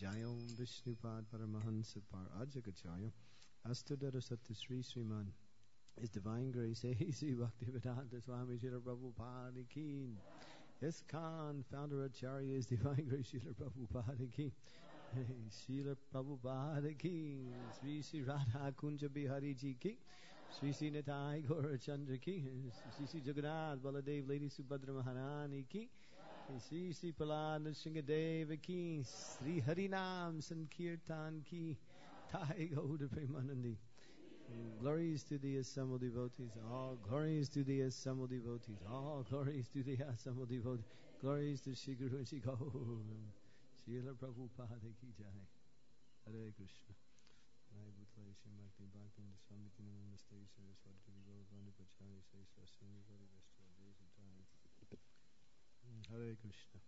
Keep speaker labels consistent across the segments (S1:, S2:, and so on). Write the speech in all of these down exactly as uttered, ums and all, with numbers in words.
S1: Jayam Vishnupad Paramahansa Par Ajagacharya Astadara Sattva Sri Sriman His Divine Grace A C Bhaktivedanta Swami Srila Prabhupada Ki ISKCON Founder Acharya His Divine Grace Srila Prabhupada Ki Srila Prabhupada Ki Sri Sri Radha Kunja Bihari Ji Ki Sri Sri Nitai Gaura Chandra Ki Sri Sri Jagannath Baladev Lady Subhadra Maharani Ki Sri Sri Prahlad Nrsingadeva Ki Sri Harinam Sankirtan Ki Thai Gauda Premanandi. Glories to the assembled devotees. All glories to the assembled devotees. All glories to the assembled devotees. Glories to Shri Guru and Shri Gaura. Srila Prabhupada Ki Jai. Hare Krishna. Nai Bhutlai Shri Bhakti Bhakti Swami Tinam Namaste Saraswati Vigo Vani Pachari Sai Swasini Vari Vesta Days of Time. Hare Krishna.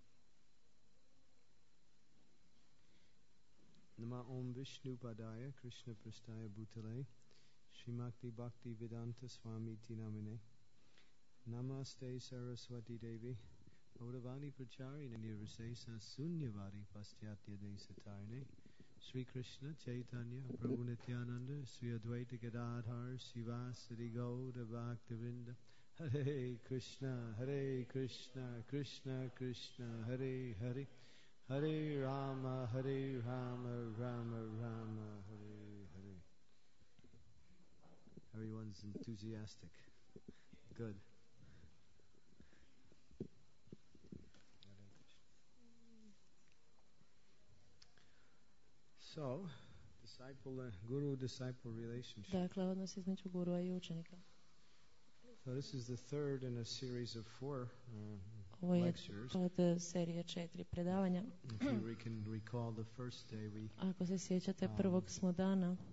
S1: Nama Om Vishnu Padaya Krishna Prastaya Bhutale Srimakti Bhakti Vedanta Swami Tinamine Namaste Saraswati Devi Audavani Prachari Nirvisesa Sunyavadi Pastyatya Desatarne Sri Krishna Chaitanya Prabhu Nityananda Sri Advaita Gadadhar Sivasadi Gauda Bhaktivinda Hare Krishna Hare Krishna Krishna Krishna Hare Hare Hare Rama Hare Rama Rama Rama Hare Hare. Everyone's enthusiastic. Good. So, disciple, uh, guru-disciple relationship.
S2: Dakle, odnos između gurua i učenika.
S1: So this is the third in a series of four uh,
S2: Ovo je
S1: lectures.
S2: od serije četiri predavanja.
S1: If you can recall the first day we
S2: Ako se sjećate, prvog smo dana
S1: uh,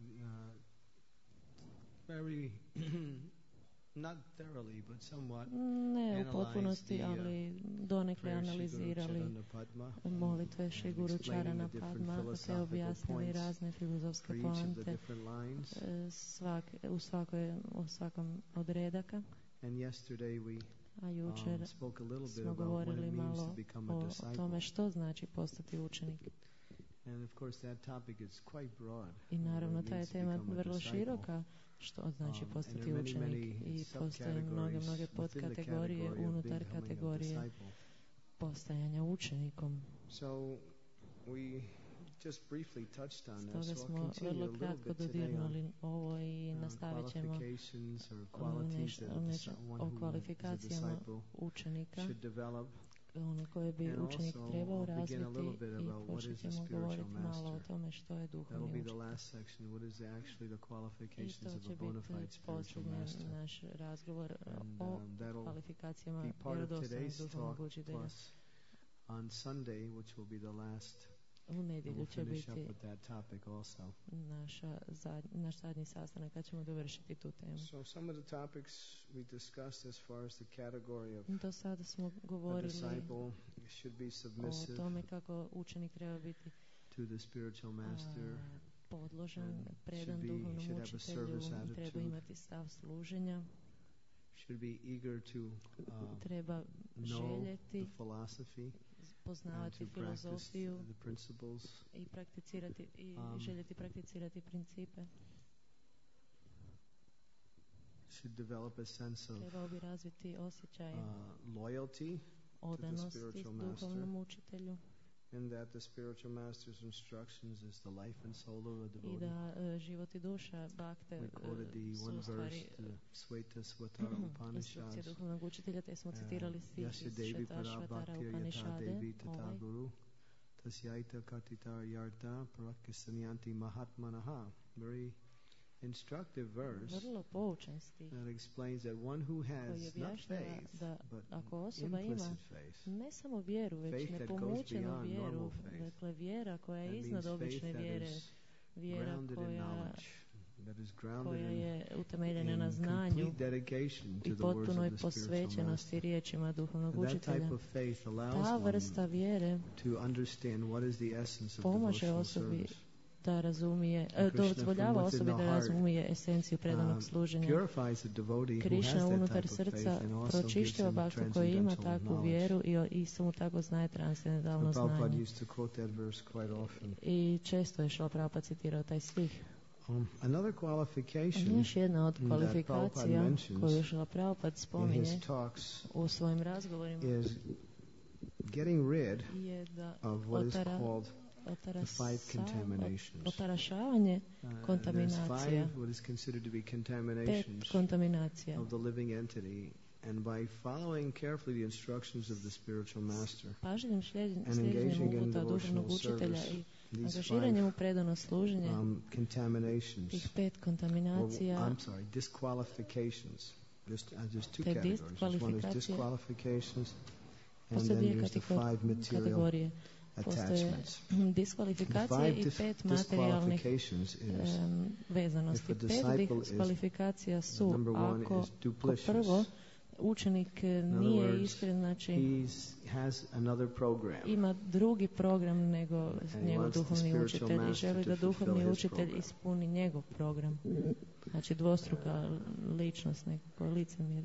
S1: very not thoroughly but somewhat
S2: ne u potpunosti, ali donekle analizirali molitve Šri Guru Čarana Padma, te objasnili razne filozofske poante svak, u, svakoj, u svakom od redaka. A jučer smo govorili malo o tome što znači postati učenik.
S1: And of course that topic is quite broad.
S2: I naravno ta je tema vrlo široka, što znači postati učenik, i postoje mnoge, mnoge podkategorije unutar kategorije postajanja učenikom.
S1: So we just briefly touched on this.
S2: Stoga smo vrlo kratko dodirnuli ovo i nastavit ćemo nešto, nešto o kvalifikacijama učenika, one koje bi učenik trebao razviti, i počet ćemo govoriti malo o tome što je duhovni učenik. Isto će biti posljednji naš razgovor o kvalifikacijama vjerodostojnog duhovnog učitelja.
S1: On Sunday, which will be the last,
S2: u nedjelju će biti naša zadnj, naš zadnji sastanak kad ćemo dovršiti tu temu.
S1: So some of the topics we discussed as far as the category of
S2: Do sada smo govorili
S1: should be submissive
S2: o tome kako učenik treba biti
S1: to the spiritual master,
S2: a, podložan, predan duhovnom učitelju, treba imati stav služenja,
S1: should be eager to uh,
S2: treba željeti poznavati filozofiju i prakticirati i um, željeti prakticirati principe.
S1: Should develop a sense of
S2: trebao bi razviti osjećaj
S1: uh, loyalty
S2: odanosti duhovnom učitelju.
S1: And that the spiritual master's instructions is the life and soul of the devotee.
S2: I da uh, život i duša bhakte uh, su u stvari instrukcije duhovnog učitelja, te smo citirali stih iz Švetashvatara Upanishade, ovaj.
S1: Tasyaita katitar yarta prakisaniyanti mahatmanaha. Very instructive verse that explains that one who has not faith,
S2: da
S1: but
S2: ako osoba ima ne samo vjeru, već nepomućenu vjeru, dakle vjera koja je iznad obične vjere, vjera koja, koja je utemeljena na znanju i potpunoj posvećenosti riječima duhovnog učitelja. Ta vrsta vjere pomaže osobi da razumije, dozvoljava osobi da razumije esenciju predanog služenja. Krišna unutar srca pročišćava baktu koji ima takvu vjeru i isto mu tako znaje transcendentalno znanje. I često je Šrila Prabhupada citirao taj stih.
S1: Um, another qualification
S2: još jedna od kvalifikacija koju Šrila Prabhupada spominje u svojim razgovorima
S1: getting rid
S2: je da
S1: of what is called the five contaminations.
S2: Otarašavanje kontaminacija.
S1: What is considered to be contaminations
S2: kontaminacija.
S1: of the living entity, and by following carefully the instructions of the spiritual master
S2: pažljivim slijedjenjem uputa duhovnog učitelja i angažiranjem u predano služenje
S1: um, contaminations
S2: tih pet kontaminacija
S1: well, I'm sorry, disqualifications. There's, uh, there's two categories. One is disqualifications, and then there's the five material attachments.
S2: Diskvalifikacije i pet materijalnih um, vezanosti. Pet diskvalifikacija su ako prvo učenik nije iskren, znači ima drugi program nego njegov duhovni učitelj i želi da duhovni učitelj ispuni njegov program. Znači dvostruka ličnost, nekako licemjer.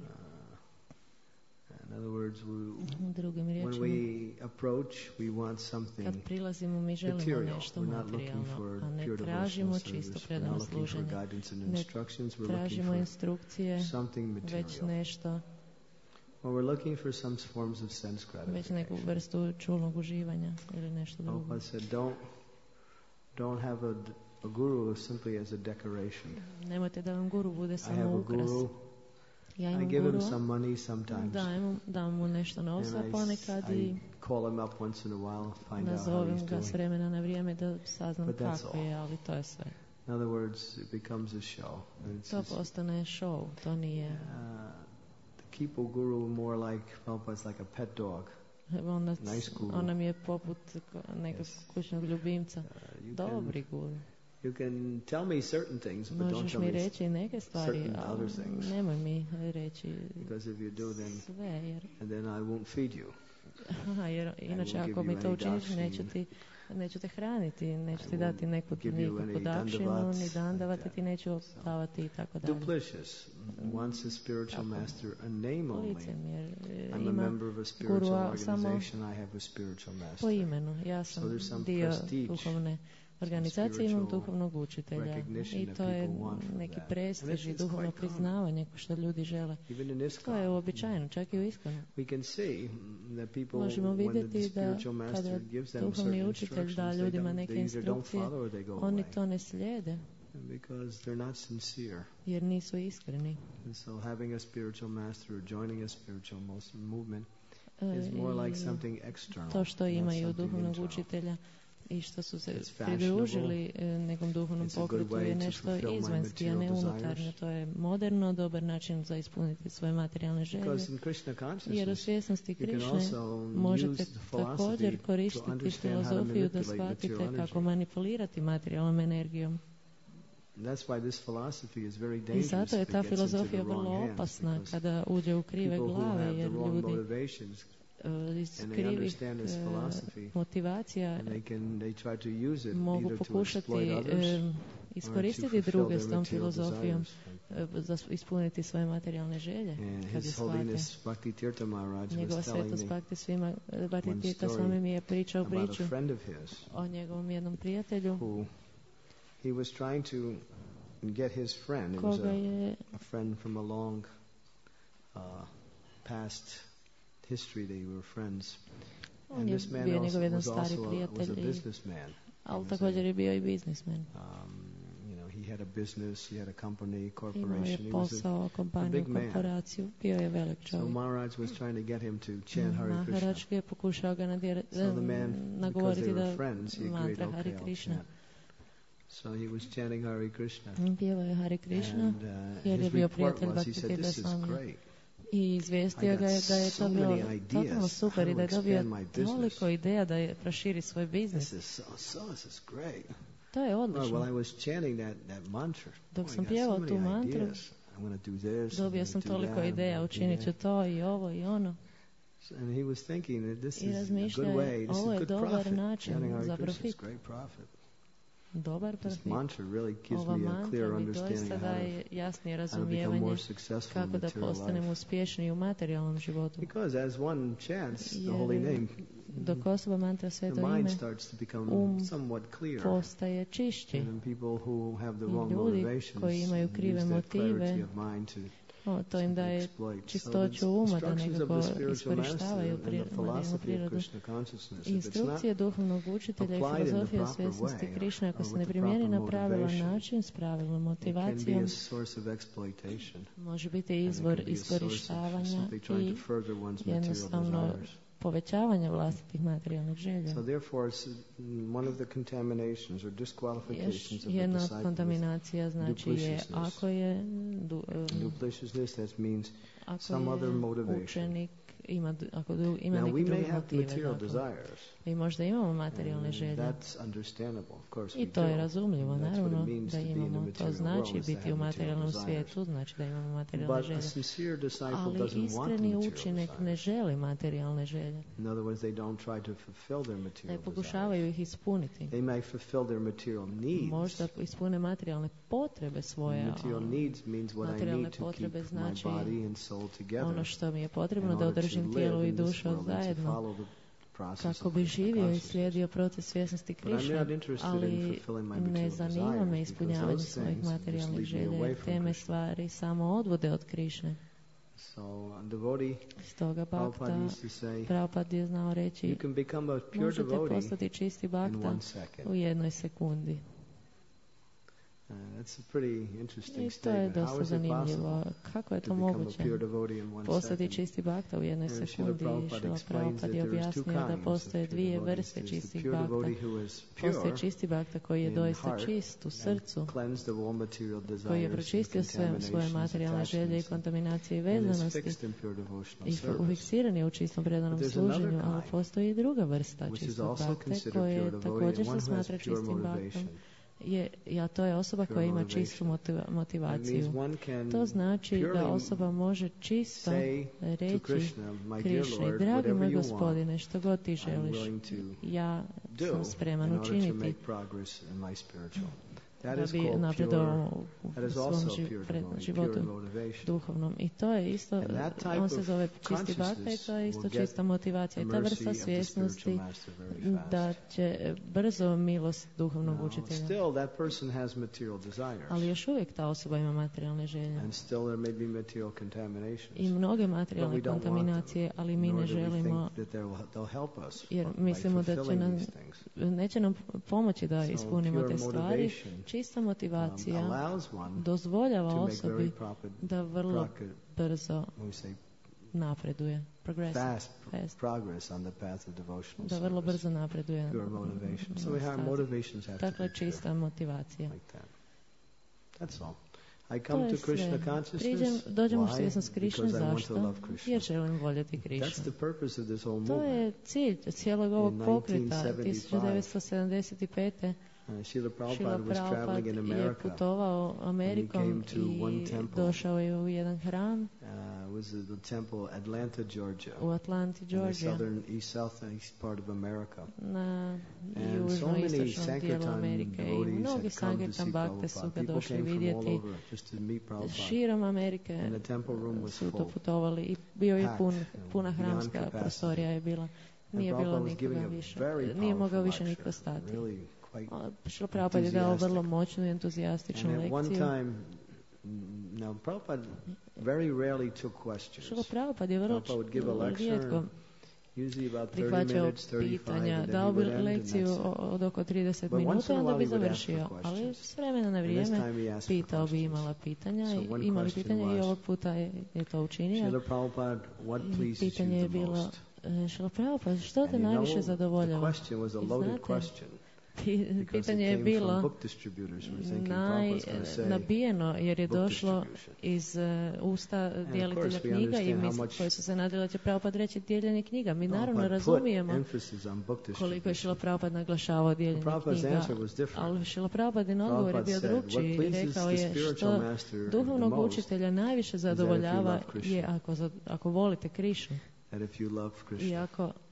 S1: In other words, we,
S2: drugim
S1: when we approach, we want something
S2: kad prilazimo, mi želimo
S1: material.
S2: nešto
S1: We're not looking
S2: materijalno,
S1: for
S2: a ne
S1: pure
S2: tražimo
S1: devotional
S2: čisto
S1: service.
S2: predano
S1: We're not looking for
S2: služenje.
S1: guidance and
S2: Ne
S1: instructions. We're
S2: tražimo
S1: looking
S2: instrukcije,
S1: for something material.
S2: već nešto,
S1: Well, we're looking for some forms of sense
S2: već neku
S1: gratification.
S2: vrstu čulnog uživanja ili nešto drugo.
S1: Prabhupada said, don't, don't have a, a guru simply as a decoration.
S2: Nemojte da vam guru bude
S1: I have
S2: samo
S1: a
S2: ukras.
S1: guru.
S2: Ja
S1: I
S2: imam
S1: give him
S2: guru,
S1: some money sometimes.
S2: dajem, dam mu nešto novca
S1: And I,
S2: ponekad
S1: I
S2: i
S1: call him up once in a while, find out how
S2: nazovem
S1: he's
S2: ga s
S1: doing.
S2: vremena na vrijeme da saznam
S1: But that's
S2: kako
S1: all.
S2: je, ali to je sve.
S1: In other words, it becomes a show. It's
S2: To
S1: just,
S2: postane show, to nije.
S1: uh, to keep a guru more like, Prabhupada's like a pet dog.
S2: Onda
S1: Nice guru.
S2: ona mi je poput nekog
S1: Yes.
S2: kućnog ljubimca.
S1: Uh, you
S2: Dobri
S1: can,
S2: guru.
S1: you can tell me certain things, but don't
S2: Možeš
S1: tell
S2: mi
S1: me
S2: reći neke stvari,
S1: certain
S2: ali
S1: other things.
S2: nemoj mi reći
S1: Because if you do, then
S2: sve, jer,
S1: and then I won't feed you.
S2: aha, jer inače
S1: won't
S2: ako
S1: give
S2: mi
S1: you
S2: to
S1: any
S2: učiniš,
S1: dakshin.
S2: neću ti neću te hraniti, neću
S1: I
S2: ti dati
S1: won't
S2: neku
S1: give you any
S2: nikakvu davšinu,
S1: dandavats
S2: ni dandavati
S1: like
S2: ti neću davati i tako dalje.
S1: Duplicious wants a spiritual
S2: Tako.
S1: master, a name only.
S2: Licemjer, e,
S1: I'm a
S2: ima
S1: member of a spiritual
S2: gurua samo
S1: organization. I have a spiritual
S2: po
S1: master.
S2: imenu. Ja
S1: So
S2: sam
S1: there's some
S2: dio
S1: prestige,
S2: duhovne organizacije, imam
S1: spiritual
S2: duhovnog učitelja
S1: recognition
S2: i
S1: that
S2: to je
S1: people want for
S2: neki
S1: that.
S2: prestiž
S1: And
S2: i
S1: it's- it's
S2: duhovno
S1: quite common.
S2: priznavanje što ljudi žele.
S1: Even in
S2: To je
S1: ISKCON,
S2: uobičajeno, čak i u Iskonu.
S1: we can see that people,
S2: Možemo
S1: when the
S2: vidjeti da
S1: spiritual master
S2: kada
S1: gives them
S2: duhovni
S1: certain
S2: učitelj da
S1: instructions, they,
S2: ljudima
S1: don't,
S2: neke
S1: they either don't
S2: instrukcije,
S1: follow or they go
S2: oni
S1: away.
S2: to ne slijede
S1: Because they're not sincere.
S2: jer nisu iskreni.
S1: And so having a spiritual master or joining a spiritual mos- movement
S2: E,
S1: is more like
S2: i
S1: something external.
S2: to što
S1: not
S2: imaju
S1: something
S2: duhovnog
S1: internal.
S2: učitelja i što su se
S1: It's fashionable.
S2: pridružili e, nekom duhovnom
S1: It's a good
S2: pokretu
S1: way
S2: je
S1: to
S2: nešto
S1: fulfill my
S2: izvanjski, a ne
S1: material
S2: unutarnje.
S1: desires.
S2: To je moderno, dobar način za ispuniti svoje materijalne želje.
S1: Because in Krishna
S2: Jer u
S1: consciousness,
S2: svjesnosti
S1: you can
S2: Krišne
S1: also
S2: možete
S1: use the philosophy
S2: također
S1: to
S2: koristiti
S1: understand how to
S2: filozofiju da
S1: manipulate
S2: shvatite
S1: material
S2: kako
S1: energy.
S2: manipulirati materijalnom energijom.
S1: And that's why this philosophy is very
S2: I
S1: dangerous
S2: zato je
S1: if it
S2: ta
S1: gets into
S2: filozofija
S1: the
S2: vrlo
S1: wrong hands,
S2: opasna
S1: because
S2: kada uđe u krive
S1: people who
S2: glave,
S1: have
S2: jer
S1: the wrong
S2: ljudi
S1: motivations
S2: e, iz
S1: and they
S2: krivih
S1: understand this
S2: e,
S1: philosophy,
S2: motivacija
S1: and they can they try to use it
S2: mogu
S1: either to
S2: pokušati
S1: exploit others
S2: e,
S1: or to
S2: iskoristiti
S1: fulfill
S2: druge
S1: their
S2: s tom
S1: material
S2: filozofijom
S1: desires.
S2: e, za ispuniti svoje materijalne želje.
S1: And
S2: Kad je
S1: His
S2: shvate.
S1: Holiness Bhakti Tirtha Maharaj
S2: Njegova
S1: was telling
S2: svetost
S1: me
S2: Bhakti svima, Bhakti
S1: one
S2: Tirtha
S1: story
S2: Swami mi je pričao
S1: about
S2: priču
S1: a friend of his
S2: o njegovom jednom prijatelju
S1: who he was trying to get his friend. It was
S2: koga
S1: a,
S2: je
S1: a friend from a long uh, past history. They were friends.
S2: on
S1: And
S2: je
S1: this man
S2: bio
S1: also,
S2: njegov jedan
S1: was
S2: stari
S1: also a, was
S2: prijatelj,
S1: a
S2: i,
S1: businessman.
S2: ali
S1: was
S2: također
S1: a-
S2: je bio i biznismen.
S1: Um, you know, he had a business, he had a company,
S2: Imao
S1: corporation.
S2: je
S1: He was a,
S2: posao, kompaniju,
S1: big man.
S2: korporaciju, bio je velik
S1: so
S2: čovjek.
S1: Maharaj was trying to get him to chant Hare Krishna.
S2: Maharaj je pokušao ga nadjer,
S1: So the man, because
S2: nagovoriti
S1: they were
S2: da
S1: friends, he agreed,
S2: mantra
S1: okay,
S2: Hare
S1: I'll
S2: Krishna.
S1: chant. So he was chanting Hare Krishna.
S2: Pjevao je Hare Krishna
S1: And uh,
S2: jer je
S1: his
S2: bio
S1: report
S2: prijatelj
S1: was, he
S2: Bhakti
S1: said,
S2: Tirtha
S1: this is
S2: Swami.
S1: great.
S2: I izvijestio
S1: I
S2: ga je
S1: got
S2: da je
S1: so
S2: to bilo
S1: many ideas
S2: totalno super
S1: how
S2: i
S1: to
S2: da je dobio
S1: expand my business.
S2: toliko ideja da je proširi svoj biznis.
S1: This is so, so this is great.
S2: To je
S1: Oh,
S2: odlično.
S1: well, I was chanting that, that mantra.
S2: Dok
S1: Oh, I
S2: sam
S1: got so
S2: pjevao
S1: many
S2: tu mantru,
S1: ideas. I'm going to do this. I'm
S2: dobio
S1: gonna
S2: sam
S1: do
S2: toliko
S1: that, I'm
S2: ideja,
S1: gonna do
S2: učinit ću
S1: that.
S2: to i ovo i ono.
S1: So- And he was thinking that this
S2: I
S1: is a good
S2: razmišljao
S1: way.
S2: je,
S1: This is
S2: ovo je
S1: good
S2: dobar
S1: profit.
S2: način
S1: Chanting Hare
S2: za
S1: Krishna is
S2: profit.
S1: great profit.
S2: dobar,
S1: This mantra really gives
S2: ova
S1: me a clear
S2: mantra mi
S1: understanding
S2: doista
S1: how
S2: daje jasnije
S1: to, how to become
S2: razumijevanje
S1: more successful in
S2: kako da
S1: material
S2: postanemo
S1: life.
S2: uspješni u materijalnom životu.
S1: Because as one chants the
S2: Jer
S1: holy name,
S2: dok osoba mantra
S1: the
S2: sveto
S1: mind
S2: ime,
S1: starts to become
S2: um
S1: somewhat clear.
S2: postaje čišći.
S1: And people who have the
S2: I
S1: wrong
S2: ljudi
S1: motivations
S2: koji imaju krive
S1: use that
S2: motive,
S1: clarity of mind to
S2: o, to im daje
S1: exploit.
S2: čistoću
S1: So
S2: uma
S1: the
S2: da
S1: instructions of
S2: nekako
S1: the spiritual master
S2: iskorištavaju
S1: and
S2: pri,
S1: the
S2: materijalnu
S1: philosophy of
S2: prirodu.
S1: Krishna consciousness, if it's not
S2: Instrukcije duhovnog učitelja i
S1: applied in the
S2: filozofije
S1: proper
S2: svjesnosti
S1: way
S2: Krišne, ako
S1: or
S2: se
S1: with
S2: ne
S1: the
S2: primijeni
S1: proper
S2: na pravilan
S1: motivation,
S2: način, s pravilnom
S1: it can be
S2: motivacijom,
S1: a source of exploitation.
S2: može biti
S1: And it
S2: izvor
S1: can be a source of
S2: iskorištavanja
S1: simply trying
S2: i
S1: to further one's material
S2: jednostavno
S1: desires.
S2: povećavanja vlastitih materijalnih želja.
S1: So therefore, it's one of the contaminations or
S2: Još
S1: disqualifications of the
S2: jedna od
S1: disciple is
S2: kontaminacija znači je
S1: dupliciousness.
S2: ako je du, um,
S1: Dupliciousness, that means
S2: ako
S1: some other
S2: je
S1: motivation.
S2: učenik ima, ako du, ima
S1: Now,
S2: neke
S1: we
S2: druge
S1: may have
S2: motive.
S1: material
S2: Dakle.
S1: desires.
S2: I možda imamo materijalne
S1: And
S2: želje.
S1: that's understandable. Of course
S2: I
S1: we
S2: to
S1: do.
S2: je razumljivo,
S1: And that's what
S2: naravno,
S1: it means
S2: da
S1: to be in the
S2: imamo. To
S1: material
S2: znači
S1: world, is to
S2: biti
S1: have
S2: u materijalnom
S1: material desires.
S2: svijetu, znači da imamo materijalne
S1: But a
S2: želje.
S1: sincere disciple
S2: Ali
S1: doesn't want
S2: iskreni
S1: material
S2: učenik ne
S1: desires.
S2: želi materijalne želje.
S1: In other words, they don't try to fulfill their
S2: Ne
S1: material
S2: pokušavaju
S1: desires.
S2: ih ispuniti.
S1: They may fulfill their material needs.
S2: Možda ispune materijalne potrebe svoje.
S1: Material needs means what I
S2: materijalne
S1: need to keep
S2: potrebe
S1: my
S2: znači
S1: body and soul together.
S2: ono što mi je potrebno
S1: in
S2: da
S1: order to
S2: održim
S1: live
S2: tijelo i
S1: in this
S2: dušu
S1: world and to
S2: zajedno,
S1: follow the process
S2: kako
S1: of
S2: bi
S1: Krishna
S2: živio i
S1: consciousness.
S2: slijedio proces svjesnosti
S1: But I'm
S2: Krišne,
S1: not interested in
S2: ali
S1: fulfilling my
S2: ne
S1: material
S2: zanima
S1: desires,
S2: me
S1: because
S2: ispunjavanje
S1: those
S2: svojih
S1: things just
S2: materijalnih
S1: lead me
S2: želja,
S1: away
S2: jer
S1: from
S2: te me
S1: Krishna.
S2: stvari samo odvode od Krišne.
S1: So a devotee,
S2: Stoga
S1: Prabhupada
S2: bakta,
S1: used to say,
S2: Prabhupada je znao reći,
S1: you can become a pure
S2: možete
S1: devotee
S2: postati čisti
S1: in
S2: bakta
S1: one second.
S2: u jednoj sekundi.
S1: Uh, that's a pretty interesting
S2: I to je
S1: statement.
S2: dosta
S1: How is it
S2: zanimljivo.
S1: possible
S2: Kako je
S1: to
S2: to
S1: become a
S2: moguće?
S1: pure devotee in one
S2: Postati
S1: second?
S2: čisti bakta u jednoj
S1: And Srila
S2: sekundi.
S1: Prabhupada
S2: Šrila
S1: explains
S2: Prabhupada
S1: that
S2: je
S1: there is two
S2: objasnio da
S1: kinds
S2: postoje
S1: of pure
S2: dvije
S1: devotees.
S2: vrste
S1: There's the
S2: čistih
S1: pure
S2: bakta.
S1: devotee who is
S2: Postoji
S1: pure
S2: čisti bakta koji je
S1: in
S2: doista
S1: heart
S2: čist u
S1: and
S2: srcu,
S1: cleansed of all material
S2: koji je
S1: desires and
S2: pročistio sve svoje
S1: contaminations,
S2: materijalne želje i
S1: attachments,
S2: kontaminacije i
S1: and is
S2: vezanosti
S1: fixed in pure devotional
S2: i
S1: service.
S2: ufiksiran je u čistom predanom
S1: But there's another
S2: služenju, ali
S1: kind,
S2: postoji i druga vrsta
S1: which is
S2: čistog
S1: also
S2: bakte
S1: considered
S2: koje
S1: pure devotee,
S2: također
S1: and one
S2: se
S1: who has
S2: smatra
S1: pure
S2: čistim baktom.
S1: motivation.
S2: Je, a to je osoba
S1: Pure
S2: koja ima
S1: motivation.
S2: čistu motiva-
S1: That
S2: motivaciju.
S1: means one can
S2: To znači da
S1: purely
S2: osoba može čisto
S1: say to
S2: reći
S1: Krishna, my dear
S2: Krišni,
S1: Lord,
S2: dragi
S1: whatever
S2: moj
S1: you want,
S2: gospodine, što god ti
S1: I'm
S2: želiš,
S1: willing to
S2: ja
S1: do
S2: sam spreman
S1: in order to
S2: učiniti
S1: make progress in my spiritual. That
S2: da
S1: is
S2: bi
S1: called pure,
S2: napredovao u
S1: that is
S2: svom
S1: also
S2: ži-
S1: pure
S2: pred-
S1: devotee,
S2: životu
S1: pure motivation.
S2: duhovnom. I to je isto,
S1: And that type
S2: on se
S1: of
S2: zove čisti bakta i to je isto
S1: consciousness will
S2: čista motivacija. I
S1: the
S2: ta
S1: mercy
S2: vrsta
S1: of the
S2: svjesnosti
S1: spiritual master very fast.
S2: da će brzo milost duhovnog
S1: Now,
S2: učitelja.
S1: still, that person has material desires,
S2: Ali još uvijek ta osoba ima materijalne želje.
S1: and still there may be material contaminations.
S2: I mnoge materijalne
S1: But we don't want
S2: kontaminacije, ali mi
S1: Nor
S2: ne
S1: do we
S2: želimo,
S1: think that they'll, they'll help us
S2: jer
S1: by
S2: mislimo da će
S1: fulfilling
S2: nam,
S1: these things.
S2: neće nam pomoći da
S1: So
S2: ispunimo
S1: pure
S2: te stvari.
S1: motivation,
S2: Čista
S1: um,
S2: motivacija
S1: allows one
S2: dozvoljava
S1: to make
S2: osobi
S1: very proper,
S2: da vrlo
S1: proper,
S2: brzo
S1: we say,
S2: napreduje, progress,
S1: fast
S2: fast,
S1: progress on the path of devotional
S2: da vrlo
S1: service.
S2: brzo napreduje.
S1: Pure motivation. So
S2: na
S1: we have
S2: stazi.
S1: motivations have to
S2: Dakle,
S1: be pure,
S2: čista motivacija.
S1: like that. That's all. I
S2: To
S1: come
S2: je
S1: to Krishna
S2: sve.
S1: consciousness.
S2: Priđem, dođem u
S1: Why?
S2: svjesnost Krišne,
S1: Because I want to
S2: zašto?
S1: love Krishna.
S2: Jer želim voljeti
S1: That's
S2: Krišnu.
S1: the purpose of this whole
S2: To
S1: movement.
S2: je cilj cijelog ovog
S1: In
S2: pokreta.
S1: nineteen seventy-five,
S2: devetnaest sedamdeset pet.
S1: Uh, Srila
S2: Šrila
S1: Prabhupada was
S2: Prabhupada
S1: traveling in
S2: je
S1: America.
S2: putovao Amerikom
S1: came to one
S2: i
S1: temple.
S2: došao je u jedan hram
S1: Uh, it was the temple Atlanta, Georgia.
S2: u Atlanti,
S1: In the
S2: Georgia,
S1: southern, east, south, and east part of America.
S2: na
S1: And so many
S2: južno-istočnom dijelu
S1: Sankirtan
S2: Amerike. I
S1: devotees
S2: mnogi
S1: had come to
S2: Sankirtan
S1: see
S2: bakte su
S1: Prabhupada.
S2: ga
S1: People
S2: došli
S1: came from all
S2: vidjeti.
S1: over just to meet Prabhupada.
S2: Širom Amerike
S1: And the temple room was
S2: su
S1: full.
S2: doputovali i bio je
S1: Packed,
S2: pun,
S1: you know,
S2: puna
S1: beyond
S2: hramska
S1: capacity.
S2: prostorija je bila.
S1: And
S2: Nije bilo
S1: Prabhupada was giving
S2: nikoga
S1: a
S2: više.
S1: very
S2: Nije mogao
S1: powerful
S2: više
S1: lecture,
S2: niko stati.
S1: really quite
S2: Šrila Prabhupada je dao vrlo
S1: enthusiastic.
S2: moćnu i entuzijastičnu
S1: And at one
S2: lekciju.
S1: time, mm, now Prabhupada very rarely took questions.
S2: Šrila Prabhupada je vrlo
S1: Prabhupada would give a lecture,
S2: rijetko
S1: usually about thirty
S2: prihvaćao
S1: minutes, thirty-five,
S2: pitanja,
S1: and then
S2: dao
S1: he
S2: bi
S1: would end, and
S2: lekciju
S1: that's it.
S2: o- od oko trideset
S1: But once
S2: minuta i
S1: in a
S2: onda
S1: while
S2: bi
S1: he would ask for
S2: završio. Ali
S1: questions.
S2: s vremena na
S1: And this
S2: vrijeme
S1: time he asked for
S2: pitao bi
S1: questions.
S2: imala pitanja,
S1: So
S2: i-
S1: one
S2: imali
S1: question
S2: pitanja i
S1: was,
S2: ovog puta je, je to učinio.
S1: Srila Prabhupada, what
S2: I
S1: pleases
S2: pitanje
S1: you
S2: je
S1: the
S2: bilo,
S1: most?
S2: e, Šrila Prabhupada, što
S1: And
S2: te
S1: you
S2: najviše
S1: know, the
S2: zadovoljava?
S1: question was a
S2: I
S1: loaded
S2: znate,
S1: question.
S2: Pi-
S1: Because
S2: pitanje
S1: it
S2: je
S1: came
S2: bilo
S1: from book distributors who were thinking
S2: naj,
S1: Prabhupada's going to say
S2: nabijeno jer je
S1: book
S2: došlo
S1: distribution.
S2: iz uh, usta
S1: of
S2: djelitelja
S1: course we
S2: knjiga i
S1: understand how
S2: misli,
S1: much
S2: koji su se nadali da će Prabhupada reći dijeljenje knjiga. Mi naravno
S1: Prabhupada
S2: razumijemo
S1: put emphasis on book
S2: koliko je Šrila
S1: distribution.
S2: Prabhupada naglašavao dijeljenje
S1: Prabhupada's
S2: knjiga,
S1: answer was different.
S2: ali Šrila Prabhupadiin odgovor je
S1: Prabhupada
S2: bio
S1: said,
S2: drugčiji
S1: what
S2: i
S1: pleases
S2: rekao
S1: the
S2: je
S1: spiritual
S2: što
S1: master the
S2: duhovnog
S1: most
S2: učitelja najviše
S1: that if you
S2: zadovoljava
S1: love Krishna.
S2: je ako, za- ako volite Krišnu
S1: that if you love
S2: i
S1: Krishna.
S2: ako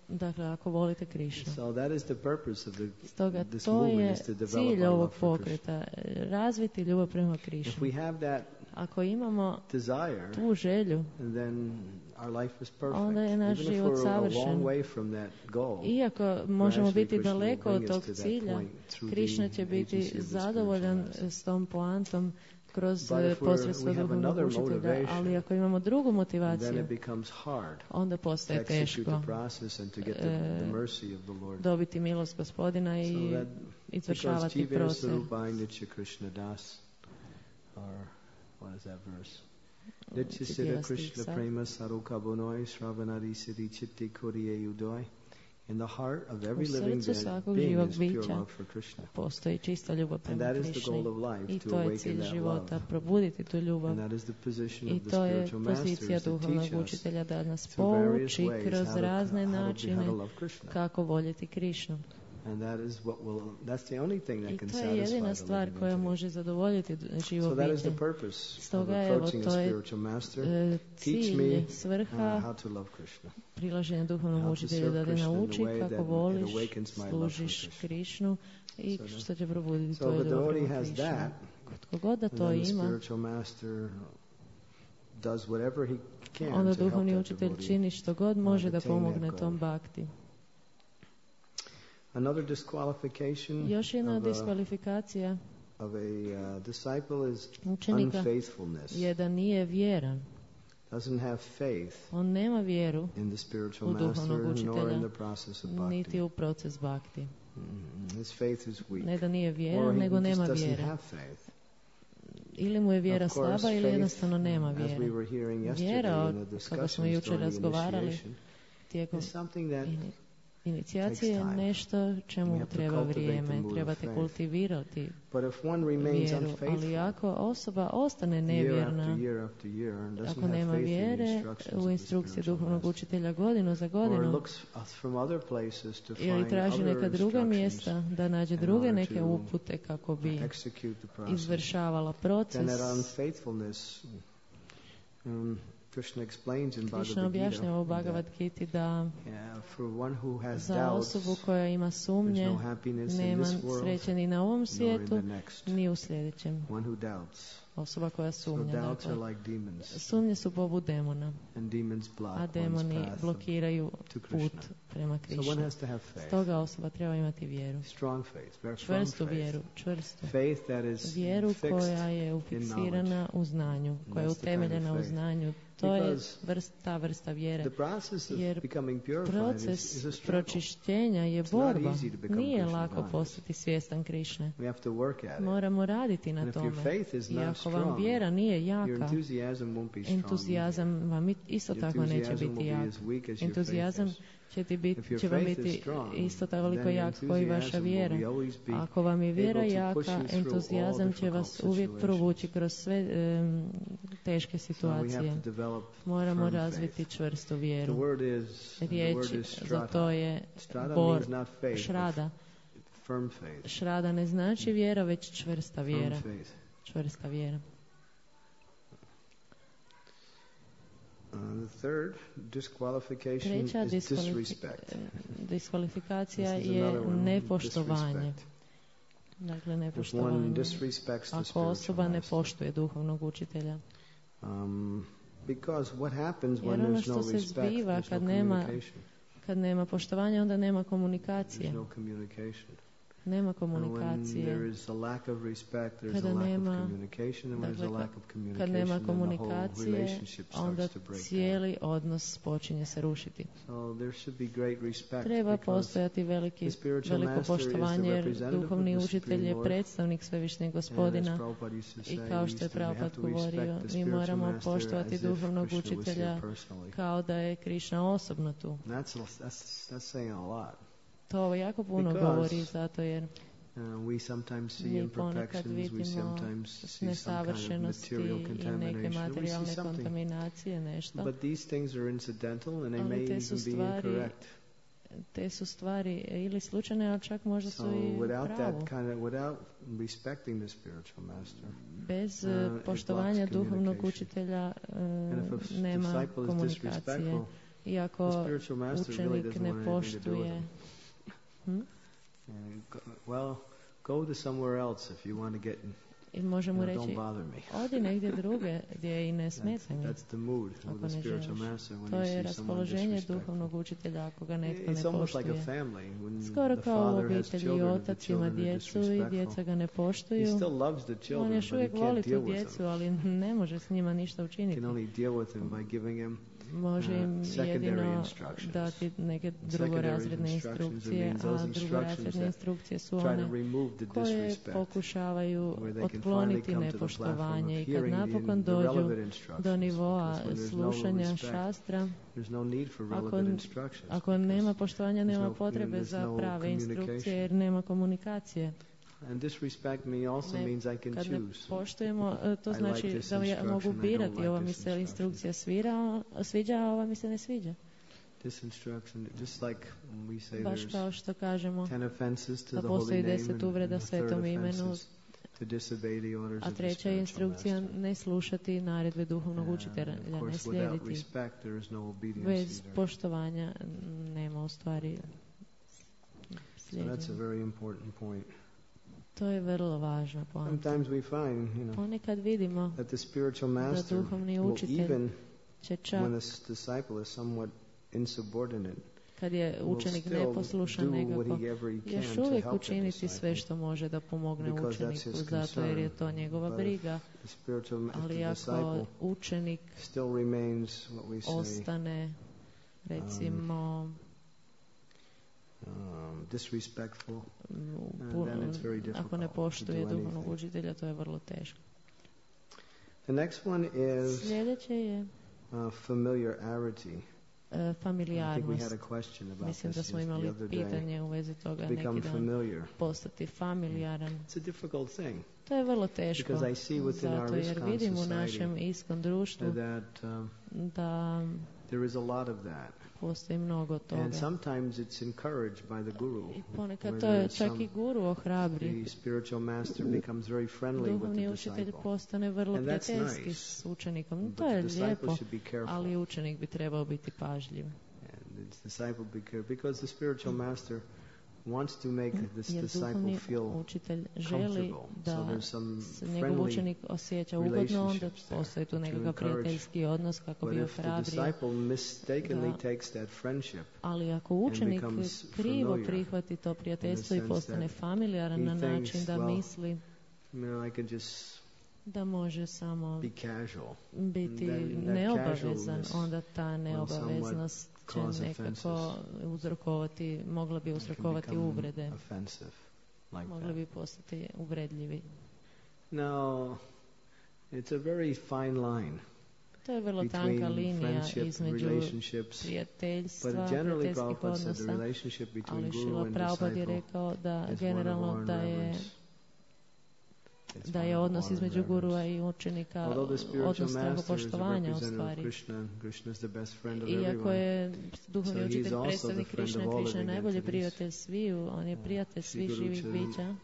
S2: Dakle, ako volite Krišnu.
S1: So that is the purpose of the,
S2: Stoga
S1: this
S2: to
S1: movement
S2: je
S1: is to develop
S2: cilj
S1: our
S2: ovog
S1: love for Krishna.
S2: pokreta, razviti ljubav prema
S1: If
S2: Krišnu.
S1: we have that
S2: Ako imamo
S1: desire,
S2: tu želju,
S1: then our life is perfect.
S2: onda je naš
S1: Even if
S2: život
S1: we're a
S2: savršen.
S1: long way from that goal,
S2: Iako možemo
S1: gradually
S2: biti
S1: Krishna will
S2: daleko od
S1: bring
S2: tog
S1: us to that
S2: cilja,
S1: point through
S2: Krišna
S1: the
S2: će biti
S1: agency of the
S2: zadovoljan
S1: spiritual master.
S2: s tom poantom kroz
S1: But if we're-
S2: posredstvo
S1: we have
S2: duhovnog
S1: another
S2: učitelja,
S1: motivation,
S2: ali ako imamo drugu
S1: then
S2: motivaciju,
S1: it becomes hard
S2: onda
S1: to
S2: postaje
S1: execute
S2: teško
S1: the process and to get the, the mercy of the Lord.
S2: dobiti milost Gospodina
S1: So
S2: i
S1: that
S2: izvršavati
S1: because
S2: proces.
S1: Jive Nitya Krishna Das, or what is that verse? Nitya Siddha Krishna Prema Saruka Bonoi Shravanari Siddhi Chitti Koriye Udoy. In the heart of every living being is pure love for Krishna.
S2: Postoji čista ljubav
S1: And
S2: prema
S1: that is the
S2: Krišni.
S1: goal of life,
S2: I
S1: to
S2: to je
S1: awaken
S2: cilj
S1: that
S2: života,
S1: love.
S2: probuditi tu ljubav.
S1: And that is the position
S2: I
S1: of the
S2: to je
S1: spiritual masters
S2: pozicija
S1: to
S2: duhovnog
S1: teach us
S2: učitelja da nas
S1: through various
S2: pouči
S1: ways
S2: kroz
S1: how to,
S2: razne
S1: how to,
S2: načine
S1: how to love Krishna.
S2: kako voljeti Krišnu.
S1: And that is what will, that's the only thing
S2: I
S1: that can
S2: to je
S1: satisfy
S2: jedina
S1: the
S2: stvar
S1: living
S2: koja
S1: entity.
S2: može zadovoljiti živo
S1: So that is
S2: biće.
S1: the purpose of
S2: Stoga evo,
S1: approaching a
S2: to je
S1: spiritual master.
S2: e,
S1: Teach
S2: cilj,
S1: me uh,
S2: svrha
S1: how to love Krishna.
S2: prilaženja duhovnom
S1: How to
S2: učitelju
S1: serve
S2: da te
S1: Krishna in the
S2: nauči
S1: way
S2: kako
S1: that it
S2: voliš,
S1: awakens my love for
S2: služiš
S1: Krishna.
S2: Krišnu i
S1: So that-
S2: što će probuditi
S1: So
S2: tvoju
S1: if a
S2: ljubav
S1: devotee
S2: prema
S1: has
S2: Krišnu.
S1: that,
S2: Tko god da
S1: and
S2: to
S1: then the
S2: ima,
S1: spiritual master does whatever he can
S2: onda
S1: to help
S2: duhovni
S1: that
S2: učitelj
S1: devotee.
S2: čini što god može da
S1: attain that
S2: pomogne
S1: goal.
S2: tom bakti.
S1: Another disqualification
S2: Još jedna
S1: of a,
S2: diskvalifikacija
S1: of a uh, disciple is
S2: učenika
S1: unfaithfulness.
S2: je da nije vjeran.
S1: Doesn't have faith
S2: On nema vjeru
S1: in the spiritual
S2: u duhovnog
S1: master, nor
S2: učitelja,
S1: in the process of
S2: niti
S1: bhakti.
S2: u proces bakti.
S1: Mm, His faith is weak.
S2: Ne da nije
S1: Or
S2: vjeran,
S1: he
S2: nego
S1: just
S2: nema
S1: doesn't
S2: vjere.
S1: have faith.
S2: Ili mu je vjera
S1: Of course,
S2: slaba ili
S1: faith,
S2: jednostavno nema
S1: as we
S2: vjere.
S1: were hearing yesterday
S2: Vjera,
S1: in the
S2: kako smo
S1: discussions
S2: jučer
S1: during the
S2: razgovarali
S1: initiation,
S2: tijekom
S1: is something that
S2: ini- inicijacije je
S1: takes time.
S2: nešto
S1: We
S2: čemu
S1: have to
S2: treba
S1: cultivate the
S2: vrijeme,
S1: mood of
S2: trebate
S1: faith.
S2: kultivirati
S1: But if one remains
S2: vjeru, ali
S1: unfaithful,
S2: ako osoba ostane
S1: year
S2: nevjerna,
S1: after year after year, and doesn't
S2: ako
S1: have
S2: nema
S1: faith in the
S2: vjere
S1: instructions
S2: u
S1: of the
S2: instrukciji
S1: spiritual
S2: duhovnog
S1: master,
S2: učitelja godinu za
S1: or
S2: godinu,
S1: looks from other places to
S2: ili
S1: find
S2: traži
S1: other
S2: neka druga
S1: instructions
S2: mjesta da nađe
S1: in
S2: druge
S1: order
S2: neke
S1: to
S2: upute kako bi
S1: execute the process,
S2: izvršavala
S1: then
S2: proces.
S1: that unfaithfulness, um, Krishna explains in
S2: Krišna
S1: Bhagavad
S2: objašnjava u
S1: Gita
S2: Bhagavad Giti da
S1: yeah, for one who has
S2: za
S1: doubts,
S2: osobu koja ima
S1: there's
S2: sumnje
S1: no happiness in
S2: nema
S1: this world,
S2: sreće ni na ovom
S1: nor in
S2: svijetu,
S1: the next.
S2: ni u sljedećem.
S1: One who doubts.
S2: Osoba koja
S1: So
S2: sumnja.
S1: doubts
S2: Dakle,
S1: are like demons,
S2: sumnje su poput demona,
S1: and demons block
S2: a
S1: one's
S2: demoni
S1: path
S2: blokiraju
S1: to
S2: put
S1: Krishna.
S2: prema
S1: So one
S2: Krišni.
S1: has to have faith,
S2: Stoga osoba treba imati vjeru.
S1: strong faith, very firm
S2: Čvrstu
S1: faith,
S2: vjeru, čvrstu.
S1: faith that is
S2: Vjeru
S1: fixed
S2: koja je ufiksirana u znanju, koja je
S1: That's the kind of
S2: utemeljena u
S1: faith.
S2: znanju. To je
S1: Because
S2: vrst, ta vrsta vjere.
S1: The process of
S2: Jer
S1: becoming purified is,
S2: proces
S1: is a struggle.
S2: pročišćenja je
S1: It's not
S2: borba.
S1: easy to become
S2: Nije
S1: Krishna
S2: lako
S1: conscious.
S2: postati svjestan Krišne.
S1: We have to work at it.
S2: Moramo raditi na
S1: And if your
S2: tome.
S1: faith is
S2: I
S1: not
S2: ako vam
S1: strong,
S2: vjera nije
S1: your
S2: jaka,
S1: enthusiasm won't be strong.
S2: entuzijazam vam i- isto
S1: Your
S2: tako neće
S1: enthusiasm
S2: biti
S1: will be
S2: jak.
S1: as weak as your faith
S2: Entuzijazam
S1: is.
S2: će, ti biti,
S1: If your
S2: će vam
S1: faith is
S2: biti
S1: strong,
S2: isto
S1: then
S2: toliko
S1: your
S2: jak kao i vaša
S1: enthusiasm will
S2: vjera.
S1: be always be
S2: Ako vam je vjera
S1: able to
S2: jaka,
S1: push you through all
S2: entuzijazam će vas
S1: difficult
S2: uvijek
S1: situations.
S2: provući kroz sve em, teške
S1: So we have
S2: situacije.
S1: to develop
S2: Moramo
S1: firm
S2: razviti
S1: faith.
S2: čvrstu
S1: The
S2: vjeru.
S1: word is, the
S2: Riječ
S1: word is
S2: za
S1: strata.
S2: to je
S1: Strata
S2: bor,
S1: means not faith, but
S2: šrada.
S1: firm faith.
S2: Šrada ne znači vjera, već čvrsta
S1: Firm
S2: vjera.
S1: faith.
S2: Čvrsta vjera.
S1: Uh, the third disqualification
S2: Treća
S1: is
S2: diskvalifi-
S1: disrespect.
S2: diskvalifikacija
S1: This is
S2: je
S1: another one,
S2: nepoštovanje.
S1: disrespect.
S2: Dakle,
S1: If one
S2: nepoštovanje.
S1: disrespects the
S2: Ako
S1: spiritual
S2: osoba ne
S1: master.
S2: poštuje duhovnog učitelja.
S1: Um, because what happens
S2: Jer
S1: when
S2: ono
S1: there's
S2: što
S1: no
S2: se
S1: respect,
S2: zbiva
S1: there's
S2: kad
S1: no
S2: nema,
S1: communication.
S2: kad nema poštovanja, onda nema komunikacije.
S1: There's no communication.
S2: Nema
S1: And when there
S2: komunikacije.
S1: is a lack of respect, there's
S2: Kada
S1: a lack
S2: nema-
S1: of communication, and when there's a
S2: dakle,
S1: lack of
S2: Kad
S1: communication,
S2: nema
S1: then the whole
S2: komunikacije,
S1: relationship
S2: onda
S1: starts to break down.
S2: cijeli odnos počinje se rušiti.
S1: So there should be great respect
S2: Treba
S1: because
S2: postojati veliki,
S1: the spiritual
S2: veliko
S1: master is the
S2: poštovanje, jer
S1: representative of
S2: duhovni
S1: the
S2: učitelj
S1: Supreme
S2: je
S1: Lord.
S2: predstavnik Svevišnjeg
S1: And as
S2: Gospodina.
S1: Prabhupada used to
S2: I
S1: say,
S2: kao
S1: we
S2: što je
S1: used to- we have
S2: Prabhupada
S1: to
S2: govorio,
S1: respect the
S2: mi
S1: spiritual
S2: moramo
S1: master
S2: poštovati
S1: as if
S2: duhovnog
S1: Krishna was here
S2: učitelja
S1: personally.
S2: kao da je Krišna osobno tu.
S1: And That's, that's, that's saying a lot.
S2: To jako puno
S1: Because
S2: govori, zato jer
S1: Uh, we sometimes see
S2: mi ponekad
S1: imperfections, we
S2: vidimo
S1: sometimes see some kind of
S2: nesavršenosti
S1: material
S2: i neke
S1: contamination, we see
S2: materijalne
S1: something.
S2: kontaminacije, nešto.
S1: But these things are incidental and they
S2: Ali
S1: may
S2: te su
S1: even be
S2: stvari
S1: incorrect.
S2: Te su stvari ili slučajne, ali čak možda
S1: So
S2: su i
S1: without
S2: pravu.
S1: that kind of, without respecting the spiritual master,
S2: Bez
S1: uh,
S2: uh,
S1: it
S2: poštovanja
S1: blocks
S2: duhovnog
S1: communication.
S2: učitelja uh,
S1: and if a
S2: nema
S1: disciple is
S2: komunikacije.
S1: disrespectful,
S2: Iako učenik ne poštuje. Hmm?
S1: Well, go to somewhere else if you want to get.
S2: I možemo you know, reći, odi negdje druge gdje i ne smetaj mi. Ako ne želiš. To je raspoloženje duhovnog učitelja ako ga netko ne poštuje. Like skoro kao u obitelji, otac ima djecu i djeca ga ne poštuju. On još uvijek voli tu djecu, ali ne može s njima ništa učiniti. Može im jedino dati neke drugorazredne instrukcije, a drugorazredne instrukcije su one koje pokušavaju otkloniti nepoštovanje i kad napokon dođu do nivoa slušanja šastra, ako, ako nema poštovanja, nema potrebe za prave instrukcije jer nema komunikacije.
S1: And disrespect me also
S2: ne,
S1: means I can
S2: kad ne
S1: choose.
S2: poštujemo, to znači like da ja mogu birati, like ova mi se instrukcija svira, sviđa, a ova mi se ne sviđa.
S1: This instruction, just like we say
S2: baš kao što kažemo
S1: da
S2: postoji deset uvreda svetom imenu, a treća je instrukcija ne slušati naredbe duhovnog učitelja, ne slijediti. Bez poštovanja nema u stvari slijedjenja. To je vrlo važno poanta. Ponekad vidimo da duhovni učitelj će čak, kad je učenik neposlušan nekako, još uvijek učiniti sve što može da pomogne učeniku, zato jer je to njegova briga. Ali ako učenik ostane, recimo,
S1: Um, disrespectful,
S2: and then it's very difficult. Ako ne poštuje duhovnog učitelja, to je vrlo teško.
S1: The next one is
S2: sljedeće je
S1: uh, familiarity.
S2: Uh, familijarnost. Mislim da smo imali pitanje u vezi toga neki dan.
S1: Familiar.
S2: Postati familijaran.
S1: It's a difficult thing.
S2: To je vrlo teško. Zato jer vidim u našem iskon društvu
S1: that, um,
S2: da
S1: there is a lot of that.
S2: Postoji mnogo toga.
S1: And sometimes it's encouraged by the guru.
S2: I ponekad to je čak i guru ohrabri.
S1: The spiritual master becomes very friendly with the
S2: duhovni učitelj postane vrlo prijateljski s učenikom. To je lijepo, ali učenik bi trebao biti pažljiv.
S1: And the disciple be careful because the spiritual master wants to make this disciple feel
S2: učitelj želi da se njegov učenik osjeća ugodno, onda postoji tu nekakav prijateljski odnos kako bi ohrabrio. Ali ako učenik krivo prihvati to prijateljstvo i postane familijaran na način da misli da može samo biti neobavezan, onda ta neobaveznost će nekako uzrokovati, mogla bi uzrokovati uvrede. Mogli bi postati uvredljivi.
S1: Now, it's a very fine line.
S2: To je vrlo tanka linija između prijateljstva, prijateljskih odnosa, ali Šrila Prabhupada je rekao da generalno da je da je odnos između gurua i učenika odnos strahopoštovanja u stvari. Iako je duhovni učitelj predstavnik Krišne, Krišna je najbolji prijatelj sviju, on je prijatelj svih živih bića.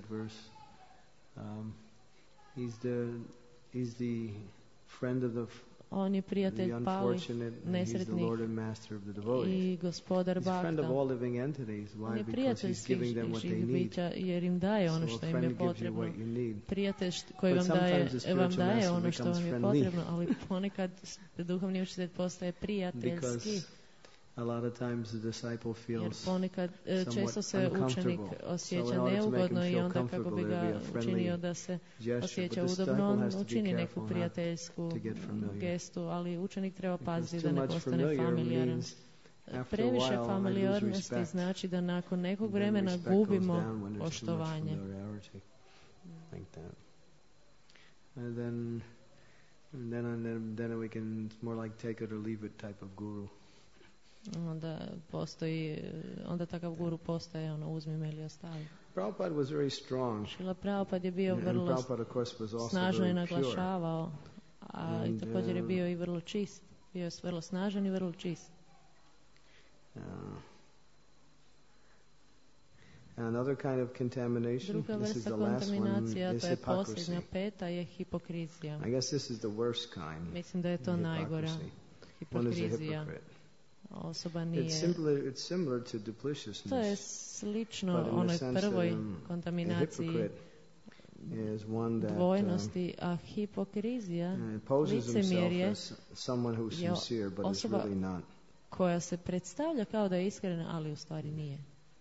S2: On je prijatelj palih, nesretnih i gospodar Bhakta. On je prijatelj svih živih bića jer im daje ono što im je potrebno. Prijatelj koji vam daje, vam daje ono što vam je potrebno, ali ponekad duhovni učitelj postaje prijateljski.
S1: A lot of times the disciple feels
S2: jer ponekad često se učenik osjeća neugodno i onda kako bi ga učinio da se osjeća udobno, on učini neku prijateljsku gestu, ali učenik treba paziti da ne postane familijaran. Previše familijarnosti znači da nakon nekog vremena gubimo poštovanje.
S1: And then, and then, and then, then we can, it's more like take it or leave it type of guru.
S2: Onda postoji, onda takav guru postaje ono uzmi me ili ostavi.
S1: Prabhupada was very strong.
S2: Šrila Prabhupada je bio vrlo snažno i naglašavao, a i također je bio i vrlo čist. Bio je vrlo snažan i vrlo čist.
S1: Uh, another kind of contamination.
S2: Druga vrsta kontaminacija, to je posljednja peta, je hipokrizija.
S1: I guess this is the worst kind.
S2: Mislim da je to najgora hipokrizija. osoba nije...
S1: It's similar, it's similar to dupliciousness.
S2: To je slično onoj prvoj
S1: that, um,
S2: kontaminaciji
S1: that,
S2: dvojnosti, a hipokrizija,
S1: uh,
S2: licemjerje
S1: je
S2: osoba koja se predstavlja kao da je iskrena, ali u stvari nije.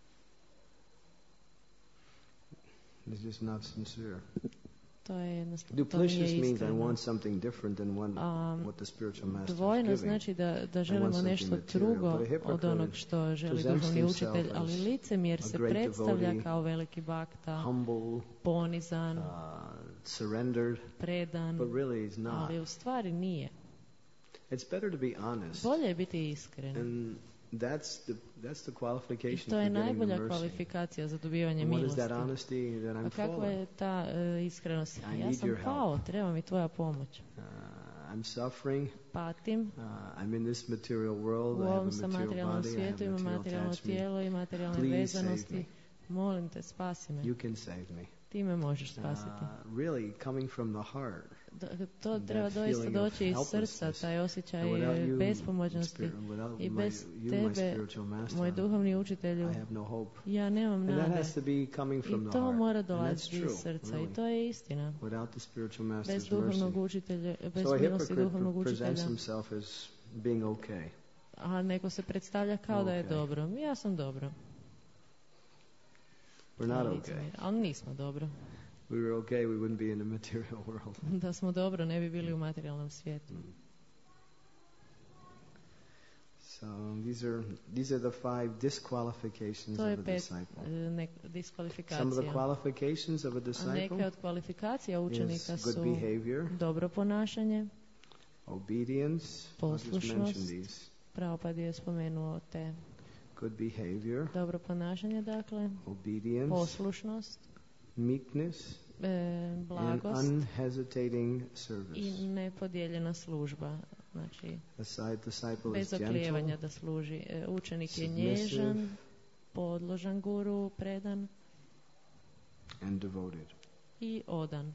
S1: It's just not sincere.
S2: To je jednostavno,
S1: Duplicitous to nije means I want something different than one, um, what the spiritual master is
S2: dvojno znači da, da želimo nešto drugo od onog što želi duhovni učitelj, ali licemjer se predstavlja devotee, kao veliki bakta,
S1: humble,
S2: ponizan,
S1: uh, surrendered,
S2: predan,
S1: but really he's not.
S2: Ali u stvari nije.
S1: It's better to be honest.
S2: Bolje je biti iskren.
S1: And that's the that's the qualification.
S2: I to je najbolja kvalifikacija za dobivanje milosti.
S1: A
S2: kakva je ta uh, iskrenost? Ja sam pao, treba mi tvoja pomoć.
S1: Uh, I'm suffering.
S2: Patim.
S1: Uh, I'm in this material world.
S2: U ovom sam materijalnom svijetu, imam materijalno tijelo i materijalne
S1: Please
S2: vezanosti. Molim te, spasi me.
S1: You can save me.
S2: Ti me možeš spasiti.
S1: Uh, really, coming from the heart.
S2: To treba doista doći iz srca, taj osjećaj bespomoćnosti. I bez tebe, moj duhovni učitelju, ja nemam nade. I to mora dolaziti iz srca. I to je istina. Bez duhovnog učitelja, bez milosti duhovnog učitelja. A neko se predstavlja kao da je dobro. Ja sam dobro. Ali nismo dobro.
S1: We were okay, we wouldn't be in the material world.
S2: Da smo dobro, ne bi bili u materijalnom svijetu.
S1: So these are these are the five disqualifications of a disciple.
S2: Ne, diskvalifikacija.
S1: Some of the qualifications of a disciple.
S2: A neke od kvalifikacija učenika su
S1: good behavior,
S2: dobro ponašanje,
S1: obedience,
S2: poslušnost. Prabhupada je spomenuo te.
S1: Good behavior,
S2: dobro ponašanje, dakle,
S1: obedience,
S2: poslušnost,
S1: meekness,
S2: e, blagost
S1: and unhesitating service.
S2: I nepodijeljena služba. Znači, bez oklijevanja da služi. E, učenik je nježan, podložan guru, predan
S1: and devoted.
S2: I odan.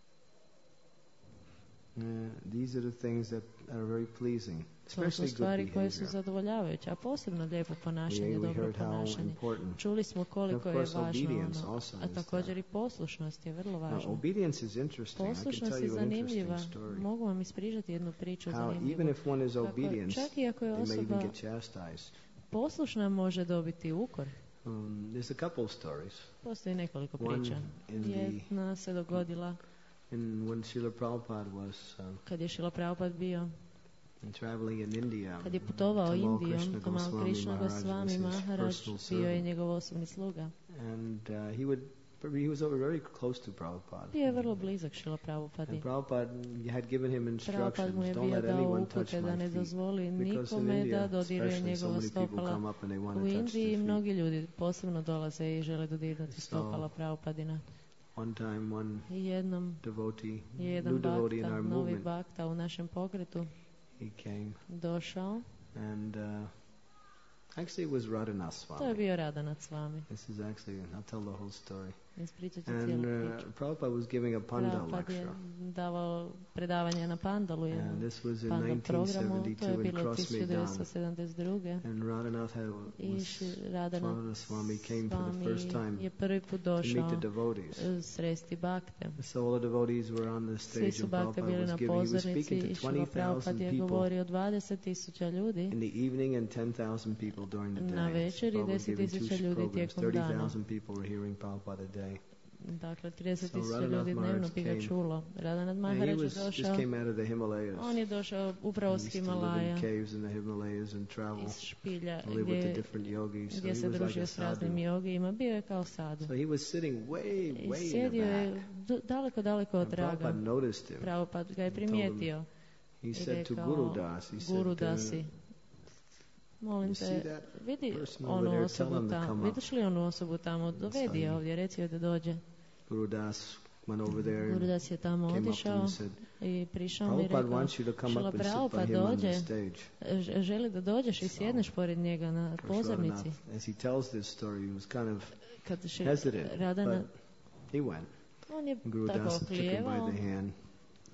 S1: Uh, these are the things that are very pleasing.
S2: To su stvari koje su zadovoljavajuće, a posebno lijepo ponašanje, dobro ponašanje. Čuli smo koliko je važno ono, a također i poslušnost je vrlo važna. Poslušnost je zanimljiva. Mogu vam ispričati jednu priču zanimljivu. Kako, čak i ako je osoba poslušna, može dobiti ukor.
S1: Um, there's a couple of stories.
S2: Postoji nekoliko priča. Jedna se dogodila
S1: in when Srila Prabhupada was um,
S2: kad je Srila Prabhupada bio
S1: traveling in India,
S2: kad je putovao Indijom, Tamal Krishna Goswami Maharaj bio je njegov osobni sluga.
S1: And uh, he would he was very close to Prabhupada.
S2: Bio je vrlo blizak Srila Prabhupadi.
S1: And Prabhupada had given him instructions, don't let anyone touch my
S2: da ne dozvoli nikome da dodiruje njegova stopala. U Indiji mnogi ljudi posebno dolaze i žele dodirnuti stopala Prabhupadina.
S1: One time, one
S2: jednom
S1: devotee,
S2: jedan
S1: new devotee in our
S2: bakta, novi
S1: movement,
S2: bakta u našem pokretu,
S1: he came,
S2: došao,
S1: and uh, actually it was Radhanath Swami.
S2: To je bio Radhanath Swami.
S1: This is actually, I'll tell the whole story.
S2: Ispričat ću
S1: And
S2: cijelu
S1: uh,
S2: priču.
S1: Prabhupada was giving a Pandal lecture.
S2: Je davao predavanje na Pandalu,
S1: And this was in
S2: Pandal programu, to je
S1: nineteen seventy-two in
S2: bilo
S1: Cross
S2: devetnaest sedamdeset dva.
S1: And Radhanath had, was, Radhanath Swami came for the first time
S2: je prvi put
S1: to meet
S2: došao
S1: the devotees.
S2: sresti bakte.
S1: So all the devotees were on the stage.
S2: Svi su
S1: and
S2: bakte
S1: Prabhupada
S2: bili
S1: was
S2: na
S1: giving, he was
S2: pozornici
S1: speaking
S2: i
S1: to
S2: Srila
S1: twenty thousand
S2: Prabhupada je
S1: people
S2: govorio dvadeset tisuća ljudi
S1: in the evening and ten thousand people during the day.
S2: na večer i deset tisuća ljudi tijekom dana.
S1: thirty thousand people were hearing Prabhupada a day.
S2: Dakle, trideset tisuća ljudi dnevno bi ga čulo. Radhanath Maharaj je došao, on je došao upravo s Himalaja, iz špilja, gdje, gdje se družio s raznim jogijima, bio je kao sadhu. I sjedio je daleko, daleko od traga. Prabhupada ga je primijetio i rekao, Guru Dasi, molim te, vidi onu osobu tamo, vidiš li onu osobu tamo, dovedi je ovdje, reci joj da dođe.
S1: Guru Das went over there
S2: Guru Das je tamo otišao i prišao mi i rekao, Šrila Prabhupada dođe, želi da dođeš i sjedneš pored njega na pozornici. Kad Radhanath, on je tako oklijevao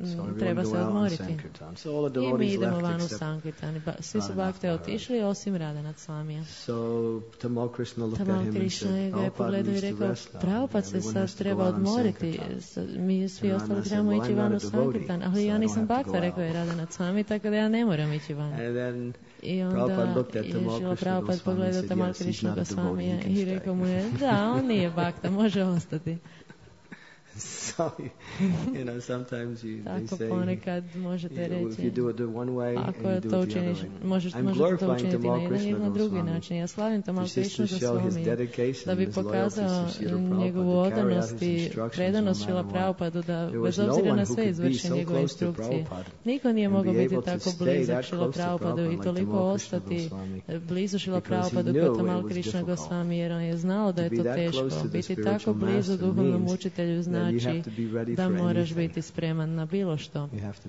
S2: treba se odmoriti. I mi idemo van u Sankirtan. Svi su bakte otišli, osim Radhanath Swamija.
S1: Tamal Krishna
S2: ga je pogledao i rekao, Prabhupada se sad treba odmoriti, mi svi ostali trebamo ići van u Sankirtan, ali ja nisam bakta, rekao je Radhanath Swami, tako da ja ne moram ići van. I onda je Šrila Prabhupada pogledao Tamal Krishna Gosvamija i rekao mu je, da, on nije bakta, može ostati.
S1: So, you know, sometimes you, they
S2: Tako
S1: say,
S2: ponekad možete reći,
S1: if you do it the one way,
S2: ako to učiniš, možeš, možeš to učiniti na jedan ili na drugi način. Ja slavim Tamal Krishna Gosvamija da bi pokazao njegovu odanost i predanost Šrila Prabhupadu, da bez obzira na sve izvrši njegove instrukcije. Niko nije mogao biti tako blizak Šrila Prabhupadu i toliko ostati blizu Šrila Prabhupadu kao Tamal Krishna Gosvami, jer on je znao da je to teško. Biti tako blizu duhovnom učitelju znači da moraš biti spreman na bilo što.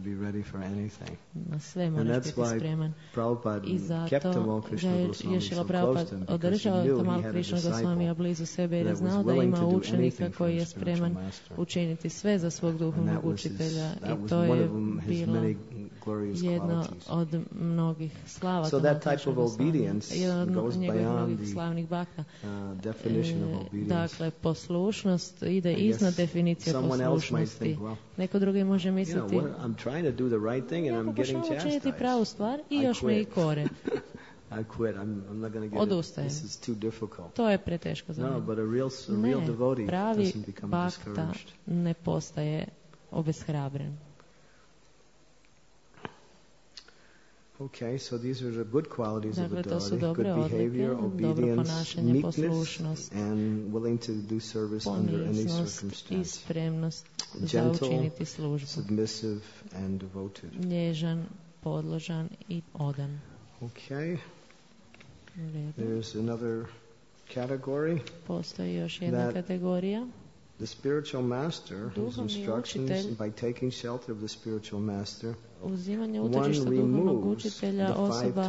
S2: Na sve moraš biti spreman. I zato je Šrila Prabhupada održao Tamal Krishna Gosvamija blizu sebe jer je znao da ima učenika koji je spreman učiniti sve za svog duhovnog učitelja i to je bilo jedno od mnogih slava Tamal Krishna Gosvamija. Jedan od njegovih mnogih slavnih bakta. Dakle, poslušnost ide iznad definicije poslušnosti. Neko drugi može misliti, ja pokušavam učiniti pravu stvar i još me i kore. Odustajem. To je preteško za mene. Ne, pravi bakta ne postaje obeshrabren.
S1: Okay, so these are the good qualities
S2: dakle,
S1: of a
S2: to su
S1: devotee,
S2: dobre
S1: good
S2: odlike,
S1: behavior,
S2: dobro
S1: obedience,
S2: ponašanje,
S1: meekness,
S2: poslušnost,
S1: and willing to do service under any circumstance.
S2: I spremnost za učiniti službu.
S1: Submissive and devoted.
S2: Nježan, podložan i odan.
S1: Okay. There's another category.
S2: Postoji još jedna kategorija.
S1: The spiritual master, whose instructions by taking shelter of the spiritual master,
S2: uzimanje utočišta duhovnog učitelja osoba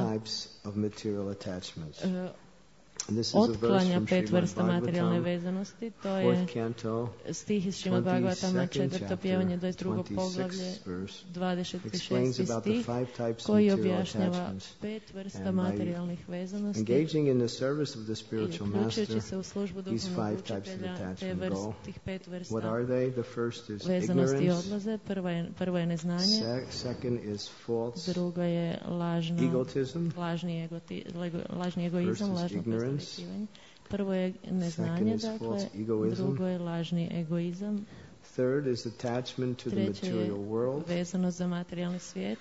S2: otklanja pet vrsta materijalne vezanosti. To je stih iz Šrimad Bhagavatama, četvrto pjevanje, dvadeset drugo poglavlje, dvadeset šesti stih, koji objašnjava pet vrsta materijalnih vezanosti. I uključujući se u službu duhovnog učitelja, te vrst, tih pet vrsta vezanosti odlaze. Prvo je, prvo je neznanje, drugo je lažno, lažni, egoti, lažni egoizam, lažno predstavljanje. Prvo je neznanje, dakle, drugo je lažni egoizam, treće je vezanost za materijalni svijet,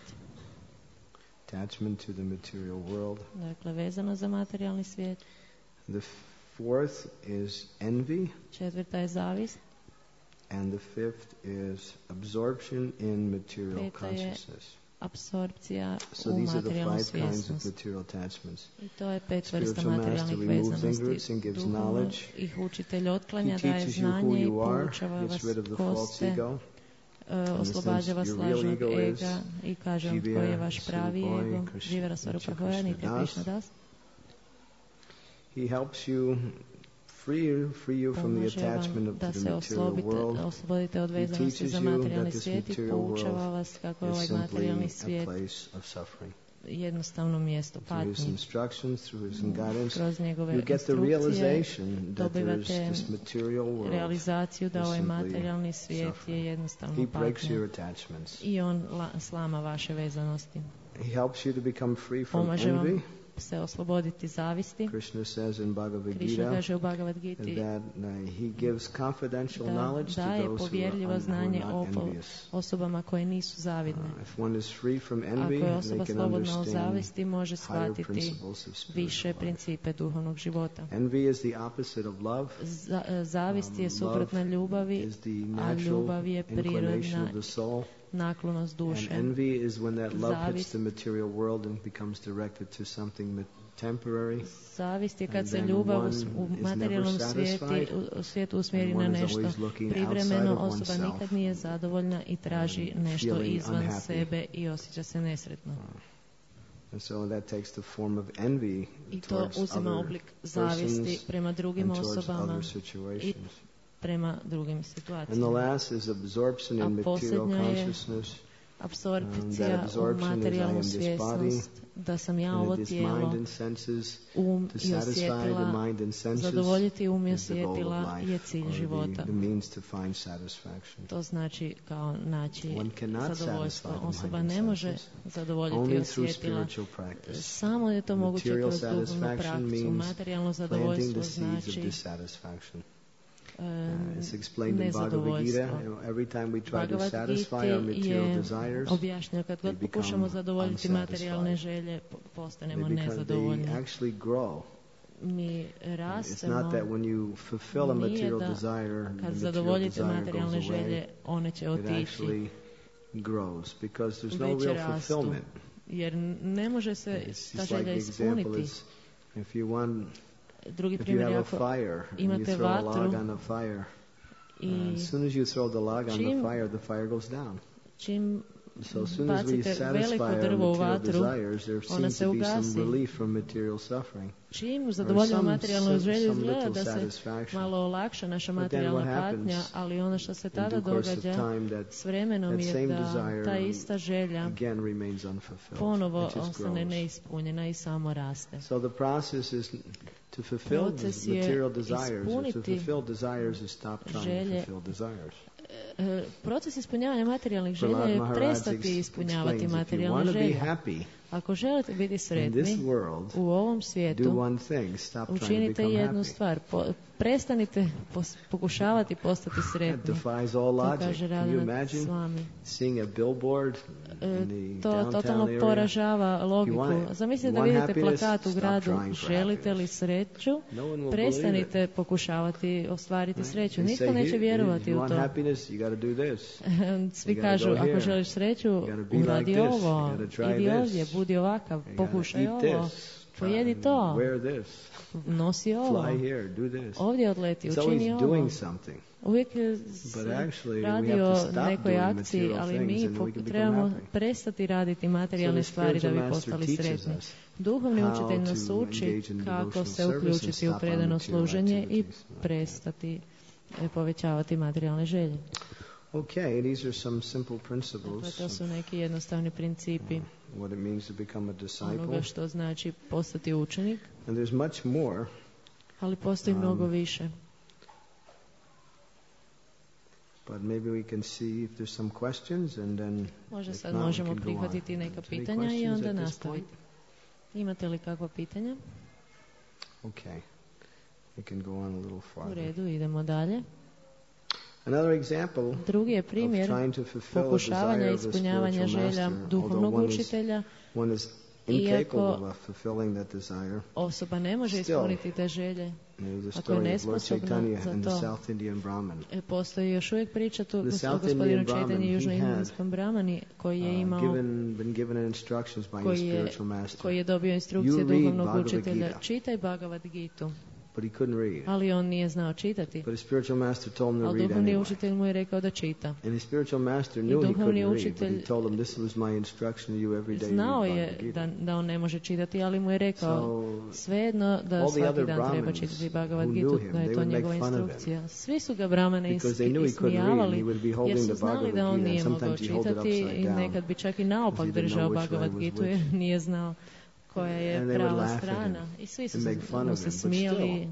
S2: dakle, vezanost za materijalni svijet. Četvrta je zavist.
S1: And the fifth is absorption in material consciousness.
S2: Apsorpcija u materijalnu svjesnost. I to je pet vrsta materijalnih vezanosti. Duhovno ih učitelj otklanja, daje znanje i poučava vas ko ste, oslobađa vas lažnog ega i kaže vam koji je vaš pravi ego. Živera Svarupa Hoja, Nitya Krishna Das.
S1: He helps you free you, free you from the attachment of the material world.
S2: Oslobodite od vezanosti za materijalni svijet i poučava vas kako je ovaj materijalni svijet jednostavno mjesto patnje. Kroz njegove instrukcije dobivate realizaciju da ovaj materijalni svijet je jednostavno patnje i on slama vaše vezanosti. Pomaže vam se osloboditi zavisti.
S1: Krishna says in Bhagavad
S2: Krishna kaže u Bhagavad Gita
S1: that uh, he gives confidential
S2: da
S1: knowledge
S2: daje
S1: to those
S2: povjerljivo znanje o osobama koje nisu zavidne.
S1: Uh, if one is free from envy,
S2: ako je osoba
S1: they can
S2: slobodna od zavisti, može shvatiti više principe duhovnog života.
S1: Envy is the opposite of love.
S2: Z- zavist je suprotna ljubavi, a ljubav je prirodna naklonost duše.
S1: And envy is when that love hits the material world and becomes directed to something temporary.
S2: Zavist je kad se ljubav u materijalnom svijetu, u svijetu usmjeri na nešto privremeno, osoba nikad nije zadovoljna i traži nešto izvan sebe i osjeća se nesretno.
S1: And so that takes the form of envy
S2: I to uzima oblik zavisti prema drugim osobama i prema drugim situacijama.
S1: And the last is absorption in material consciousness.
S2: Apsorpcija u materijalnu svjesnost, da sam ja ovo tijelo, um i osjetila, zadovoljiti um i osjetila je cilj života. To znači kao naći zadovoljstvo. Osoba ne može zadovoljiti osjetila, samo je to moguće kroz duhovnu praksu. Materijalno zadovoljstvo znači
S1: Uh, it's explained in Bhagavad Gita. Every time we try to satisfy our material desires,
S2: objašnjeno kad god pokušamo zadovoljiti materijalne želje, postanemo nezadovoljni.
S1: They actually grow.
S2: Mi rastemo.
S1: It's not that when you fulfill a material desire,
S2: kad zadovoljite materijalne želje, one će otići.
S1: It actually grows because there's no real fulfillment.
S2: Jer ne može se ta želja ispuniti.
S1: If you want
S2: Drugi primjer je ako imate vatru i čim, čim bacite veliko drvo u vatru, ona se ugasi. Čim zadovoljimo materijalnu želju, izgleda da se malo olakša naša materijalna patnja, ali ono što se tada događa s vremenom je da ta ista želja ponovo ostane neispunjena i samo raste.
S1: To fulfill the material desires, or to fulfill desires is stop trying to fulfill desires.
S2: Proces ispunjavanja materijalnih želja je prestati ispunjavati materijalne želje. Ako želite biti sretni u ovom svijetu, učinite jednu stvar. Po, prestanite pos, pokušavati postati sretni. To kaže Radhanath Swami. To totalno poražava logiku. Zamislite da vidite plakat u gradu, želite li sreću? Prestanite pokušavati ostvariti sreću. Nitko neće vjerovati u to. Svi kažu, ako želiš sreću, uradi ovo, idi ovdje, budi ovakav, pokušaj ovo, pojedi to, nosi ovo, ovdje odleti, učini ovo. Uvijek radi o nekoj akciji, ali mi trebamo prestati raditi materijalne stvari da bi postali sretni. Duhovni učitelj nas uči kako se uključiti u predano služenje i prestati povećavati materijalne želje.
S1: Okay, these are some simple principles.
S2: Dakle, to su neki jednostavni principi
S1: what it means to become a disciple.
S2: Onoga što znači postati učenik.
S1: And there's much more.
S2: Ali postoji um, mnogo više.
S1: But maybe we can see if there's some questions and then
S2: možda sad možemo prihvatiti neka pitanja i onda nastaviti. Imate li kakva pitanja?
S1: Okay. We can go on a little farther.
S2: U redu, idemo dalje.
S1: Another example
S2: Drugi je primjer pokušavanja ispunjavanja želja duhovnog učitelja, iako osoba ne može ispuniti te želje, ako je nesposobna za to. Postoji još uvijek priča tu o gospodinu Čaitanji i južnoindijskom Brahmani koji je imao, koji je, koji je dobio instrukcije duhovnog učitelja, čitaj Bhagavad Gitu.
S1: But he couldn't read.
S2: Ali on nije znao čitati.
S1: But his spiritual master told him to
S2: read
S1: anyway.
S2: Duhovni učitelj mu je rekao da čita.
S1: And his spiritual master knew he couldn't read, but he told him this was my instruction to you every day.
S2: Znao je da, da on ne može čitati, ali mu je rekao so, svejedno da svaki dan treba čitati Bhagavad Gitu, da je to njegova instrukcija. Svi su ga Brahmane ismijavali, jer su znali da on nije mogao čitati i nekad bi čak i naopak držao Bhagavad Gitu jer nije znao koja je prava strana. I svi su mu se smijali.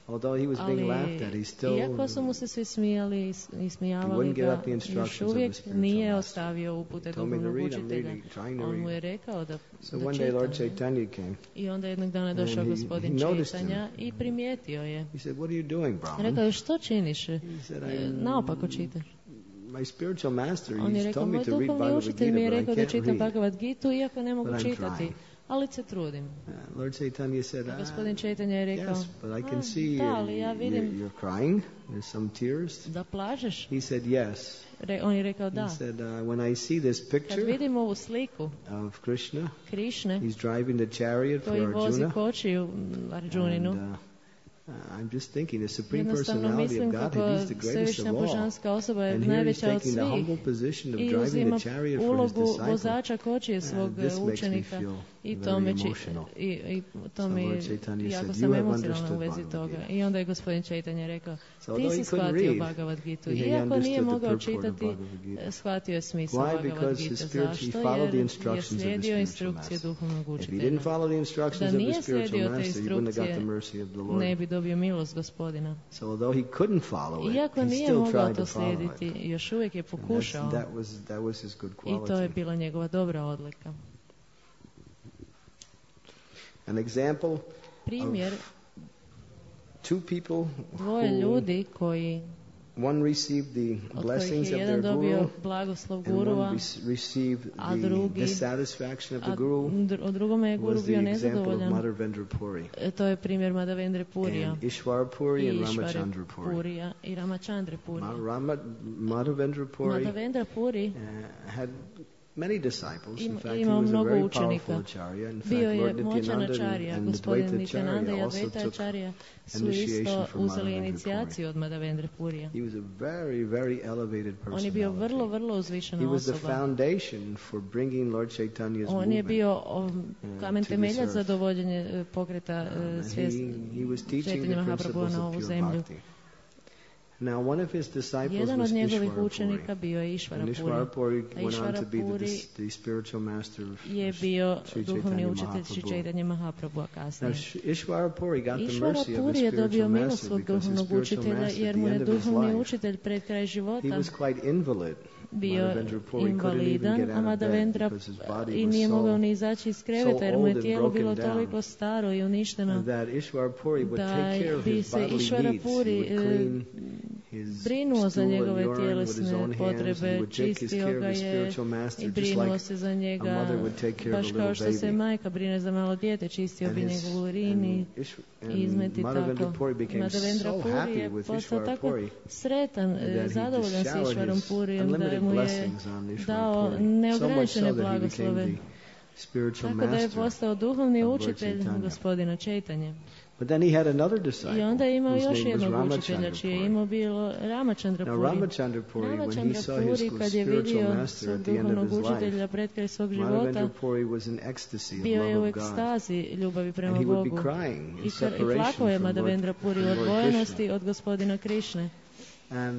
S2: Ali, iako su mu se svi smijali i smijavali ga, još uvijek nije ostavio upute duhovnog učitelja. On mu je rekao da, da čita. I onda jednog dana je došao gospodin Čaitanja i primijetio je. Rekao je, što činiš? Naopako čitaš. On je rekao, moj duhovni učitelj mi je rekao da čitam Bhagavad Gitu, iako ne mogu čitati. Ali se trudim.
S1: Uh, Lord Chaitanya said, ah,
S2: gospodin Chaitanya je rekao,
S1: yes, but I can see
S2: da, ali ja vidim
S1: you're, you're crying, there's some tears.
S2: Da plažeš.
S1: He said, yes.
S2: Re, on je rekao da.
S1: He said, uh, when I see this picture
S2: kad vidim ovu sliku
S1: of Krishna,
S2: Krishne,
S1: he's driving the chariot for Arjuna,
S2: koji vozi kočiju Arjuninu,
S1: and, uh, I'm just thinking the supreme personality of Godhead, he's the greatest of all. And here he's taking the humble position of driving the chariot for his disciple. Uh, this makes me feel very emotional.
S2: I, i to
S1: So
S2: mi
S1: Lord Chaitanya
S2: jako
S1: said,
S2: sam
S1: "You have
S2: emocionalna u
S1: understood
S2: vezi
S1: Bhagavad
S2: toga.
S1: Gita."
S2: I onda je gospodin Chaitanya rekao,
S1: So
S2: ti
S1: although
S2: si
S1: he couldn't
S2: shvatio
S1: read,
S2: Bhagavad Gitu.
S1: he
S2: Iako nije
S1: understood the
S2: mogao
S1: purport of
S2: čitati,
S1: Bhagavad Gita.
S2: shvatio je smisao
S1: Why?
S2: Bhagavad
S1: Because
S2: Gita.
S1: his spirit, he
S2: Zašto?
S1: followed the
S2: Jer je
S1: instructions of the
S2: slijedio
S1: spiritual
S2: instrukcije
S1: master.
S2: duhovnog
S1: If he
S2: učitelja.
S1: didn't follow the instructions
S2: Da
S1: of the
S2: nije
S1: spiritual
S2: slijedio te
S1: master, he wouldn't have got the
S2: instrukcije,
S1: mercy of the
S2: ne
S1: Lord.
S2: bi dobio milost gospodina.
S1: So although he couldn't follow it,
S2: Iako
S1: he
S2: nije
S1: still
S2: mogao
S1: tried
S2: to
S1: to follow it.
S2: slijediti, još uvijek je
S1: And that's,
S2: pokušao.
S1: that was that was his good
S2: I to je
S1: quality.
S2: bila njegova dobra odlika.
S1: An example
S2: Primjer
S1: of two people
S2: dvoje
S1: who
S2: ljudi koji
S1: one received the
S2: od
S1: blessings
S2: kojih je
S1: of
S2: jedan
S1: their
S2: dobio
S1: guru,
S2: blagoslov
S1: and one
S2: gurua,
S1: re- received
S2: a
S1: the
S2: drugi,
S1: dissatisfaction of
S2: a
S1: the guru.
S2: dr- od drugome je guru
S1: Was the
S2: bio
S1: example of
S2: nezadovoljan.
S1: Madhavendra Puri
S2: E, To je primjer Madhavendra Purija
S1: and Ishwar Puri and
S2: i Ishvara
S1: Ramachandra Puri.
S2: Purija i Ramachandra Purija.
S1: Ma- Rama, Madhavendra Puri
S2: Madhavendra Puri
S1: uh, had many disciples. In
S2: Ima-
S1: fact, he
S2: imao
S1: was a
S2: mnogo
S1: very
S2: učenika.
S1: powerful acharya. In fact,
S2: Bio je
S1: Lord
S2: moćan
S1: Nityananda
S2: acharya.
S1: and
S2: Gospodin
S1: Advaita
S2: Nityananda i
S1: Acharya also
S2: Advaita
S1: took
S2: Acharya su
S1: initiation
S2: isto
S1: from
S2: uzeli
S1: Madhavendra
S2: inicijaciju od Madhavendra Purija.
S1: He was a very, very elevated
S2: On je bio vrlo,
S1: personality.
S2: vrlo
S1: He
S2: uzvišena
S1: was the
S2: osoba.
S1: foundation for bringing Lord Chaitanya's
S2: On je
S1: movement.
S2: bio um,
S1: uh,
S2: kamen
S1: to this
S2: temeljac za
S1: earth.
S2: dovođenje e, pokreta
S1: Um,
S2: e,
S1: and
S2: svijest
S1: he, he was teaching
S2: Chaitanya
S1: the
S2: Mahaprabhua
S1: principles
S2: na
S1: of
S2: ovu
S1: pure
S2: zemlju.
S1: bhakti. Now, one of his disciples
S2: Jedan
S1: was
S2: od njegovih
S1: Ishwara Puri.
S2: učenika bio je Ishvara
S1: And
S2: Puri.
S1: Ishwara Puri
S2: A
S1: went on
S2: Ishvara
S1: to be the,
S2: Puri
S1: dis- the spiritual master of
S2: je
S1: Sri
S2: bio duhovni
S1: Chaitanya
S2: učitelj Sri
S1: Mahaprabhu.
S2: Chaitanya Mahaprabhua
S1: Now,
S2: kasnije.
S1: Sh- Ishwara Puri got the
S2: Ishvara
S1: mercy of
S2: Puri
S1: his
S2: je dobio
S1: spiritual
S2: milost
S1: master
S2: svog
S1: because his
S2: duhovnog
S1: spiritual
S2: učitelja
S1: master,
S2: jer
S1: at the
S2: mu je
S1: end of his
S2: duhovni
S1: life,
S2: učitelj pred kraj
S1: he
S2: života
S1: was quite invalid.
S2: bio
S1: Madhavendra Puri couldn't even
S2: invalidan,
S1: get
S2: a
S1: out of bed
S2: Madhavendra
S1: because his body
S2: i
S1: was
S2: nije mogao
S1: so,
S2: ni izaći iz kreveta
S1: so
S2: jer mu je
S1: old and
S2: tijelo bilo
S1: broken down
S2: toliko staro i uništeno
S1: that Ishwara Puri would
S2: da
S1: take care of
S2: bi
S1: his
S2: se
S1: bodily
S2: Ishvara
S1: needs. He
S2: Puri
S1: would clean his
S2: brinuo za
S1: stool and
S2: njegove
S1: urine with his
S2: tjelesne
S1: own hands. He
S2: potrebe,
S1: would take his
S2: čistio
S1: care
S2: ga
S1: of his
S2: je
S1: spiritual master,
S2: i
S1: just
S2: brinuo
S1: like
S2: se za
S1: a
S2: njega,
S1: mother would take care of
S2: baš
S1: a
S2: kao
S1: little
S2: što se
S1: baby.
S2: majka brine za malo dijete, čistio
S1: And
S2: bi
S1: his-
S2: njegov urin i
S1: and Ish- and
S2: izmeti
S1: Madhavendra
S2: tako.
S1: Puri became
S2: Madhavendra
S1: so
S2: Puri
S1: happy
S2: je
S1: with
S2: postao
S1: Ishwara
S2: tako
S1: Puri
S2: sretan,
S1: that
S2: e,
S1: he
S2: zadovoljan
S1: just
S2: s
S1: showered
S2: Ishvarom
S1: his
S2: Purijem, da
S1: unlimited
S2: mu je
S1: blessings on Ishwara
S2: dao
S1: Puri. So much
S2: neograničene
S1: so that he became
S2: blagoslove.
S1: the spiritual
S2: Tako da je
S1: master.
S2: postao duhovni
S1: of Lord
S2: učitelj
S1: Chaitanya.
S2: gospodina Chaitanje.
S1: But then he had another disciple
S2: I onda je imao
S1: whose
S2: još
S1: name was
S2: jednog učitelja
S1: Ramachandra
S2: čije
S1: Puri.
S2: ime bilo Ramachandra
S1: Now
S2: Puri.
S1: Ramachandra Puri, when he
S2: Ramachandra
S1: saw his
S2: Puri kad je
S1: spiritual
S2: vidio
S1: master
S2: svog
S1: at the end of
S2: duhovnog
S1: his life,
S2: učitelja pred kraj svog
S1: Madhavendra
S2: života,
S1: Puri was in ecstasy of
S2: bio je u
S1: love of God.
S2: ekstazi ljubavi
S1: And
S2: prema
S1: he would be
S2: Bogu.
S1: crying
S2: I,
S1: in
S2: kar- i
S1: separation
S2: plakao je
S1: from Lord,
S2: Madhavendra Puri u
S1: from Lord
S2: odvojenosti
S1: Krishna.
S2: od gospodina Krišne.
S1: And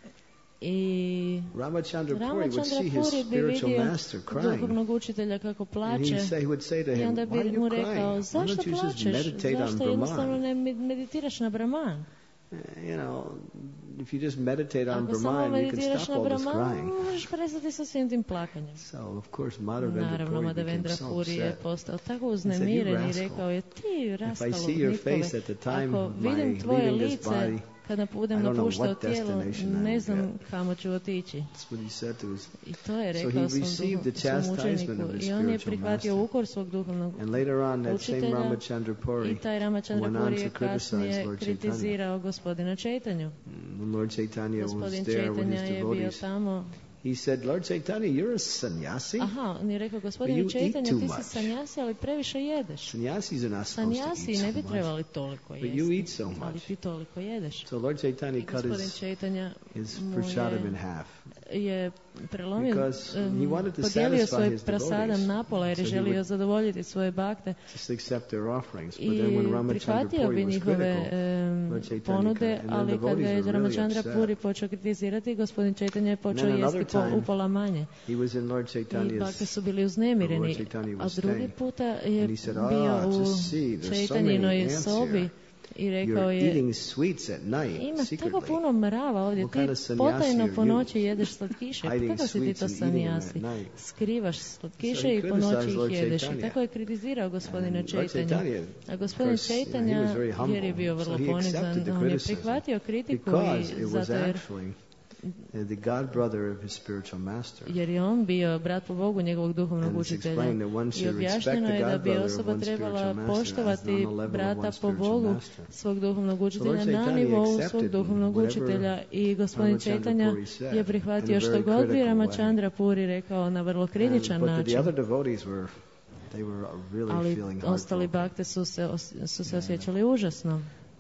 S2: I
S1: Ramachandra Puri would
S2: Ramachandra
S1: see his
S2: Puri bi
S1: spiritual
S2: vidio
S1: master crying.
S2: duhovnog učitelja kako
S1: And
S2: plače.
S1: he, say, he would say to
S2: I
S1: him,
S2: onda
S1: why
S2: bi
S1: are
S2: mu
S1: you
S2: rekao,
S1: crying? Why
S2: zašto
S1: don't you just
S2: plačeš?
S1: meditate on
S2: Zašto jednostavno
S1: Brahman?
S2: ne med- meditiraš na Brahman?
S1: Uh, You know, if you just meditate on
S2: Ako samo
S1: Brahman, you can
S2: meditiraš
S1: stop
S2: na
S1: all this
S2: Brahman,
S1: crying.
S2: možeš prestati sa svim tim plakanjem.
S1: So, of course, Madhavendra
S2: Naravno,
S1: Puri became
S2: Madhavendra
S1: so
S2: Puri je
S1: upset.
S2: postao tako
S1: said,
S2: uznemiren
S1: "You
S2: i
S1: rascal.
S2: rekao je, ti
S1: If I
S2: raskalo
S1: see your
S2: nikove,
S1: face at the time
S2: ako
S1: of my
S2: vidim tvoje
S1: leaving this
S2: lice
S1: body,
S2: kada budem
S1: I don't know
S2: napuštao
S1: what
S2: tijelo,
S1: destination I
S2: ne
S1: will
S2: znam
S1: get."
S2: kamo ću otići.
S1: That's what he said to his...
S2: I to je
S1: So he
S2: rekao svom,
S1: received
S2: duhu,
S1: the
S2: svom
S1: chastisement
S2: učeniku.
S1: of his
S2: I on je
S1: spiritual
S2: prihvatio
S1: master.
S2: ukor svog duhovnog
S1: And later on, that same
S2: učitelja.
S1: Ramachandra
S2: I
S1: Puri
S2: taj Ramachandra
S1: went on
S2: Puri je
S1: to criticize
S2: kasnije
S1: Lord Chaitanya.
S2: kritizirao gospodina Chaitanju.
S1: When Lord Chaitanya was
S2: Gospodin
S1: there with
S2: Chaitanya
S1: his
S2: je bio
S1: devotees,
S2: tamo.
S1: he said, Lord Chaitanya, you're a sannyasi?
S2: Aha, on je rekao,
S1: You
S2: gospodine
S1: eat
S2: Chaitanya,
S1: too
S2: ti si
S1: much.
S2: sanjasi, ali previše jedeš.
S1: Sannyasis are not supposed to
S2: Sanjasi
S1: eat
S2: ne
S1: so
S2: bi
S1: much.
S2: trebali toliko
S1: But you eat
S2: jesti,
S1: so
S2: ali
S1: much.
S2: ti toliko jedeš.
S1: So Lord Chaitanya
S2: I
S1: cut
S2: gospodin
S1: his,
S2: Chaitanya
S1: his
S2: mu
S1: prasadam in
S2: je,
S1: half.
S2: je prelomio,
S1: Because he
S2: um,
S1: wanted to
S2: podijelio
S1: satisfy
S2: svoj
S1: his
S2: prasadam
S1: devotees.
S2: napola jer je
S1: So he
S2: želio
S1: would
S2: zadovoljiti svoje bakte
S1: just accept their offerings. But
S2: i
S1: then when Ramachandra
S2: prihvatio
S1: Puri
S2: bi
S1: was
S2: njihove
S1: critical,
S2: um,
S1: Lord Chaitanya
S2: ponude,
S1: cut- and then
S2: ali kada
S1: devotees
S2: je
S1: were really
S2: Ramachandra
S1: upset.
S2: Puri počeo kritizirati, gospodin Chaitanya je počeo
S1: then
S2: jesti
S1: another
S2: po,
S1: time,
S2: upola manje.
S1: he was in Lord
S2: I bakte
S1: Chaitanya's,
S2: su bili
S1: Lord
S2: uznemireni,
S1: Chaitanya
S2: a
S1: was
S2: drugi
S1: staying.
S2: puta je
S1: And he said,
S2: bio
S1: "Ah,
S2: u
S1: just see, there's so many
S2: Chaitanjinoj
S1: ants
S2: sobi
S1: here.
S2: i rekao
S1: You're
S2: je,
S1: eating sweets at night,
S2: ima tako
S1: secretly.
S2: puno mrava ovdje,
S1: What
S2: ti
S1: kind of sannyasi
S2: potajno
S1: are
S2: po
S1: you?
S2: noći jedeš slatkiše,
S1: Hiding
S2: kako si ti
S1: sweets
S2: to
S1: and eating them
S2: sanjasi?
S1: at night."
S2: Skrivaš
S1: So
S2: slatkiše
S1: he
S2: i po noći
S1: criticized Lord
S2: ih jedeš. I
S1: Chaitanya.
S2: tako je kritizirao gospodina
S1: And Lord
S2: Chaitanju.
S1: Chaitanya,
S2: A
S1: of
S2: gospodin
S1: course, you know, he
S2: Chaitanya,
S1: was very humble,
S2: jer je bio vrlo
S1: so he
S2: ponizan,
S1: accepted the
S2: on je
S1: criticism
S2: prihvatio kritiku
S1: because
S2: i
S1: it was
S2: zato jer,
S1: actually uh, the god brother of his spiritual master.
S2: jer je on bio brat po Bogu njegovog duhovnog
S1: And it's
S2: učitelja.
S1: explained that one
S2: I
S1: should respect
S2: objašnjeno
S1: the
S2: je da
S1: god
S2: bi
S1: brother of
S2: osoba
S1: one
S2: trebala
S1: spiritual master as
S2: poštovati
S1: on the level of
S2: brata
S1: one
S2: po
S1: spiritual
S2: Bogu,
S1: master.
S2: svog duhovnog učitelja
S1: Lord
S2: na
S1: Chaitanya
S2: nivou svog
S1: accepted
S2: duhovnog
S1: whatever
S2: učitelja i gospodin
S1: Ramachandra
S2: Chaitanya
S1: Puri said
S2: je
S1: in
S2: prihvatio
S1: a
S2: što
S1: very
S2: god bi
S1: critical
S2: Ramachandra Puri rekao na vrlo kritičan
S1: And, but
S2: način.
S1: the other devotees were, they were really
S2: Ali
S1: feeling
S2: ostali
S1: heartbroken.
S2: bakte su se, os- su se osjećali užasno.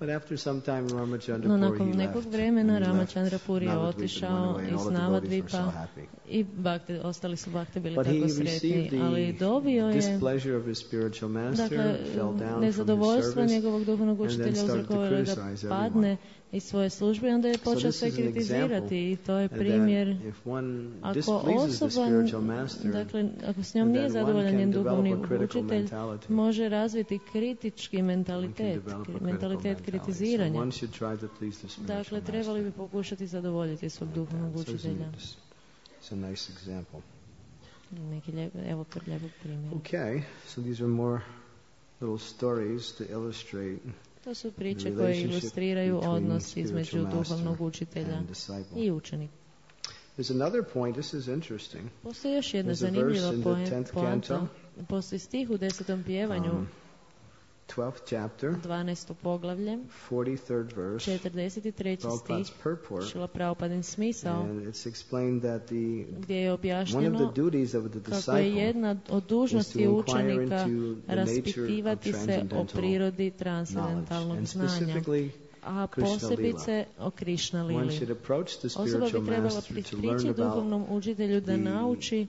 S2: No nakon nekog vremena Ramachandra Puri je otišao iz Navadvipa i bhakti, ostali su bhakti bili tako sretni, ali dobio je dakle, nezadovoljstvo njegovog duhovnog učitelja uzrokovalo da padne iz svoje službe i onda je počeo sve kritizirati i to je primjer ako osoba, dakle, ako s njom nije zadovoljan njen duhovni učitelj, može razviti kritički mentalitet, mentalitet kritiziranja. Dakle, trebali bi pokušati zadovoljiti svog duhovnog učitelja. Neki lijep, evo lijepog primjera.
S1: Okay, so these are more little stories to illustrate.
S2: To su priče koje ilustriraju odnos između duhovnog učitelja i učenika. Postoji još jedna zanimljiva poanta. Postoji stih u desetom pjevanju, um, dvanaesto poglavlje, četrdeset treći stih, Šrila Prabhupadin smisao, gdje je objašnjeno kako je jedna od dužnosti učenika raspitivati se o prirodi transcendentalnog znanja, a posebice o Krišna lili. Osoba bi trebala prići duhovnom učitelju da nauči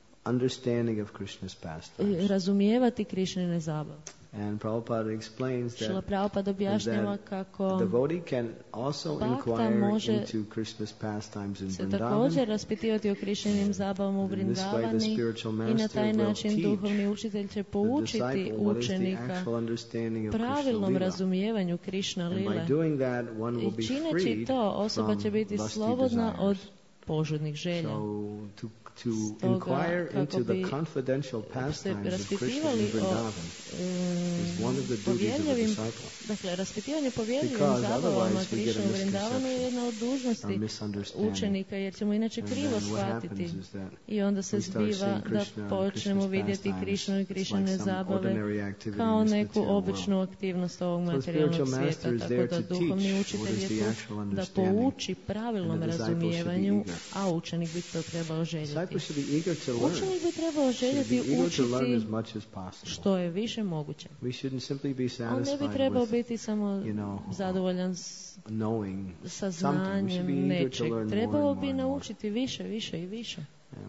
S2: razumijevati Krišnine zabave.
S1: And Prabhupada explains that,
S2: Šrila Prabhupada objašnjava kako
S1: devotee can also inquire into Krishna's pastimes in
S2: se također raspitivati o Krišninim zabavama u Vrindavani i na taj način duhovni učitelj će poučiti učenika pravilnom razumijevanju Krišna lile. I čineći to, osoba će biti slobodna od požudnih želja.
S1: To inquire into the confidential pastimes of Krishna in Vrindavan is one of the duties of a disciple.
S2: Dakle, raspitivanje povjerljivim zabavama Krišna u Vrindavanu je jedna od dužnosti učenika, jer ćemo inače krivo shvatiti. I onda se zbiva da počnemo vidjeti Krišnu i Krišnine zabave kao neku običnu aktivnost ovog materijalnog svijeta. Tako da duhovni učitelj je tu da pouči pravilnom razumijevanju, a učenik bi to trebao željeti. Učenik bi trebao željeti učiti što je više moguće. On ne bi trebao biti samo zadovoljan sa znanjem nečeg. Trebao bi naučiti više, više i više.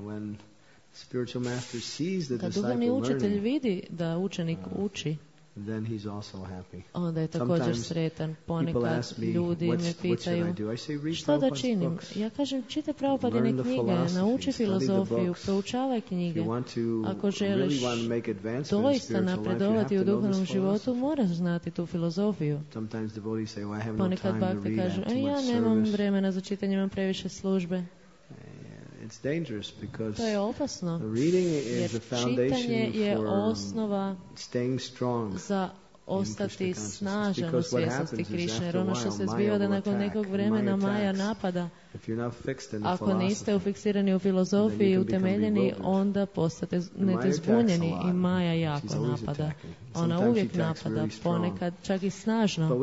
S2: Kad duhovni učitelj vidi da učenik uči,
S1: then he's also happy.
S2: Onda je također sretan. Ponekad ljudi me pitaju što da činim. Ja kažem, čitaj Prabhupadine knjige, nauči filozofiju, proučavaj knjige. Ako želiš doista napredovati u duhovnom životu, moraš znati tu filozofiju. Ponekad bhakti kažu, a ja nemam vremena za čitanje, imam previše službe.
S1: It's dangerous because
S2: to je opasno,
S1: jer
S2: čitanje je osnova za ostati snažan u svjesnosti Krišne. Jer ono što se zbiva da nakon nekog vremena Maja napada. Ako niste ufiksirani u filozofiji i utemeljeni, onda postate zbunjeni i Maja jako napada. Ona uvijek napada, ponekad čak i snažno.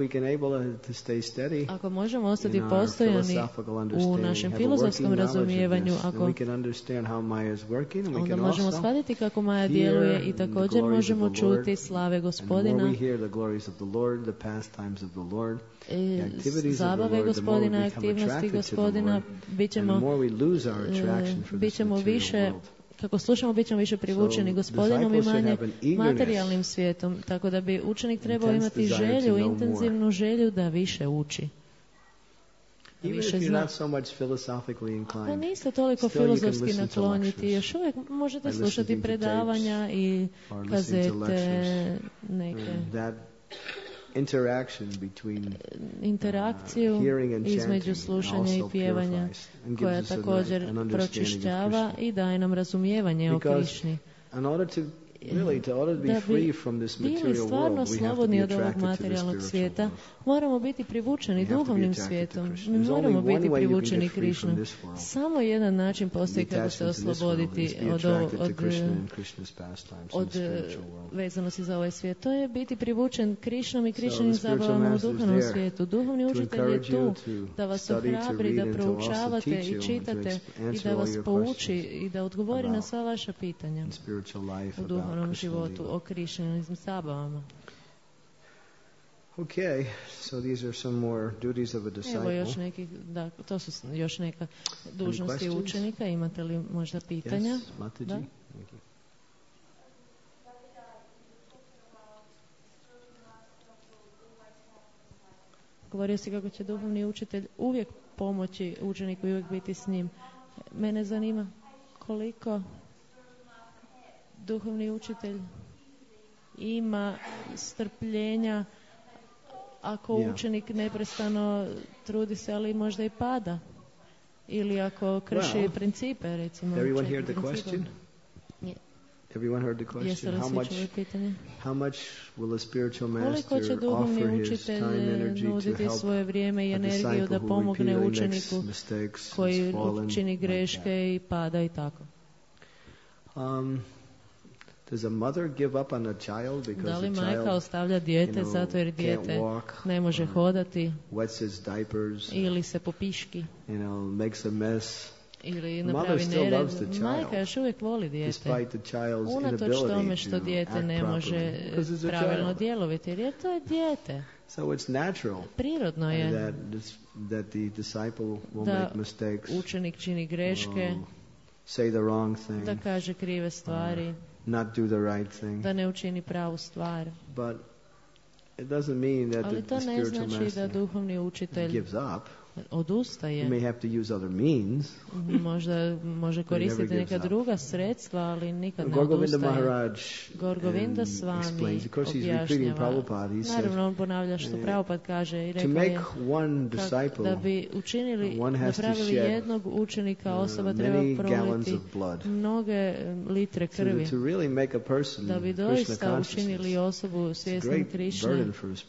S2: Ako možemo ostati postojani u našem filozofskom razumijevanju, ako onda možemo shvatiti kako Maja djeluje i također možemo čuti slave Gospodina, zabave Gospodina, aktivnosti Gospodina, bit ćemo, bit ćemo više, kako slušamo, bit ćemo više privučeni Gospodinom i manje materijalnim svijetom, tako da bi učenik trebao imati želju, intenzivnu želju da više uči. Više zna. Ako niste toliko filozofski nakloniti, još uvijek možete slušati predavanja i kazete neke. Interakciju između slušanja i pjevanja koja također pročišćava i daje nam razumijevanje o Krišni.
S1: Really, to order to be free from this material world, we have to be attracted to the spiritual world.
S2: Moramo biti privučeni duhovnim svijetom. Mi moramo biti privučeni Krišnom. Samo jedan način postoji kako se osloboditi od, od, od vezanosti za ovaj svijet. To je biti privučen Krišnom i Krišnim zabavama u duhovnom svijetu. Duhovni učitelj je tu da vas ohrabri, da proučavate i čitate i da vas pouči i da odgovori na sva vaša pitanja u duhovnom životu o Krišnim zabavama.
S1: Okay, so these are some more duties of a disciple.
S2: Evo još neki, da, to su još neka dužnosti učenika. Imate li možda pitanja?
S1: Yes, Mataji.
S2: Da? Govorio si kako će duhovni učitelj uvijek pomoći učeniku i uvijek biti s njim. Mene zanima koliko duhovni učitelj ima strpljenja ako yeah. učenik neprestano trudi se, ali možda i pada. Ili ako krši well, principe, recimo.
S1: Everyone heard the question?
S2: Yeah.
S1: Everyone heard the question? How much, how much will a spiritual master offer his time, energy to help
S2: svoje vrijeme i energiju da pomogne učeniku koji čini greške i pada i tako?
S1: Um, Does a mother give up on a child because
S2: da li
S1: the
S2: majka
S1: child,
S2: ostavlja dijete
S1: you know,
S2: zato jer dijete
S1: walk,
S2: ne može hodati
S1: wets his diapers,
S2: ili se popiški
S1: you know, makes a mess?
S2: Ili napravi nered? Majka još uvijek voli dijete. Unatoč tome što dijete ne može pravilno djelovati, jer je to je dijete.
S1: So it's natural
S2: Prirodno je
S1: that, this, that the disciple will
S2: da
S1: make mistakes,
S2: učenik čini greške,
S1: say the wrong thing,
S2: da kaže krive stvari,
S1: not do the right thing.
S2: Da ne učini pravu stvar.
S1: But it doesn't mean that
S2: Ali
S1: the,
S2: to
S1: the
S2: ne
S1: spiritual
S2: znači
S1: master
S2: da duhovni učitelj
S1: gives up.
S2: Odustaje.
S1: You may have to use other means.
S2: Možda može koristiti neka druga sredstva, ali nikad ne
S1: Gorgovinda
S2: odustaje.
S1: Maharaj
S2: Gorgovinda
S1: um,
S2: Swami
S1: objašnjava.
S2: Naravno on ponavlja što Prabhupada kaže i rekao je kak, da bi učinili, napravili jednog učenika osoba treba proliti mnoge litre krvi.
S1: To, to really make a person
S2: da bi doista učinili osobu svjesnom Krišne.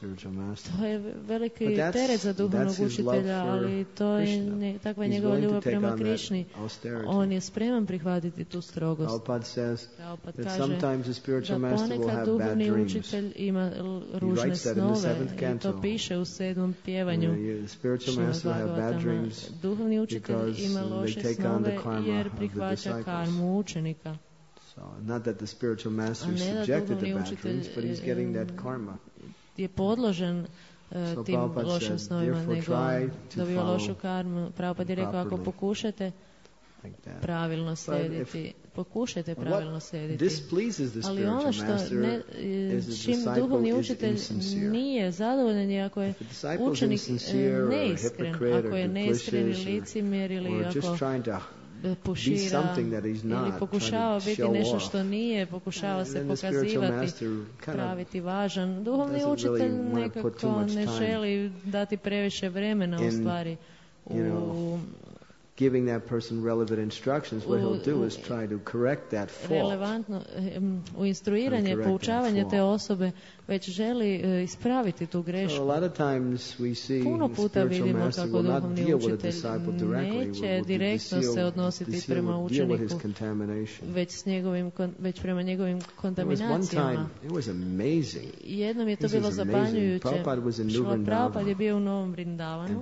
S2: To je veliki teret za duhovnog učitelja, ali to je ne, takva je njegova ljubav prema Krišni. On je spreman prihvatiti tu strogost. Prabhupada kaže da ponekad duhovni učitelj ima ružne snove i to piše u sedmom pjevanju Šrimad Bhagavatama. Duhovni učitelj ima loše snove jer prihvaća karmu učenika.
S1: Not that the spiritual master is subjected to bad dreams, but he's getting that karma.
S2: Je podložen
S1: So
S2: tim lošim snovima, nego dobio lošu karmu. Prabhupada je rekao, ako pokušate pravilno slijediti, pokušajte pravilno slijediti. Ali ono što ne, čim duhovni učitelj nije zadovoljan je ako je učenik neiskren, ako je neiskren ili licemjer ili ako pušira ili pokušava biti nešto što nije, pokušava se pokazivati, praviti važan. Duhovni učitelj nekako ne želi dati previše vremena u stvari u
S1: giving that person relevant instructions, what he'll do is try to correct that fault.
S2: Relevantno u instruiranje, poučavanje te osobe već želi uh, ispraviti tu grešku.
S1: So a lot of times we see
S2: Puno puta vidimo kako duhovni učitelj neće direktno se odnositi prema učeniku, već, s njegovim, već prema njegovim kontaminacijama. Jednom je to bilo zapanjujuće. Šrila Prabhupada je bio u Novom Vrindavanu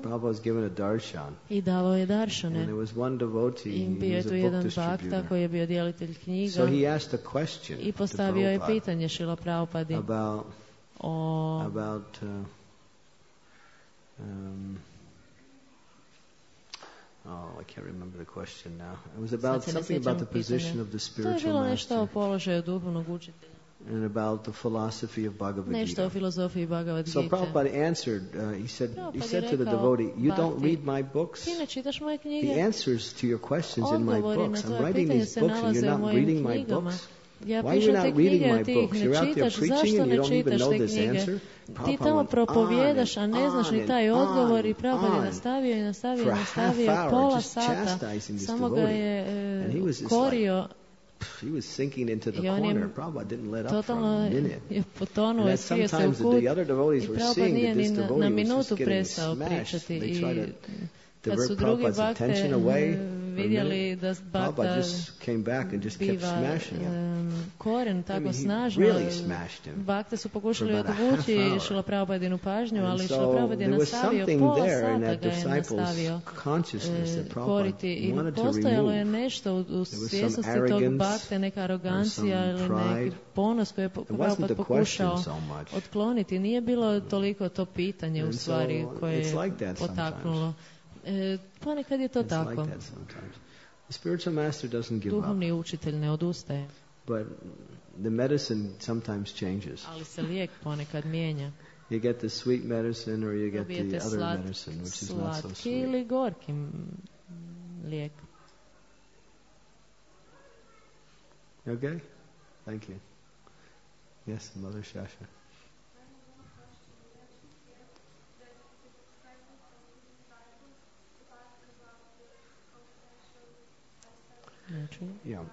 S2: i davao je daršane. I bio je tu jedan bakta koji je bio djelitelj knjiga i postavio je pitanje Šrila Prabhupadi o
S1: about uh, um, oh, I can't remember the question now. It was about something about the position of the spiritual master.
S2: To je bilo nešto o položaju duhovnog učitelja.
S1: And about the philosophy of Bhagavad Gita.
S2: Nešto o filozofiji Bhagavad Gita.
S1: So Prabhupada answered, uh, he said, he said to the devotee, you don't read my books?
S2: Ti ne čitaš moje knjige?
S1: The answers to your questions in my books. I'm writing these books and you're not reading my books.
S2: Ja pišem te knjige, a ti ih ne čitaš. Zašto ne čitaš te knjige? Ti tamo propovjedaš, a ne znaš ni taj odgovor. I Prabhupada je nastavio i nastavio i nastavio pola sata. Samo ga je e, korio.
S1: He was sinking into the corner. Prabhupada didn't let up for a minute.
S2: Je potonuo i skrio se u kut. I Prabhupada nije ni na, na minutu prestao pričati. I Kad su drugi bakte vidjeli da bakta biva um, koren tako snažno, bakte su pokušali odvući Šrila Prabhupādinu pažnju, ali Šrila Prabhupada je nastavio, pola sata ga je nastavio uh, koriti i postojalo je nešto u, u svjesnosti tog bakte, neka arogancija ili neki ponos koji je Prabhupada pokušao otkloniti. Nije bilo toliko to pitanje u stvari koje je potaknulo. E, ponekad je to tako. Duhovni učitelj ne odustaje.
S1: The medicine sometimes changes.
S2: Ali se lijek ponekad mijenja.
S1: You get the sweet medicine or you get the other
S2: slat,
S1: medicine, which is not so
S2: slatki
S1: sweet.
S2: ili gorki lijek.
S1: Okay? Thank you. Yes, Mother Shasha. Yeah.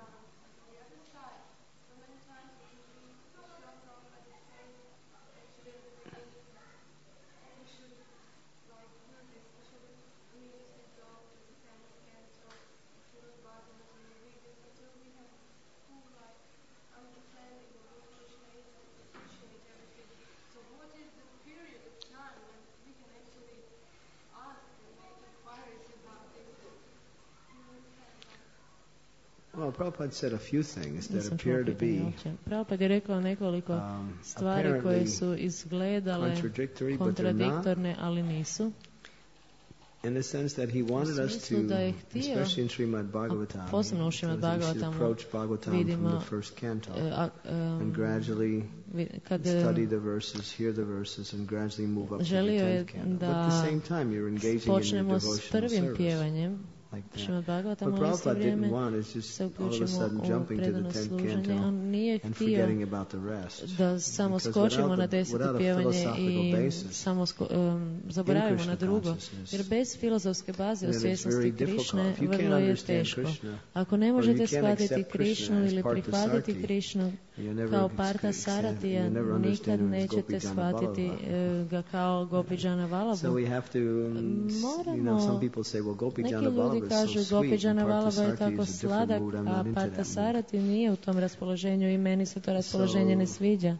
S1: Well, Prabhupada said a few things that appear to be
S2: Prabhupada je rekao nekoliko
S1: um,
S2: stvari koje su izgledale kontradiktorne, ali nisu.
S1: In the sense that he wanted us to, especially in Srimad Bhagavatam,
S2: posebno u Srimad Bhagavatamu vidimo
S1: from the first canto, uh, um, and gradually kad, study the verses, hear the verses, and gradually move up to the tenth canto. But at the same time, you're engaging in your devotional service. Like
S2: Srimad Bhagavatam u isto vrijeme se uključimo u predano služenje. On nije htio da samo skočimo na deseto pjevanje i samo sko, um, zaboravimo na drugo. Jer bez filozofske baze u svjesnosti Krišne vrlo je teško. Ako ne možete shvatiti Krišnu ili prihvatiti Krišnu kao Partha Saratija, nikad nećete shvatiti uh, ga kao Gopijana Vallabhu. Moramo, neki ljudi kažu Gopijana Vallabha je tako sladak, a Partha Sarati nije u tom raspoloženju i meni se to raspoloženje ne sviđa.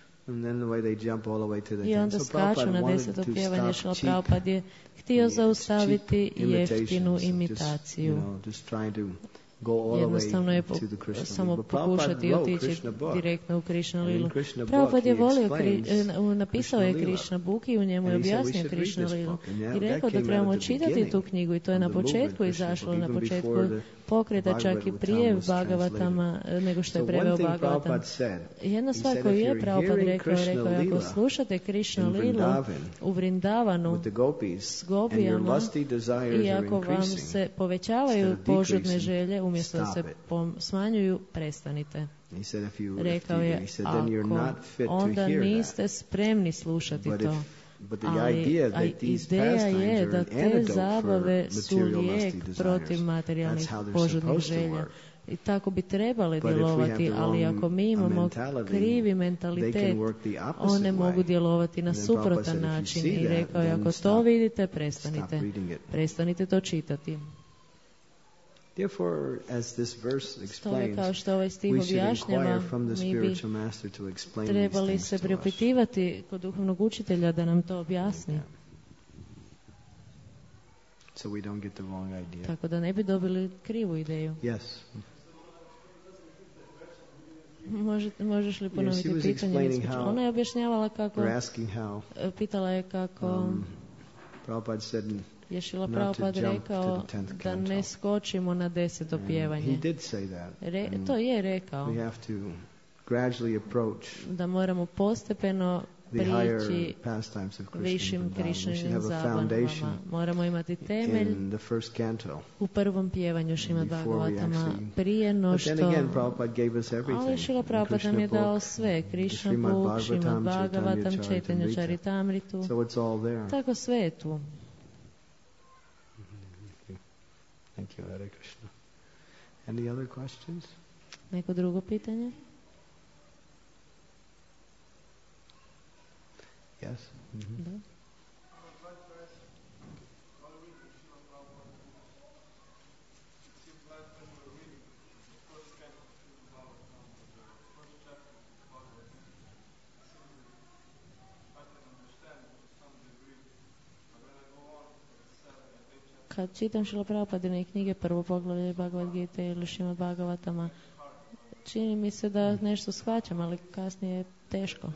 S2: I onda skaču na deseto pjevanje. Šrila Prabhupada je htio zaustaviti jeftinu imitaciju. Jednostavno je po, samo pokušati otići direktno u Krišna lilu. Prabhupada je volio, kri, napisao je Krišna Book i u njemu je objasnio Krišna lilu. I rekao da trebamo čitati tu knjigu i to je na početku izašlo, na početku pokreta čak i prije Bhagavatama nego što je preveo Bhagavatam. Jedna stvar koju je Prabhupada rekao je rekao je ako slušate Krišna lilu u Vrindavanu s gopijama i ako vam se povećavaju požudne želje umjesto da se smanjuju, prestanite. Rekao je, ako onda niste spremni slušati to. Ali a ideja je da te zabave su lijek protiv materijalnih požudnih želja. I tako bi trebali djelovati, ali ako mi imamo krivi mentalitet, one mogu djelovati na suprotan način. I rekao je, ako to vidite, prestanite. Prestanite to čitati.
S1: Therefore, as this verse explains,
S2: kao što ovaj stih objašnjava, mi bi trebali se priupitivati kod duhovnog učitelja da nam to objasni.
S1: So we don't get the wrong idea.
S2: Tako da ne bi dobili krivu ideju.
S1: Yes.
S2: Može, možeš li ponoviti yes, pitanje? Ona je objašnjavala kako,
S1: how,
S2: pitala je kako
S1: um, Prabhupada said,
S2: je Šrila Prabhupada rekao da ne skočimo na deseto pjevanje. Re, to je rekao. Da moramo postepeno prići višim Krišninim zabavama. Moramo imati temelj u prvom pjevanju Šrimad Bhagavatama prije no što... Ali Šrila Prabhupada nam je dao sve. Krišna Book, Šrimad Bhagavatam, Chaitanya Charitamritu. Tako sve je tu.
S1: Thank you, Hare Krishna. Any other questions?
S2: Neko drugo pitanje?
S1: Yes. Mm-hmm.
S2: Da. Kad čitam Šrila Prabhupadine knjige, prvo poglavlje Bhagavad Gita ili Šrimad Bhagavatama, čini mi se da nešto shvaćam, ali kasnije je teško.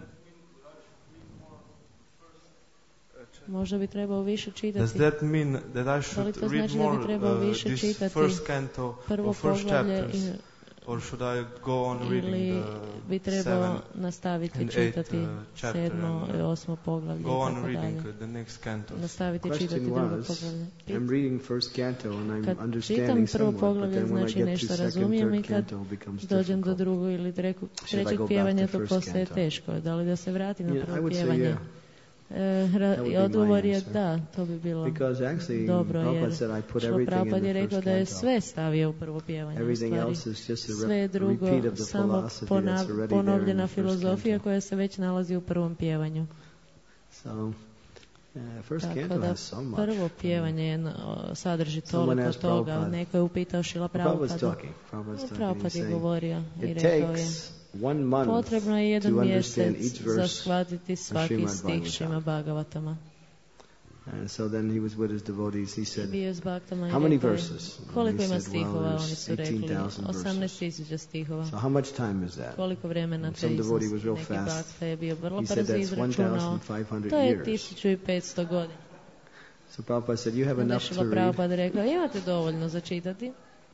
S2: Možda bi trebao više čitati.
S3: Does that mean that I should
S2: to
S3: read
S2: znači
S3: more
S2: da bi trebao
S3: uh,
S2: više
S3: this
S2: čitati
S3: first canto
S2: prvo
S3: or first
S2: poglavlje
S3: chapters?
S2: i,
S3: Or should I go on reading
S2: ili
S3: the
S2: bi trebao
S3: seven
S2: nastaviti
S3: and
S2: čitati
S3: eight, uh, chapter
S2: sedmo
S3: and,
S2: i osmo poglavlje
S3: go
S2: i
S3: on
S2: tako
S3: reading
S2: dalje.
S3: uh, the next cantos?
S2: Nastaviti
S1: Question
S2: čitati drugo
S1: was,
S2: poglavlje.
S1: I'm reading first canto and I'm
S2: Kad
S1: understanding
S2: čitam prvo
S1: somewhat, but
S2: poglavlje,
S1: then when I
S2: znači
S1: get to
S2: nešto
S1: second,
S2: razumijem i
S1: third
S2: kad
S1: canto it becomes
S2: dođem do
S1: difficult.
S2: drugog ili treku,
S1: Should I
S2: trećeg
S1: go back
S2: pjevanja,
S1: to
S2: to
S1: first
S2: postaje
S1: canto?
S2: teško. Da li da se vratim na
S1: Yeah, I
S2: prvo
S1: would say
S2: pjevanje?
S1: yeah.
S2: E, ra-
S1: That would
S2: I
S1: be my
S2: odgovor je
S1: answer.
S2: da, to bi bilo
S1: Because actually,
S2: dobro, jer
S1: Prabhupada said I put
S2: Šrila
S1: everything in
S2: Prabhupada je
S1: the
S2: rekao
S1: first
S2: da je
S1: canto.
S2: sve stavio u prvo pjevanje. U
S1: Everything
S2: stvari,
S1: else is just a
S2: sve
S1: rep-
S2: drugo
S1: repeat of the
S2: samo
S1: philosophy that's
S2: ponav-
S1: already there in
S2: ponovljena
S1: the first
S2: filozofija
S1: canto.
S2: koja se već nalazi u prvom pjevanju.
S1: So, uh, first
S2: Tako
S1: canto
S2: da
S1: has so much.
S2: prvo pjevanje je, o, sadrži
S1: Someone
S2: toliko
S1: asked
S2: toga.
S1: Prabhupada.
S2: Neko je upitao Šrila
S1: Prabhupada's
S2: Prabhupada.
S1: talking. Prabhupada's talking.
S2: Prabhupada
S1: He's
S2: je
S1: saying,
S2: govorio i
S1: it
S2: rekao je
S1: takes one month
S2: potrebno je
S1: to
S2: jedan
S1: understand
S2: mjesec
S1: each
S2: za
S1: verse.
S2: shvatiti svaki
S1: Srimad
S2: stih
S1: Bhagavatam.
S2: Šrima Bhagavatama.
S1: And so then he was with his devotees. He said,
S2: Bio je s baktama i
S1: how many
S2: rekao je,
S1: verses? And
S2: koliko
S1: he
S2: ima
S1: said, well,
S2: stihova? Oni
S1: there's
S2: su rekli
S1: eighteen thousand
S2: osamnaest
S1: verses.
S2: tisuća stihova.
S1: So how much time is that?
S2: Koliko vremena
S1: And
S2: to
S1: some devotee
S2: iznosi?
S1: was real
S2: Neki
S1: fast.
S2: bakta je bio vrlo
S1: He said
S2: brzo
S1: that's one
S2: izračunao.
S1: thousand five hundred
S2: To je
S1: years.
S2: tisuću i petsto godina.
S1: So Prabhupada said, you have
S2: Onda je
S1: enough to
S2: Šrila
S1: read.
S2: Prabhupada rekao, imate dovoljno za čitati.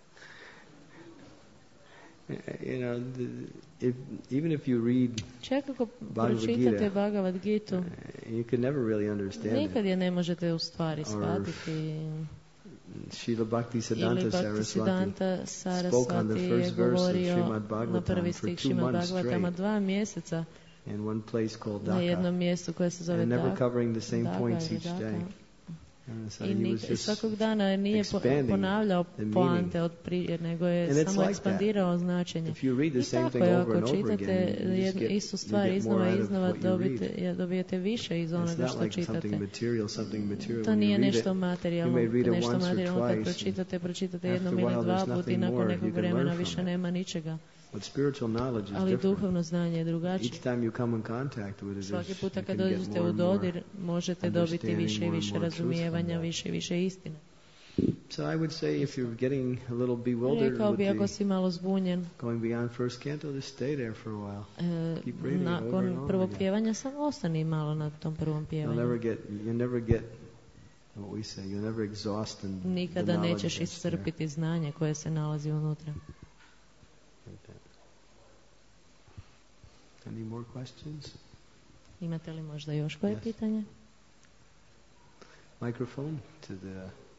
S1: You know, the, if, even if you read,
S2: Čak ako
S1: Bhagavad
S2: pročitate
S1: Gita,
S2: Bhagavad Gitu,
S1: you could never really understand
S2: nikad
S1: it.
S2: je ne možete u stvari shvatiti.
S1: Srila Bhakti
S2: Ili
S1: Siddhanta
S2: Bhakti
S1: Saraswati
S2: Siddhanta
S1: spoke on the
S2: Saraswati je
S1: first verse of
S2: govorio
S1: Srimad
S2: na
S1: Bhagavatam
S2: prvi
S1: for
S2: stih
S1: two
S2: Šrimad
S1: months
S2: Bhagavatama
S1: straight
S2: dva mjeseca
S1: in one place called
S2: na jednom
S1: Dhaka,
S2: mjestu koje se zove
S1: and never
S2: Dhaka.
S1: covering the same
S2: Dhaka
S1: points
S2: ili
S1: each
S2: Dhaka.
S1: day. And so
S2: I
S1: he
S2: nik-
S1: was just
S2: svakog dana nije po-
S1: expanding
S2: ponavljao
S1: the
S2: poante od prije, nego je
S1: And it's
S2: samo
S1: like
S2: ekspandirao značenje.
S1: If you read the
S2: I
S1: same
S2: tako
S1: thing
S2: je,
S1: over and
S2: ako
S1: over
S2: čitate
S1: again, you just
S2: jednu
S1: get,
S2: istu
S1: you
S2: stvar
S1: get
S2: iznova
S1: more
S2: i
S1: out of
S2: iznova,
S1: what you
S2: dobite,
S1: read.
S2: ja, dobijete više iz
S1: It's
S2: onoga
S1: not
S2: što
S1: like something
S2: čitate.
S1: material, something material.
S2: To
S1: When
S2: nije
S1: you read
S2: nešto
S1: it,
S2: materijalno,
S1: you may read it
S2: nešto
S1: once or
S2: materijalno kad
S1: twice,
S2: pročitate, pročitate
S1: after
S2: jednom
S1: a
S2: ili
S1: while
S2: dva
S1: there's
S2: puta i
S1: nothing
S2: nakon
S1: more
S2: nekog
S1: you can
S2: vremena
S1: learn
S2: više
S1: from it.
S2: nema ničega.
S1: But spiritual knowledge is
S2: Ali
S1: different.
S2: duhovno znanje je drugačije.
S1: Each time you come in contact with it,
S2: Svaki
S1: there's-
S2: puta
S1: you
S2: kad
S1: can get
S2: dođete
S1: more
S2: u
S1: and more
S2: dodir, možete dobiti
S1: understanding,
S2: više i
S1: more and
S2: više
S1: more truth from
S2: razumijevanja,
S1: that.
S2: više i više istine.
S1: So I would say if you're getting a little bewildered
S2: Rekao bi, ako
S1: with
S2: si malo zbunjen,
S1: the going beyond first canto, just stay there for a while.
S2: e,
S1: Keep reading it over and
S2: nakon
S1: over
S2: prvog
S1: again.
S2: pjevanja samo ostani malo na tom prvom
S1: You'll never
S2: pjevanju.
S1: get, you never get what we say. You'll never exhaust the the
S2: Nikada
S1: knowledge
S2: nećeš
S1: that's there.
S2: iscrpiti znanje koje se nalazi unutra.
S1: Like that. Any more questions?
S2: Imate li možda još koje
S1: Yes.
S2: pitanje?
S1: Microphone to the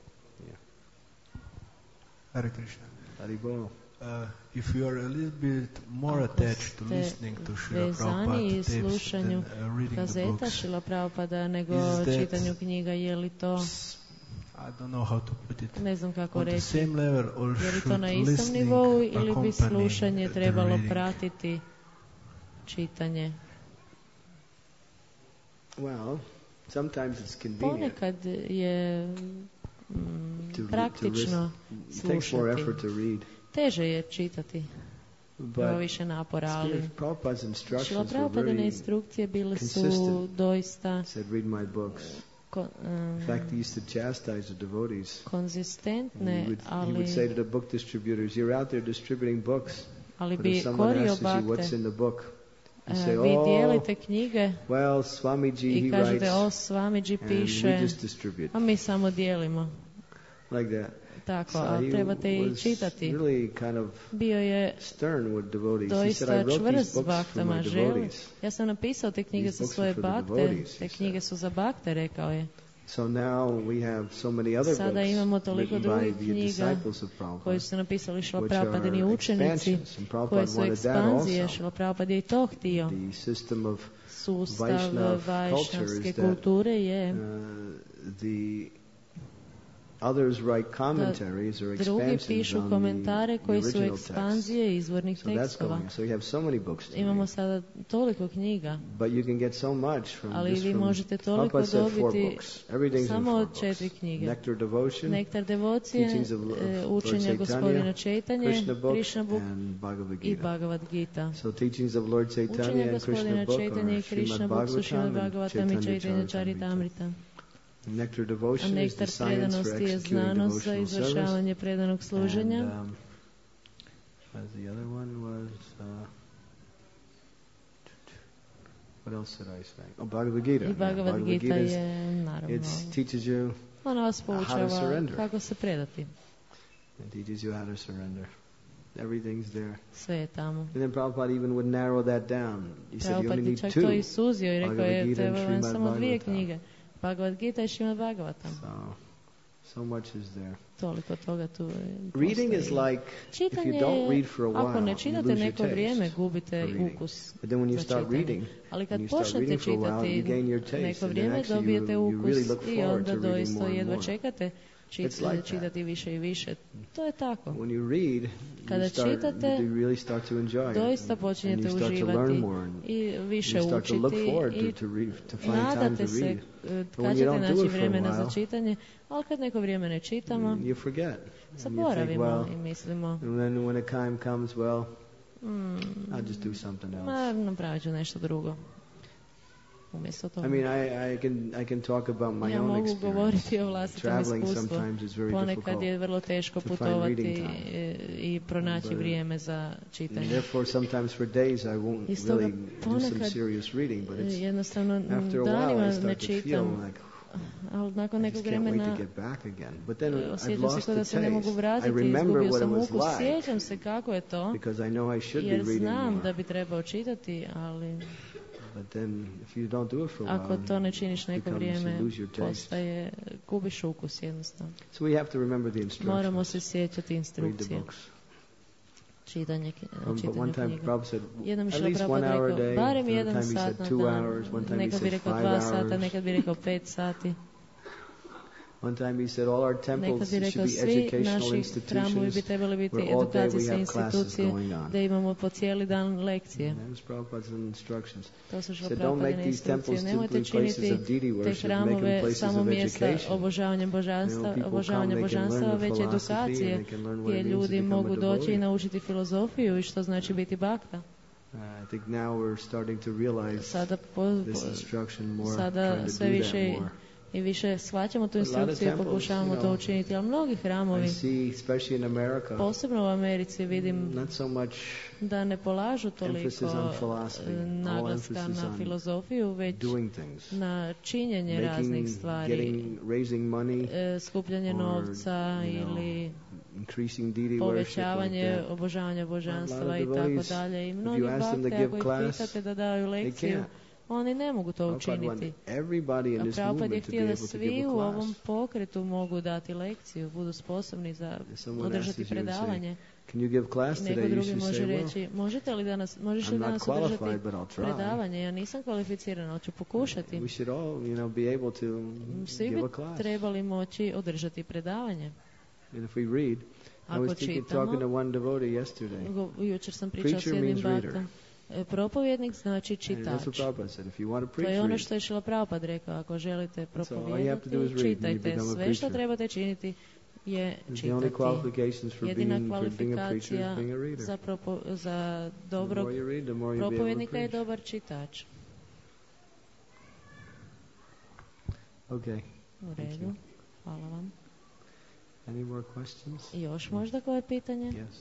S3: Hare Krishna.
S1: Haribol.
S3: Uh, if you are a little bit more
S2: Ako
S3: attached to
S2: ste
S3: listening to Srila
S2: vezani
S3: Prabhupada
S2: i
S3: tapes
S2: slušanju
S3: than uh, reading the
S2: kazeta
S3: books,
S2: Šrila Prabhupada nego
S3: Is that-
S2: čitanju knjiga, je li to,
S3: I don't know how to put it.
S2: ne znam kako
S3: On the
S2: reći,
S3: same level, or
S2: je li to
S3: should
S2: na istom
S3: listening
S2: nivou ili bi
S3: accompany
S2: slušanje
S3: the
S2: trebalo
S3: reading?
S2: pratiti čitanje?
S1: Well, sometimes it's convenient.
S2: Ponekad je mm,
S1: To re- to
S2: praktično
S1: It takes more
S2: slušati.
S1: effort to read.
S2: Teže je čitati, ima
S1: But
S2: više napora, ali
S1: Spirit Prabhupada's
S2: Šrila
S1: instructions were
S2: Prabhupadine
S1: very
S2: instrukcije bile su
S1: consistent.
S2: doista
S1: said, read my books.
S2: ko, um,
S1: In fact, he used to chastise the devotees. He
S2: konzistentne,
S1: would, he
S2: ali,
S1: would say to the book distributors, you're out there distributing books,
S2: ali
S1: but
S2: bi
S1: if someone
S2: korio
S1: asks you what's
S2: bakte.
S1: in the book, you
S2: E,
S1: say,
S2: vi
S1: oh,
S2: dijelite knjige
S1: well, Swamiji,
S2: i
S1: he
S2: kažete,
S1: writes,
S2: o, Swamiji
S1: and we
S2: piše,
S1: just distribute.
S2: a mi samo dijelimo.
S1: Like that.
S2: Tako,
S1: So
S2: a
S1: he
S2: trebate i
S1: was
S2: čitati.
S1: really kind of
S2: Bio je
S1: stern with devotees. He
S2: doista
S1: said, I wrote
S2: čvrst
S1: these
S2: s
S1: books for
S2: baktama.
S1: my
S2: Želi.
S1: devotees.
S2: Ja sam napisao te knjige
S1: These
S2: za
S1: books
S2: svoje
S1: are for the
S2: bakte,
S1: devotees,
S2: te
S1: he
S2: knjige su za bakte, rekao je.
S1: So now we have so many other
S2: Sada
S1: books
S2: imamo toliko
S1: written by
S2: drugih
S1: the
S2: knjiga
S1: disciples of
S2: koji
S1: Prabhupada,
S2: su napisali Šrila
S1: which
S2: Prabhupadini
S1: are
S2: učenici,
S1: expansions, and
S2: koje
S1: Prabhupada
S2: su
S1: wanted that
S2: ekspanzije.
S1: also.
S2: Šrila Prabhupada je i to htio.
S1: The system of
S2: Sustav
S1: Vaishnav
S2: vajšnavske
S1: culture is that,
S2: kulture je
S1: uh, the others write commentaries or
S2: drugi
S1: expansions
S2: pišu
S1: on
S2: komentare
S1: the,
S2: koji
S1: the
S2: su
S1: original text.
S2: ekspanzije izvornih
S1: So that's
S2: tekstova.
S1: going. So you have so many books to
S2: Imamo
S1: read.
S2: sada toliko knjiga,
S1: But you can get so much from
S2: ali
S1: just
S2: vi
S1: from
S2: možete toliko
S1: Prabhupada said four
S2: dobiti
S1: books. Everything's in
S2: samo
S1: four
S2: od
S1: books.
S2: četiri knjige.
S1: Nectar Devotion,
S2: Nektar devocije,
S1: Teachings of- of
S2: e,
S1: Lord
S2: učenja
S1: Chaitanya,
S2: gospodina Čaitanje,
S1: Krishna book,
S2: Krishna book
S1: and Bhagavad
S2: i
S1: Gita.
S2: Bhagavad Gita.
S1: So teachings of Lord Chaitanya
S2: Učenja
S1: and Krishna
S2: gospodina
S1: book
S2: Čaitanje
S1: are
S2: i Krishna
S1: Srimad
S2: book su Srimad
S1: Bhagavatam and
S2: Bhagavatam i
S1: Chaitanya
S2: Chaitanya
S1: Charitamrita.
S2: Charitamrita.
S1: Nectar devotion
S2: a nektar predanosti je znanost za izvršavanje predanog služenja.
S1: And, um, the other one was, uh, what else did I say? Oh, Bhagavad Gita.
S2: I Bhagavad
S1: yeah,
S2: Gita je, naravno,
S1: it teaches you
S2: ona vas poučava kako se predati.
S1: It teaches you how to surrender. Everything's there.
S2: Sve je tamo.
S1: And then Prabhupada even would narrow that down. He said you only need
S2: čak
S1: two.
S2: to i suzio i rekao je treba vam samo dvije knjige. Bhagavad Gita i Srimad Bhagavatam.
S1: So, so much is there.
S2: Toliko toga tu je.
S1: Reading is like
S2: čitanje,
S1: if you don't read for a while,
S2: ako ne čitate
S1: you
S2: neko
S1: lose
S2: vrijeme,
S1: your
S2: gubite ukus.
S1: But then when you start reading,
S2: ali kad
S1: when you start
S2: počnete
S1: reading for a while, you
S2: čitati
S1: gain your taste,
S2: neko
S1: and
S2: vrijeme,
S1: actually
S2: dobijete
S1: you, you
S2: ukus
S1: really look
S2: i
S1: forward
S2: onda
S1: to reading
S2: doista
S1: more and
S2: jedva
S1: more.
S2: čekate čit,
S1: like
S2: čitati više i više. To je tako.
S1: When you read,
S2: kada
S1: you start,
S2: čitate,
S1: you really start to enjoy
S2: doista
S1: it,
S2: počinjete
S1: and you start to
S2: uživati
S1: learn more, and
S2: i više
S1: you start
S2: učiti
S1: to look forward
S2: i
S1: to, to, read, to find time to
S2: nadate se
S1: read.
S2: kad ćete naći
S1: while,
S2: vremena za čitanje, ali kad neko vrijeme ne čitamo,
S1: you forget.
S2: zaboravimo
S1: And you think, well,
S2: i mislimo,
S1: and then when a time comes, well,
S2: mm,
S1: I'll just do something else.
S2: Ma, napravit ću nešto drugo. Umjesto toga.
S1: I mean, I, I can I can talk about my
S2: ja
S1: own
S2: mogu
S1: experience.
S2: govoriti o vlastitom
S1: Traveling
S2: iskustvu.
S1: sometimes is very
S2: Ponekad
S1: difficult
S2: je vrlo teško
S1: to find
S2: putovati
S1: reading time.
S2: i, i pronaći
S1: But,
S2: vrijeme za
S1: and
S2: čitanje.
S1: therefore, sometimes for days I won't
S2: I stoga
S1: really do some
S2: ponekad,
S1: serious reading, but it's
S2: jednostavno
S1: after a while
S2: danima
S1: I
S2: ne
S1: start to feel
S2: čitam,
S1: like
S2: ali nakon
S1: I
S2: nekog
S1: just can't wait
S2: vremena
S1: to get back again. But then I've
S2: osjećam se
S1: lost
S2: kao
S1: the
S2: da se ne mogu
S1: taste. I
S2: vratiti,
S1: remember
S2: izgubio
S1: what it
S2: sam
S1: was
S2: ukus,
S1: like
S2: sjećam se kako je to,
S1: because I know I should be
S2: jer
S1: reading
S2: znam
S1: more.
S2: da bi trebao čitati, ali
S1: But then if you don't do it for a
S2: ako
S1: while,
S2: to ne činiš neko
S1: becomes,
S2: vrijeme,
S1: you lose your taste.
S2: postaje, gubiš ukus jednostavno.
S1: So we have to remember the instructions.
S2: Moramo se sjećati
S1: Read the
S2: instrukcije.
S1: books.
S2: Čitanje,
S1: Um, but one
S2: čitanje
S1: time
S2: knjiga.
S1: Prabhupada said
S2: Jednom
S1: at
S2: je
S1: least
S2: Prabhupada
S1: one hour a
S2: rekao,
S1: day.
S2: barem
S1: Another
S2: jedan
S1: time he
S2: sat
S1: said
S2: na
S1: two
S2: dan.
S1: hours. One time he
S2: Nekad bi
S1: said
S2: rekao
S1: five
S2: dva sata,
S1: hours.
S2: nekad bi rekao pet sati.
S1: One time he said all our
S2: Nekad
S1: temples
S2: bi
S1: should
S2: rekao
S1: be
S2: svi
S1: educational
S2: naši hramovi bi
S1: institutions
S2: trebali biti
S1: where all day we
S2: edukacijske
S1: have classes
S2: institucije,
S1: going on.
S2: da imamo po cijeli dan lekcije.
S1: And that was Prabhupada's instructions.
S2: To su što
S1: So don't make
S2: Prabhupadine
S1: these temples
S2: instrukcije. Nemojte
S1: simply places
S2: činiti
S1: of deity
S2: te
S1: worship, make them
S2: hramove
S1: places
S2: samo
S1: of
S2: mjesta
S1: education.
S2: obožavanja
S1: You know,
S2: božanstva,
S1: people
S2: obožavanja
S1: come, they can learn
S2: božanstva,
S1: the
S2: već
S1: philosophy
S2: edukacije
S1: and they can learn what
S2: gdje
S1: it means to
S2: ljudi
S1: become a
S2: mogu doći i
S1: devotee.
S2: naučiti filozofiju i što znači biti bakta.
S1: Uh, I think now we're starting to realize
S2: Sada, po,
S1: this instruction more,
S2: sada
S1: trying to
S2: sve
S1: do
S2: više
S1: that more.
S2: i više shvaćamo tu
S1: A lot of
S2: instrukciju i
S1: temples,
S2: pokušavamo
S1: you know,
S2: to učiniti, ali mnogi
S1: I
S2: hramovi,
S1: see, especially in America,
S2: posebno u Americi, vidim
S1: not so much
S2: da ne polažu toliko
S1: emphasis on philosophy, all
S2: naglaska
S1: emphasis
S2: na
S1: on
S2: filozofiju, već
S1: doing things,
S2: na činjenje
S1: making,
S2: raznih stvari,
S1: getting, raising money,
S2: e, skupljanje
S1: or,
S2: novca
S1: you know,
S2: ili
S1: increasing deity worship,
S2: povećavanje
S1: like that.
S2: obožavanja božanstava
S1: A
S2: i
S1: lot of
S2: tako
S1: devotees,
S2: dalje. I
S1: if
S2: mnogi
S1: you ask them to
S2: bakte,
S1: give
S2: ako ih
S1: class,
S2: pitate da daju
S1: they
S2: lekciju,
S1: can't.
S2: oni ne mogu to
S1: Prabhupada
S2: učiniti.
S1: wanted everybody in
S2: A
S1: this
S2: Prabhupada je
S1: movement to be
S2: htio da
S1: able to give
S2: svi
S1: a
S2: u ovom
S1: class.
S2: pokretu mogu dati lekciju, budu sposobni za
S1: If someone
S2: održati
S1: asks you and say,
S2: predavanje.
S1: can you give class
S2: I neko
S1: today? You
S2: drugi
S1: should
S2: može
S1: say, well,
S2: reći, možete li danas, možeš li
S1: I'm not
S2: danas
S1: qualified,
S2: održati
S1: but I'll try.
S2: predavanje? Ja nisam kvalificirana, ali ću pokušati.
S1: We should all, you know, be able to
S2: Svi
S1: give
S2: bi
S1: a class.
S2: trebali moći održati predavanje.
S1: And if we read, I
S2: Ako
S1: was thinking,
S2: čitamo,
S1: talking to one devotee yesterday.
S2: Go, jučer sam pričao s
S1: Preacher
S2: jednim
S1: means reader.
S2: baktom. E, Propovjednik znači
S1: And
S2: čitač.
S1: that's what Prabhupada said. If you want to
S2: To
S1: preach,
S2: je ono
S1: read.
S2: što je Šrila Prabhupada rekao. Ako želite
S1: all you have to
S2: propovijedati,
S1: do is read and you
S2: čitajte.
S1: become a
S2: Sve što
S1: preacher.
S2: trebate činiti je
S1: The only
S2: čitati.
S1: qualifications for
S2: Jedina
S1: being, for being a preacher is
S2: kvalifikacija
S1: being a reader.
S2: za, propo, za
S1: The
S2: dobrog
S1: more you read, the more you'll be able to
S2: propovednika je
S1: preach.
S2: dobar čitač.
S1: Okay.
S2: U redu. Hvala vam.
S1: Any more questions?
S2: I još možda koje pitanje?
S1: Yes.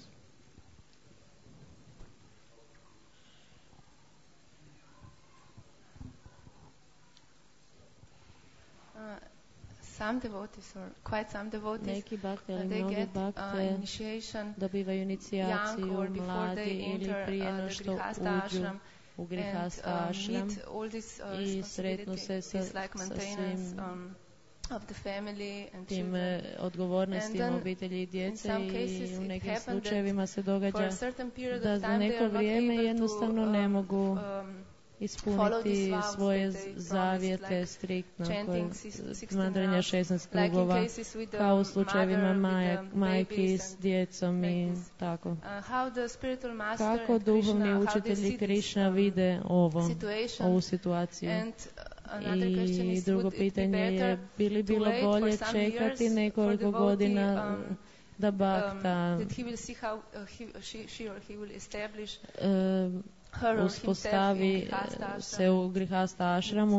S4: Some devotees, or quite some devotees,
S2: Neki bakte
S4: uh,
S2: ili
S4: they
S2: mnogi
S4: get uh,
S2: bakte
S4: initiation
S2: dobivaju
S4: young
S2: inicijaciju
S4: or before
S2: mladi
S4: they
S2: ili
S4: enter
S2: prije
S4: uh,
S2: no
S4: the
S2: što
S4: Grihastha
S2: uđu
S4: ashram
S2: u
S4: and
S2: Grihastha
S4: uh,
S2: ashram
S4: meet all this uh,
S2: i sretnu
S4: responsibility,
S2: se sa,
S4: this like
S2: sa
S4: maintenance
S2: svim
S4: um, of the family and
S2: tim
S4: children.
S2: eh, odgovornostima
S4: And then
S2: obitelji i
S4: in
S2: djece
S4: some
S2: i
S4: cases
S2: u
S4: it
S2: nekim
S4: happened that
S2: slučajevima se
S4: For a
S2: događa
S4: certain period
S2: da
S4: of
S2: za
S4: time they
S2: neko
S4: are not
S2: vrijeme
S4: able
S2: jednostavno
S4: to,
S2: ne
S4: um,
S2: mogu
S4: um,
S2: ispuniti
S4: vows
S2: svoje
S4: that they promised,
S2: zavjete
S4: like
S2: striktno
S4: chanting
S2: koje
S4: sixteen
S2: smatranja
S4: rounds,
S2: šesnaest
S4: like in
S2: krugova
S4: cases with the
S2: kao u slučajevima
S4: mother,
S2: maja,
S4: with the
S2: majki
S4: babies
S2: s
S4: and
S2: djecom
S4: like
S2: i
S4: this.
S2: tako.
S4: Uh, how the spiritual master
S2: Kako
S4: and
S2: duhovni
S4: Krishna, how they
S2: učitelji
S4: see this,
S2: Krišna
S4: um,
S2: vide ovo,
S4: situation.
S2: ovu situaciju.
S4: And uh, another question
S2: I
S4: is,
S2: drugo
S4: would it be
S2: pitanje je,
S4: better
S2: bi li
S4: to
S2: bilo
S4: wait for
S2: bolje
S4: some
S2: čekati
S4: years
S2: nekoliko
S4: for devotee,
S2: godina
S4: um,
S2: da
S4: um,
S2: bakta
S4: that he will see how uh, he, she, she or he will establish
S2: e,
S4: her or himself in
S2: uspostavi
S4: Grihastha ashram?
S2: se u Grihastha ashramu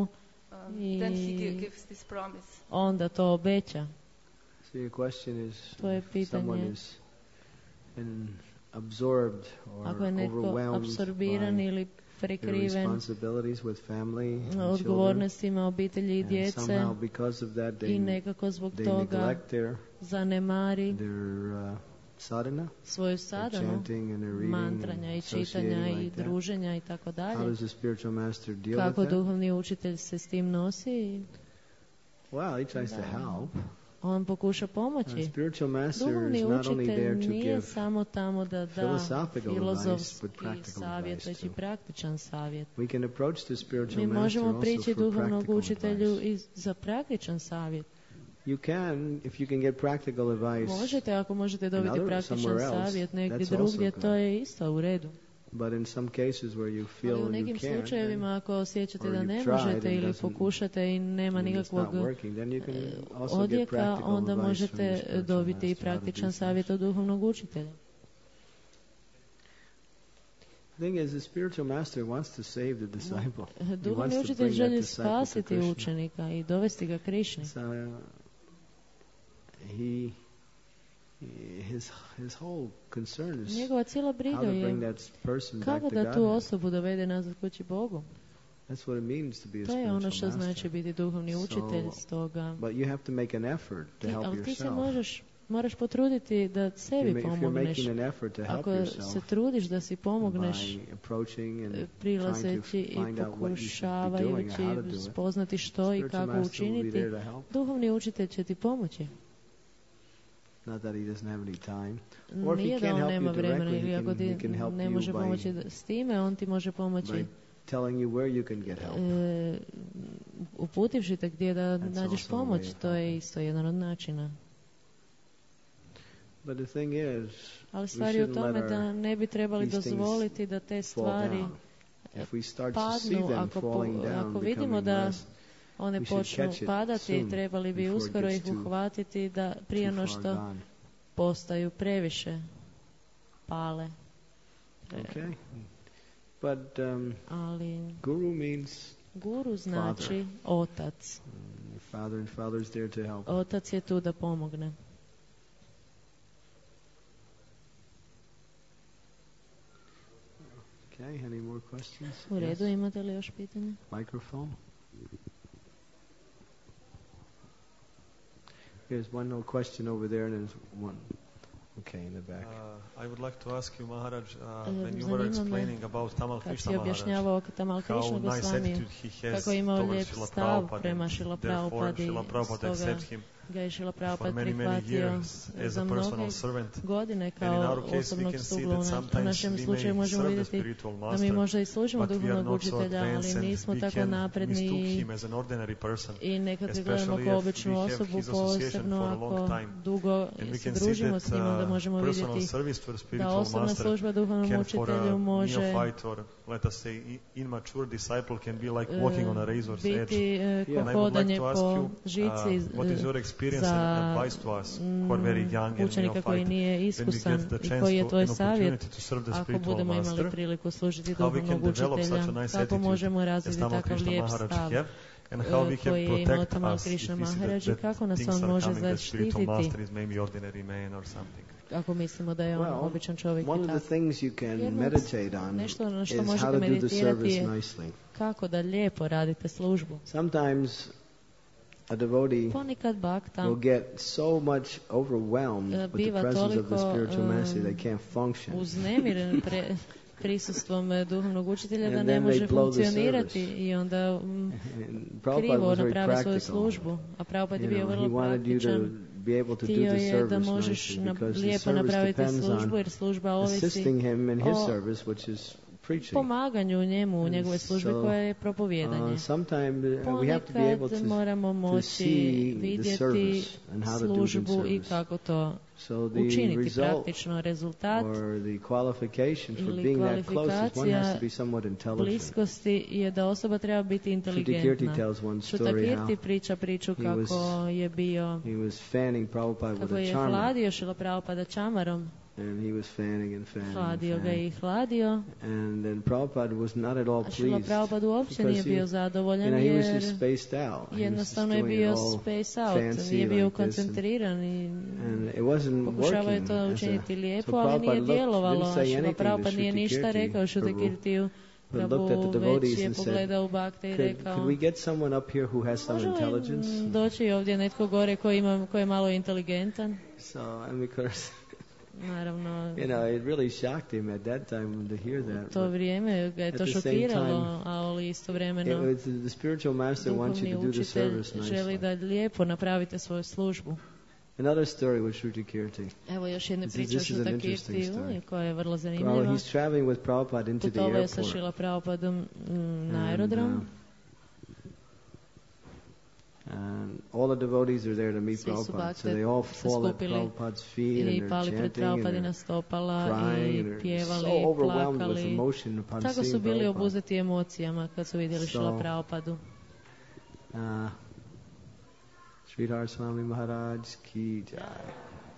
S4: um,
S2: I
S4: then he gi- gives this promise.
S2: onda to obeća.
S1: So your question is,
S2: Tvoje
S1: if someone
S2: pitanje,
S1: is in, absorbed or
S2: ako je netko
S1: overwhelmed
S2: apsorbiran
S1: by
S2: ili
S1: their
S2: prekriven
S1: responsibilities with family and children,
S2: odgovornostima obitelji i
S1: and
S2: djece
S1: somehow because of that
S2: i
S1: they,
S2: nekako zbog
S1: they
S2: toga
S1: neglect their,
S2: zanemari
S1: their uh, sadhana,
S2: svoju
S1: their
S2: sadhanu,
S1: chanting and their reading
S2: mantranja i
S1: and
S2: čitanja
S1: associating
S2: i
S1: like that.
S2: druženja i tako
S1: How
S2: dalje.
S1: does the spiritual master deal
S2: Kako
S1: with that?
S2: duhovni učitelj se s tim nosi?
S1: Well, he tries to help.
S2: On pokuša
S1: The
S2: pomoći.
S1: spiritual master
S2: Duhovni
S1: is not only there
S2: učitelj
S1: to
S2: nije
S1: give
S2: samo tamo da da
S1: philosophical advice,
S2: filozofski
S1: but practical
S2: savjet,
S1: advice
S2: već i
S1: too.
S2: praktičan savjet.
S1: We can approach the spiritual
S2: Mi
S1: master
S2: možemo
S1: also
S2: prići
S1: for
S2: duhovnog
S1: practical
S2: učitelju
S1: advice.
S2: i za praktičan savjet.
S1: You can, if you can get practical advice,
S2: Možete, ako možete dobiti
S1: Another-
S2: praktičan
S1: somewhere else,
S2: savjet negdje
S1: that's also
S2: drugdje,
S1: good.
S2: to je isto u redu.
S1: but in some cases where you
S2: Ali
S1: feel
S2: u
S1: you
S2: nekim
S1: can't,
S2: slučajevima ako osjećate
S1: or
S2: da
S1: you've
S2: ne
S1: tried
S2: možete
S1: and
S2: ili
S1: doesn't-
S2: pokušate i nema
S1: then it's
S2: nikakvog
S1: not working, then you can also get
S2: odjeka,
S1: practical
S2: onda
S1: advice from
S2: možete
S1: your spiritual
S2: dobiti i
S1: master how to do
S2: praktičan
S1: things.
S2: savjet od duhovnog učitelja.
S1: The thing is, the spiritual master wants to save the disciple. He wants
S2: Duhovni
S1: to
S2: učitelj
S1: bring that
S2: želi
S1: disciple to
S2: spasiti
S1: Krishna.
S2: učenika i dovesti ga Krišni.
S1: So, uh, he, his his whole concern is
S2: Njegova cijela
S1: how
S2: briga
S1: to bring
S2: je
S1: that person back
S2: kako
S1: to
S2: da tu
S1: Godhead.
S2: osobu dovede nazad kući Bogu.
S1: That's what it means to be a
S2: To je ono
S1: spiritual
S2: što
S1: master.
S2: znači biti duhovni
S1: So,
S2: učitelj, stoga.
S1: But you have to make an effort to
S2: Ti,
S1: help
S2: ali ti se
S1: yourself.
S2: možeš, moraš potruditi da
S1: If
S2: sebi
S1: you ma- if you're
S2: pomogneš.
S1: making an effort to help
S2: Ako
S1: yourself
S2: se trudiš da si pomogneš
S1: by approaching and
S2: e,
S1: trying
S2: prilazeći
S1: to
S2: i
S1: find out what you should be doing
S2: pokušavajući
S1: and how to do it,
S2: spoznati što i
S1: spiritual
S2: kako
S1: master will be
S2: učiniti,
S1: there to help.
S2: duhovni učitelj će ti pomoći.
S1: Not that he doesn't have any time. Or if he
S2: Nije da
S1: can't
S2: on
S1: help
S2: nema
S1: you
S2: vremena
S1: directly,
S2: ili
S1: he
S2: ako
S1: can, he
S2: ti
S1: can help
S2: ne
S1: you
S2: može
S1: by,
S2: pomoći da- s time, on ti može pomoći
S1: by telling you where you can get help.
S2: e, uputivši te gdje da
S1: That's
S2: nađeš
S1: also a way
S2: pomoć.
S1: of
S2: To je
S1: helping.
S2: isto jedan od načina.
S1: But the thing is,
S2: Ali
S1: we
S2: stvar je u
S1: shouldn't
S2: tome
S1: let our
S2: da ne bi trebali
S1: these things
S2: dozvoliti da te
S1: fall
S2: stvari
S1: down. If we start to see
S2: padnu,
S1: them
S2: ako, po,
S1: falling down,
S2: ako vidimo
S1: becoming
S2: da
S1: less,
S2: one
S1: we should
S2: počnu
S1: catch it
S2: padati,
S1: soon
S2: trebali bi
S1: before it
S2: uskoro
S1: gets
S2: ih
S1: too-
S2: uhvatiti da prije
S1: too
S2: no
S1: far
S2: što
S1: gone.
S2: postaju previše pale.
S1: Okay. But um,
S2: Ali
S1: guru means
S2: guru znači otac.
S1: um, father, and father is there to help.
S2: Otac je tu da pomogne.
S1: Okay, any more questions?
S2: U redu,
S1: Yes?
S2: imate li još pitanje?
S1: Microphone. There's one little question over there, and there's one. Okay, in the back.
S5: Uh, I would like to ask you, Maharaj, uh,
S2: Eh,
S5: when you
S2: zanima
S5: were
S2: me,
S5: explaining about Tamal
S2: Kad
S5: Krishna
S2: si
S5: Maharaj,
S2: objašnjavao Tamal Krishna
S5: how nice
S2: Gosvamiju,
S5: attitude he has
S2: kako je imao
S5: towards
S2: lijep
S5: Srila
S2: stav
S5: Prabhupada,
S2: prema
S5: and
S2: Šrila
S5: therefore
S2: Prabhupadi,
S5: Srila Prabhupada
S2: stoga
S5: accepted him
S2: ga je Šrila
S5: for
S2: Prabhupada
S5: many, many
S2: prihvatio
S5: years as
S2: za
S5: a
S2: mnoge
S5: personal servant.
S2: godine
S5: And in
S2: kao
S5: our case, we
S2: osobnog
S5: can see
S2: stugla.
S5: that
S2: U
S5: sometimes
S2: našem
S5: we
S2: slučaju
S5: may
S2: možemo
S5: serve the
S2: vidjeti
S5: spiritual
S2: da mi
S5: master,
S2: možda i služimo
S5: but we are
S2: duhovnog
S5: not so
S2: učitelja,
S5: advanced
S2: ali
S5: and
S2: nismo
S5: we
S2: tako
S5: can
S2: napredni
S5: mistook
S2: i,
S5: him as an ordinary person.
S2: i nekad ga gledamo
S5: Especially
S2: kao
S5: if
S2: običnu
S5: we have
S2: osobu,
S5: his association
S2: posebno
S5: for a long
S2: ako
S5: time.
S2: dugo
S5: And we
S2: se
S5: can see
S2: družimo
S5: that
S2: s njim, onda
S5: uh,
S2: možemo
S5: personal
S2: vidjeti
S5: service to the
S2: da
S5: spiritual
S2: osobna
S5: master
S2: služba duhovnom
S5: can for
S2: učitelju
S5: a
S2: može
S5: neophyte or let us say i- immature disciple can be like walking on a razor's edge.
S2: biti e,
S1: Yeah.
S2: ko
S5: And I would
S2: hodanje
S5: like to ask
S2: po
S5: you,
S2: žici
S5: uh, what is your experience
S2: za
S5: and advice to us who are very young and
S2: učenika koji
S5: neophyte
S2: nije
S5: when we
S2: iskusan
S5: get the
S2: i
S5: chance
S2: koji je
S5: to
S2: tvoj
S5: an
S2: savjet
S5: opportunity to serve the
S2: ako
S5: spiritual
S2: budemo imali
S5: master,
S2: priliku služiti
S5: how we can
S2: duhovnog
S5: develop such
S2: učitelja,
S5: a nice
S2: kako
S5: attitude
S2: možemo
S5: as
S2: razviti
S5: Tamal
S2: takav
S5: Krishna
S2: lijep
S5: Maharaj
S2: stav
S5: have, and how we
S2: e,
S5: can
S2: koji je imao
S5: protect
S2: Tamal
S5: us if
S2: Krishna
S5: we see
S2: Maharaj,
S5: that,
S2: kako
S5: that
S2: nas
S5: things
S2: on
S5: are
S2: može
S5: coming that spiritual
S2: zaštititi
S5: master is maybe ordinary man or something.
S2: ako mislimo da je on
S1: Well,
S2: običan čovjek
S1: one
S2: i
S1: of the
S2: tako.
S1: things you can
S2: Jedno-
S1: meditate on
S2: nešto na
S1: is
S2: što
S1: how
S2: možete
S1: to do the
S2: meditirati
S1: service
S2: je
S1: nicely.
S2: kako da lijepo radite službu.
S1: Sometimes a devotee
S2: Ponekad bakta
S1: will get so much overwhelmed
S2: e,
S1: with the
S2: biva
S1: presence of the
S2: toliko
S1: spiritual master
S2: um,
S1: they can't function.
S2: uznemiren pre, prisustvom e, duhovnog učitelja da
S1: And
S2: ne
S1: then they
S2: može
S1: blow the
S2: funkcionirati
S1: service.
S2: i onda mm,
S1: And Prabhupada
S2: krivo
S1: was very
S2: napravi svoju
S1: practical.
S2: službu. A Prabhupada je
S1: You
S2: bio
S1: know, he
S2: vrlo
S1: wanted you to
S2: praktičan.
S1: be able to do
S2: Htio
S1: the
S2: je da
S1: service
S2: možeš
S1: nicely
S2: na,
S1: because the
S2: lijepo
S1: service
S2: napraviti
S1: depends
S2: službu
S1: on
S2: jer služba ovisi
S1: assisting him in his
S2: o
S1: service, which is preaching.
S2: pomaganju njemu u njegove službe
S1: So,
S2: koja je propovjedanje.
S1: Uh, sometimes uh, we have to be able
S2: Ponekad
S1: to,
S2: moramo
S1: to
S2: moći
S1: see the
S2: vidjeti
S1: service and how to do the
S2: službu i
S1: service.
S2: kako to
S1: So the
S2: učiniti
S1: result
S2: praktično. Rezultat
S1: or the qualification for
S2: ili
S1: being that close is one
S2: kvalifikacija
S1: has to be somewhat intelligent.
S2: bliskosti je da osoba treba biti
S1: Shrutakirti
S2: inteligentna.
S1: tells one story
S2: Šutakirti
S1: how
S2: priča priču
S1: he
S2: kako
S1: was-
S2: je bio,
S1: he was fanning Prabhupada with
S2: kako
S1: a
S2: je
S1: charmer.
S2: hladio Šrila Prabhupada čamarom
S1: And he was fanning and fanning
S2: hladio
S1: and
S2: ga
S1: fanning.
S2: i hladio.
S1: And then Prabhupada was not at all
S2: A Šrila
S1: pleased
S2: Prabhupada uopće nije
S1: because
S2: bio
S1: he, you
S2: zadovoljan
S1: know, he was
S2: jer
S1: just spaced out. He was just
S2: jednostavno je
S1: doing
S2: bio
S1: it all
S2: space out,
S1: fancy
S2: nije bio
S1: like this and,
S2: koncentriran i
S1: and it wasn't
S2: pokušavao je
S1: working.
S2: to
S1: as a-
S2: učiniti
S1: so
S2: lijepo, ali nije
S1: Prabhupada looked,
S2: djelovalo.
S1: didn't
S2: A
S1: say
S2: Šrila
S1: anything to
S2: Prabhupada nije ništa
S1: Shruti
S2: rekao Šuti
S1: Prabhu,
S2: Kirtiju.
S1: but looked at the
S2: Prabhu već
S1: devotees
S2: je
S1: and said,
S2: pogledao u Bhakti i
S1: could,
S2: rekao,
S1: could we get someone up here who has some
S2: može li
S1: intelligence?
S2: mm, doći ovdje netko gore koji, ima, koji je malo inteligentan?
S1: So, and because,
S2: Naravno,
S1: you know, it really shocked him at that time to hear that.
S2: to
S1: but
S2: vrijeme ga je
S1: at
S2: to
S1: the same
S2: šokiralo,
S1: time,
S2: ali
S1: it
S2: istovremeno
S1: was, the spiritual master wants
S2: duhovni
S1: you to do the
S2: učitelj
S1: service
S2: želi
S1: nicely.
S2: da lijepo napravite svoju službu.
S1: Another story with Shruti Kirti.
S2: Evo još jedna
S1: This is-
S2: priča o
S1: this is an
S2: Šuta
S1: interesting
S2: Kirtiju
S1: story.
S2: koja je vrlo
S1: Well,
S2: zanimljiva.
S1: he's traveling with Prabhupada into the
S2: Putovao je sa
S1: airport.
S2: Šrila Prabhupadom mm, na
S1: And,
S2: aerodrom.
S1: uh, And all the devotees are there to meet
S2: Svi su
S1: Prabhupada. So
S2: bhakte
S1: they all
S2: se
S1: fall at
S2: skupili
S1: Prabhupada's feet
S2: i
S1: and they're
S2: pali pred
S1: chanting and
S2: Prabhupadina
S1: they're
S2: stopala
S1: crying
S2: i
S1: and they're
S2: pjevali
S1: so
S2: i
S1: overwhelmed with
S2: plakali.
S1: emotion upon
S2: Tako su
S1: seeing
S2: bili
S1: Prabhupada.
S2: obuzeti emocijama kad su vidjeli Šrila
S1: So-
S2: Prabhupadu.
S1: Uh, Sridhar Swami Maharaj ki jai.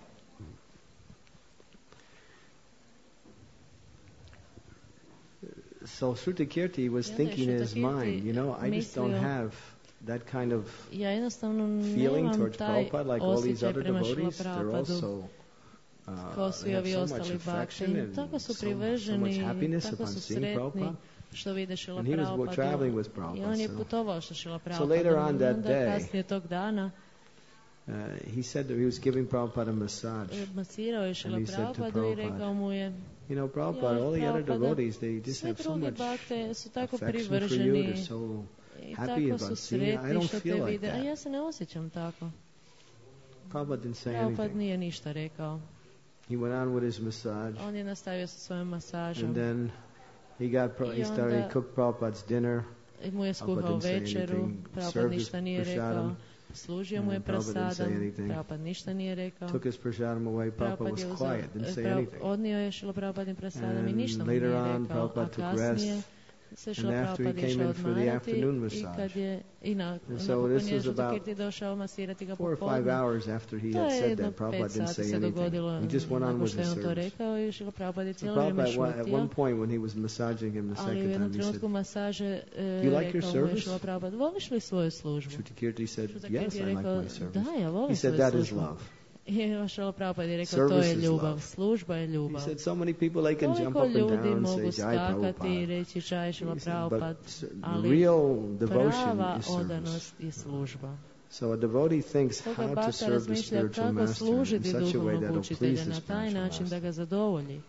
S1: So Shruti Kirti was
S2: I onda je
S1: thinking in his
S2: Shruta Kirti
S1: mind, you know, I just don't
S2: mislio-
S1: have that kind of
S2: Ja jednostavno
S1: feeling
S2: nemam
S1: towards
S2: taj
S1: Prabhupada like all these
S2: osjećaj
S1: other
S2: prema Šrila
S1: devotees. They're
S2: Prabhupadu
S1: also uh,
S2: kao
S1: they
S2: svi
S1: have
S2: ovi
S1: so much
S2: ostali
S1: affection
S2: bhakti.
S1: and
S2: Tako su
S1: so, so much
S2: privrženi,
S1: happiness
S2: tako
S1: upon
S2: su
S1: seeing
S2: sretni
S1: Prabhupada.
S2: što vide Šrila
S1: And he was
S2: Prabhupadu.
S1: traveling with
S2: I
S1: Prabhupada.
S2: on je
S1: So,
S2: putovao sa Šrila
S1: So later on
S2: Prabhupadom. I
S1: that
S2: onda
S1: day,
S2: kasnije tog dana
S1: uh, he said that he was giving Prabhupada a massage.
S2: e, masirao je Šrila
S1: And he said to
S2: Prabhupadu i
S1: Prabhupada,
S2: rekao mu je,
S1: You know, Prabhupada, all the other
S2: Prabhupada,
S1: devotees, they just
S2: sve
S1: have so
S2: druge
S1: much
S2: bhakte su tako
S1: affection for you.
S2: privrženi
S1: They're so
S2: i
S1: happy
S2: tako
S1: about
S2: su
S1: seeing you. I
S2: sretni
S1: don't
S2: što
S1: feel
S2: te
S1: like
S2: vide. A
S1: that.
S2: ja se ne osjećam tako.
S1: Prabhupada didn't say
S2: Prabhupada
S1: anything.
S2: nije ništa rekao.
S1: He went on with his massage.
S2: On je nastavio sa svojom masažom.
S1: And then he got, Pra- he
S2: I
S1: started, he
S2: onda-
S1: cooked Prabhupada's dinner.
S2: I mu je
S1: Prabhupada
S2: skuhao
S1: didn't say
S2: večeru,
S1: anything.
S2: Prabhupada
S1: Served his
S2: ništa nije rekao.
S1: prasadam.
S2: Služio mu je
S1: And Prabhupada didn't say
S2: prasadam,
S1: anything.
S2: Prabhupada ništa nije rekao.
S1: Took his prasadam away. Prabhupada
S2: Prabhupada
S1: was
S2: je uzeo,
S1: quiet, didn't say
S2: Prab-
S1: anything.
S2: odnio je Šrila Prabhupadin prasadam i
S1: And
S2: ništa mu
S1: later
S2: nije
S1: on,
S2: rekao. A
S1: Prabhupada took
S2: kasnije
S1: rest.
S2: se
S1: And
S2: Šrila
S1: after he
S2: Prabhupada
S1: came
S2: išao
S1: in for the
S2: odmarati
S1: afternoon
S2: i
S1: massage.
S2: kad je i na,
S1: And so
S2: napokon
S1: this
S2: je
S1: was
S2: Šuta
S1: about
S2: Kirti došao masirati ga
S1: Four or five
S2: popodne.
S1: hours after he
S2: To
S1: had
S2: je
S1: said
S2: jedno
S1: that, Prabhupada
S2: pet
S1: didn't
S2: sati
S1: say
S2: se
S1: anything.
S2: dogodilo
S1: He just went on
S2: nakon
S1: with
S2: što je
S1: his
S2: on to
S1: service.
S2: rekao i Šrila Prabhupada je
S1: So
S2: cijelo vrijeme
S1: Prabhupada, at
S2: šutio.
S1: one point when he was massaging him the
S2: Ali u
S1: second
S2: jednom
S1: time, he said,
S2: trenutku masaže e,
S1: You like your
S2: rekao mu je
S1: service?
S2: Šrila Prabhupada, voliš li svoju službu?
S1: Shruti Kirti said,
S2: Šuta
S1: yes,
S2: Kirti je
S1: I like
S2: rekao,
S1: my service.
S2: da, ja volim
S1: He said,
S2: svoju
S1: that is
S2: službu.
S1: love.
S2: I Šrila Prabhupada je rekao,
S1: Service
S2: to je
S1: is
S2: ljubav,
S1: love.
S2: služba je
S1: He
S2: ljubav.
S1: said, so many people, they can jump
S2: Koliko
S1: up and
S2: ljudi
S1: down and
S2: mogu
S1: say, Jai
S2: skakati i
S1: Prabhupada.
S2: reći Jai Šrila
S1: He said,
S2: Prabhupada,
S1: but s-
S2: ali
S1: real devotion
S2: prava
S1: is service.
S2: odanost i služba.
S1: So a devotee thinks
S2: Stoga
S1: how to
S2: bhakta
S1: serve the
S2: razmišlja
S1: spiritual
S2: kako
S1: master in
S2: služiti
S1: such a way
S2: duhovnog
S1: that will
S2: učitelja
S1: please the
S2: na taj
S1: spiritual
S2: način da
S1: master.
S2: ga zadovolji.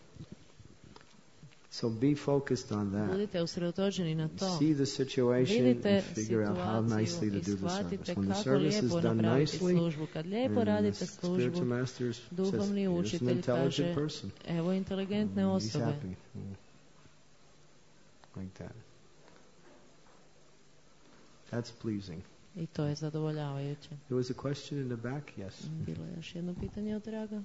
S1: So be focused on that.
S2: Budite usredotočeni na to.
S1: See the situation
S2: Vidite
S1: and figure out how
S2: situaciju
S1: nicely to
S2: i
S1: do the
S2: shvatite
S1: service. When the
S2: kako
S1: service is
S2: lijepo
S1: done
S2: napraviti
S1: nicely,
S2: službu. Kad lijepo
S1: and the
S2: radite službu,
S1: spiritual master says,
S2: duhovni
S1: here's an
S2: učitelj
S1: intelligent
S2: kaže,
S1: person.
S2: evo inteligentne
S1: Mm, He's
S2: osobe.
S1: happy. Mm. Like that. That's pleasing.
S2: I to je zadovoljavajuće.
S1: There was a question in the back, yes.
S2: Bilo je još jedno pitanje od Draga.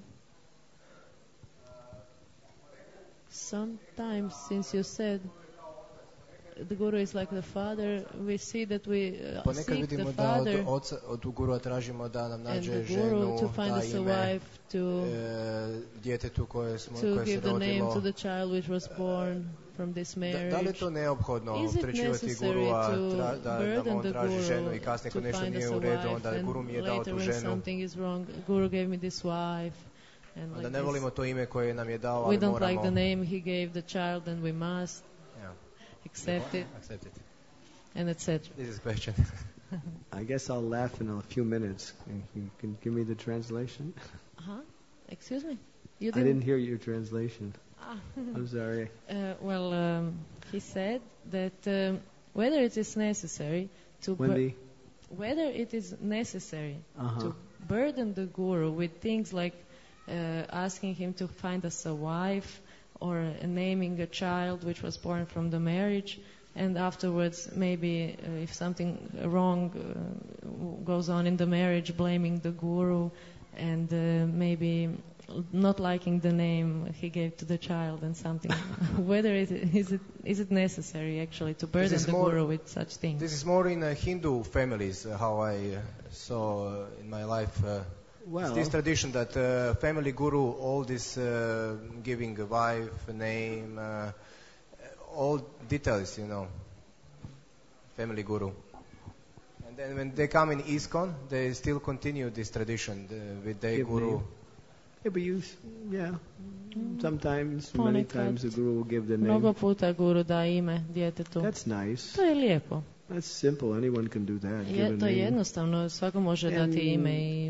S2: Sometimes, since you said the Guru is like the father, we see that we uh,
S6: Ponekad
S2: seek the
S6: vidimo da od,
S2: father
S6: oca, od gurua tražimo da nam
S2: and
S6: nađe
S2: the
S6: ženu,
S2: Guru to find
S6: da
S2: us a
S6: ime
S2: wife, to,
S6: e, djetetu koje, smo,
S2: to
S6: koje se
S2: give the name
S6: rodilo.
S2: to the child which was born from this
S6: Da, da li je
S2: marriage.
S6: to neophodno
S2: Is it
S6: opterećivati
S2: necessary
S6: gurua
S2: to
S6: tra, da nam
S2: burden
S6: on
S2: the
S6: traži ženu
S2: Guru
S6: i kasnije
S2: to
S6: ako nešto
S2: find us
S6: nije
S2: a
S6: u redu,
S2: wife,
S6: onda
S2: and
S6: Guru mi je dao
S2: later
S6: tu
S2: when
S6: ženu.
S2: something is wrong, Guru gave me this wife. And
S6: Onda
S2: like
S6: ne
S2: this.
S6: volimo to ime koje nam je dao,
S2: We
S6: ali
S2: don't
S6: moramo.
S2: like the name he gave the child, and we must
S6: Yeah.
S2: accept it,
S6: Accept it.
S2: and et cetera.
S6: This is question.
S1: I guess I'll laugh in a few minutes. Can you can give me the translation?
S2: Uh-huh. Excuse me? You
S1: I
S2: didn't?
S1: didn't hear your translation.
S2: Ah.
S1: I'm sorry.
S2: Uh, well, um, he said that um, whether it is necessary to bur-
S1: Wendy?
S2: whether it is necessary
S1: Uh-huh.
S2: to burden the Guru with things like uh, asking him to find us a wife or uh, naming a child which was born from the marriage, and afterwards maybe uh, if something wrong uh, goes on in the marriage, blaming the Guru, and uh, maybe not liking the name he gave to the child and something. Whether it is it is it necessary actually to burden
S6: is
S2: the
S6: more-
S2: Guru with such things?
S6: This is more in uh, Hindu families, uh, how I uh, saw uh, in my life. Uh,
S1: Well,
S6: it's this tradition that uh, family guru, all this uh, giving a wife, a name, uh, all details, you know, family guru. And then when they come in ISKCON, they still continue this tradition uh, with their
S1: Give
S6: guru.
S1: name. Yeah, but you, yeah, sometimes, many
S2: Ponekad.
S1: times the guru will give the
S2: Mnogo
S1: name.
S2: puta guru da ime djetetu.
S1: That's nice.
S2: To je lijepo.
S1: That's simple. Anyone can do that. Give
S2: Je,
S1: a
S2: to je
S1: name.
S2: jednostavno, svako može
S1: And
S2: dati ime i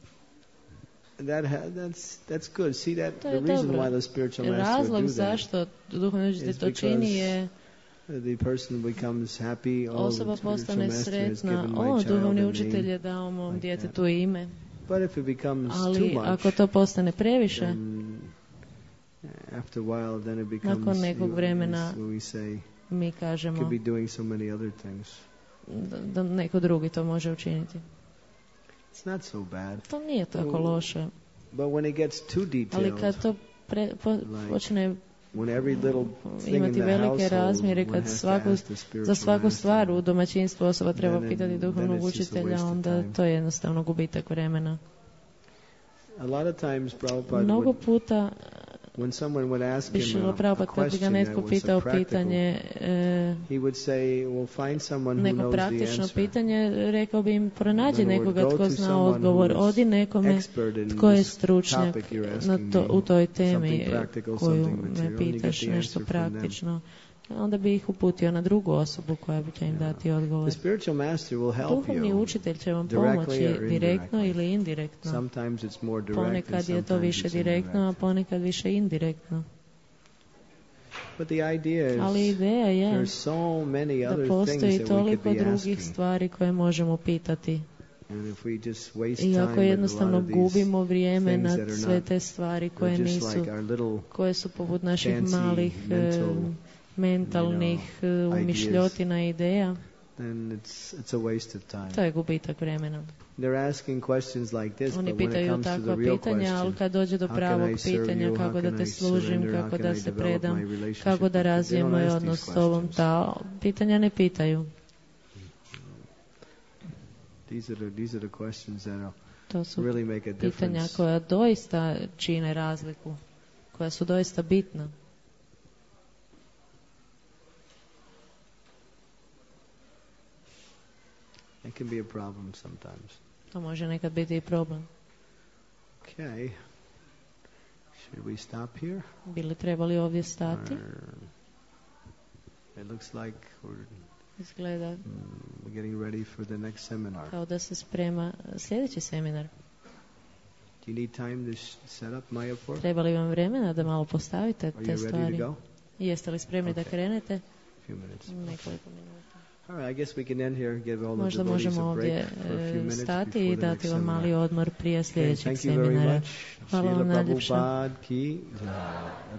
S1: That ha, that's that's good. See that
S2: to
S1: the
S2: je
S1: reason
S2: dobro.
S1: why the spiritual master
S2: Razlog
S1: would do that,
S2: zašto duhovni učitelj
S1: is
S2: to čini
S1: because
S2: je
S1: the person becomes happy. Oh,
S2: osoba
S1: the spiritual
S2: postane
S1: master has
S2: sretna.
S1: given my
S2: O,
S1: child
S2: duhovni
S1: a
S2: učitelj
S1: name.
S2: je dao mom
S1: like
S2: djetetu ime.
S1: But if it becomes too
S2: Ali
S1: much,
S2: ako to postane previše,
S1: then after a while, then it becomes.
S2: nakon nekog
S1: you-
S2: vremena
S1: we we say
S2: mi
S1: could
S2: kažemo
S1: be doing so many other things.
S2: da, da neko drugi to može učiniti.
S1: It's not so bad.
S2: To nije tako
S1: Oh,
S2: loše.
S1: But when it gets too
S2: Ali
S1: detailed,
S2: kad to pre, po,
S1: Like,
S2: počne
S1: when every little thing in
S2: imati
S1: the
S2: velike
S1: household,
S2: razmjere,
S1: one
S2: kad
S1: has to
S2: svaku,
S1: ask the spiritual
S2: za svaku
S1: master,
S2: stvar u domaćinstvu osoba treba
S1: then it-
S2: pitati
S1: then
S2: duhovnog
S1: it's just a
S2: učitelja,
S1: waste of
S2: onda
S1: time.
S2: to je jednostavno gubitak vremena.
S1: A lot of times, Prabhupada
S2: Mnogo
S1: would,
S2: puta
S1: when someone would ask
S2: bi
S1: him
S2: Šrila
S1: a, a
S2: Prabhupada kad bi ga
S1: question that
S2: netko
S1: was a
S2: pitao
S1: practical,
S2: pitanje, e,
S1: he would say, "Well, find someone who
S2: neko
S1: knows the
S2: praktično
S1: answer."
S2: pitanje, rekao bi im pronađi
S1: In other words,
S2: nekoga
S1: go
S2: tko
S1: to
S2: zna
S1: someone
S2: odgovor,
S1: who is
S2: odi nekome
S1: expert in
S2: tko je
S1: this
S2: stručnjak
S1: topic you're
S2: na
S1: asking
S2: to,
S1: me,
S2: u toj temi
S1: something practical,
S2: koju
S1: something
S2: me
S1: material, and you get
S2: pitaš,
S1: the
S2: nešto
S1: answer from them.
S2: praktično. Onda bi ih uputio na drugu osobu koja bi će im dati odgovor.
S1: The spiritual master will help
S2: Duhovni
S1: you.
S2: učitelj će vam
S1: directly
S2: pomoći
S1: or
S2: direktno
S1: indirectly.
S2: ili indirektno.
S1: Sometimes it's more direct, and
S2: Ponekad je to
S1: sometimes
S2: više
S1: it's
S2: direktno, a
S1: indirect.
S2: ponekad više indirektno.
S1: But the idea is,
S2: Ali ideja je
S1: there's so many
S2: da
S1: other things
S2: postoji
S1: that we
S2: toliko
S1: could be
S2: drugih
S1: asking.
S2: stvari koje možemo pitati.
S1: And if we just waste
S2: I
S1: time
S2: ako
S1: with a
S2: jednostavno
S1: lot of these
S2: gubimo vrijeme
S1: things
S2: na
S1: that are
S2: sve
S1: not,
S2: te stvari
S1: they're
S2: koje
S1: just
S2: nisu,
S1: like our little
S2: koje su poput naših
S1: fancy
S2: malih
S1: mental,
S2: e, mentalnih
S1: you know,
S2: e, umišljotina i ideja,
S1: then it's it's a waste of time.
S2: to je gubitak vremena.
S1: They're asking questions like this,
S2: Oni
S1: but when it
S2: pitaju
S1: comes to the
S2: takva
S1: real
S2: pitanja, ali
S1: question,
S2: kad dođe do
S1: how
S2: pravog
S1: can I serve
S2: pitanja,
S1: you,
S2: kako
S1: how
S2: da
S1: can
S2: te
S1: I
S2: služim,
S1: surrender, how
S2: kako
S1: can
S2: da
S1: I
S2: se
S1: develop
S2: predam,
S1: my relationship
S2: kako da
S1: with you? They
S2: razvijem
S1: don't
S2: moj
S1: ask
S2: odnos
S1: these
S2: s tobom,
S1: questions.
S2: ta pitanja ne pitaju.
S1: These are the, these are the questions that will
S2: To su
S1: really make a
S2: pitanja
S1: difference.
S2: koja doista čine razliku, koja su doista bitna.
S1: It can be a problem sometimes.
S2: To može nekad biti i problem.
S1: Okay. Should we stop here?
S2: Bi li trebali ovdje stati?
S1: Or it looks like we're,
S2: Izgleda
S1: mm, we're getting ready for the next seminar.
S2: kao da se sprema sljedeći seminar.
S1: Do you need time to sh- set up Mayapur?
S2: Treba li vam vremena da malo postavite
S1: Are
S2: te
S1: you ready
S2: stvari?
S1: to go?
S2: Jeste li spremni da
S1: Okay.
S2: krenete?
S1: A few minutes.
S2: Nekoliko minuta.
S1: All right, I guess we can end here, give all the
S2: Možda
S1: devotees
S2: možemo
S1: a
S2: ovdje
S1: break for a few
S2: e,
S1: minutes
S2: stati
S1: before
S2: i
S1: the
S2: dati
S1: next
S2: vam mali
S1: seminar.
S2: odmor prije
S1: Okay,
S2: sljedećeg
S1: thank you very
S2: seminara.
S1: much.
S2: Hvala vam
S1: Srila
S2: najljepša.
S1: Prabhupada ki jai.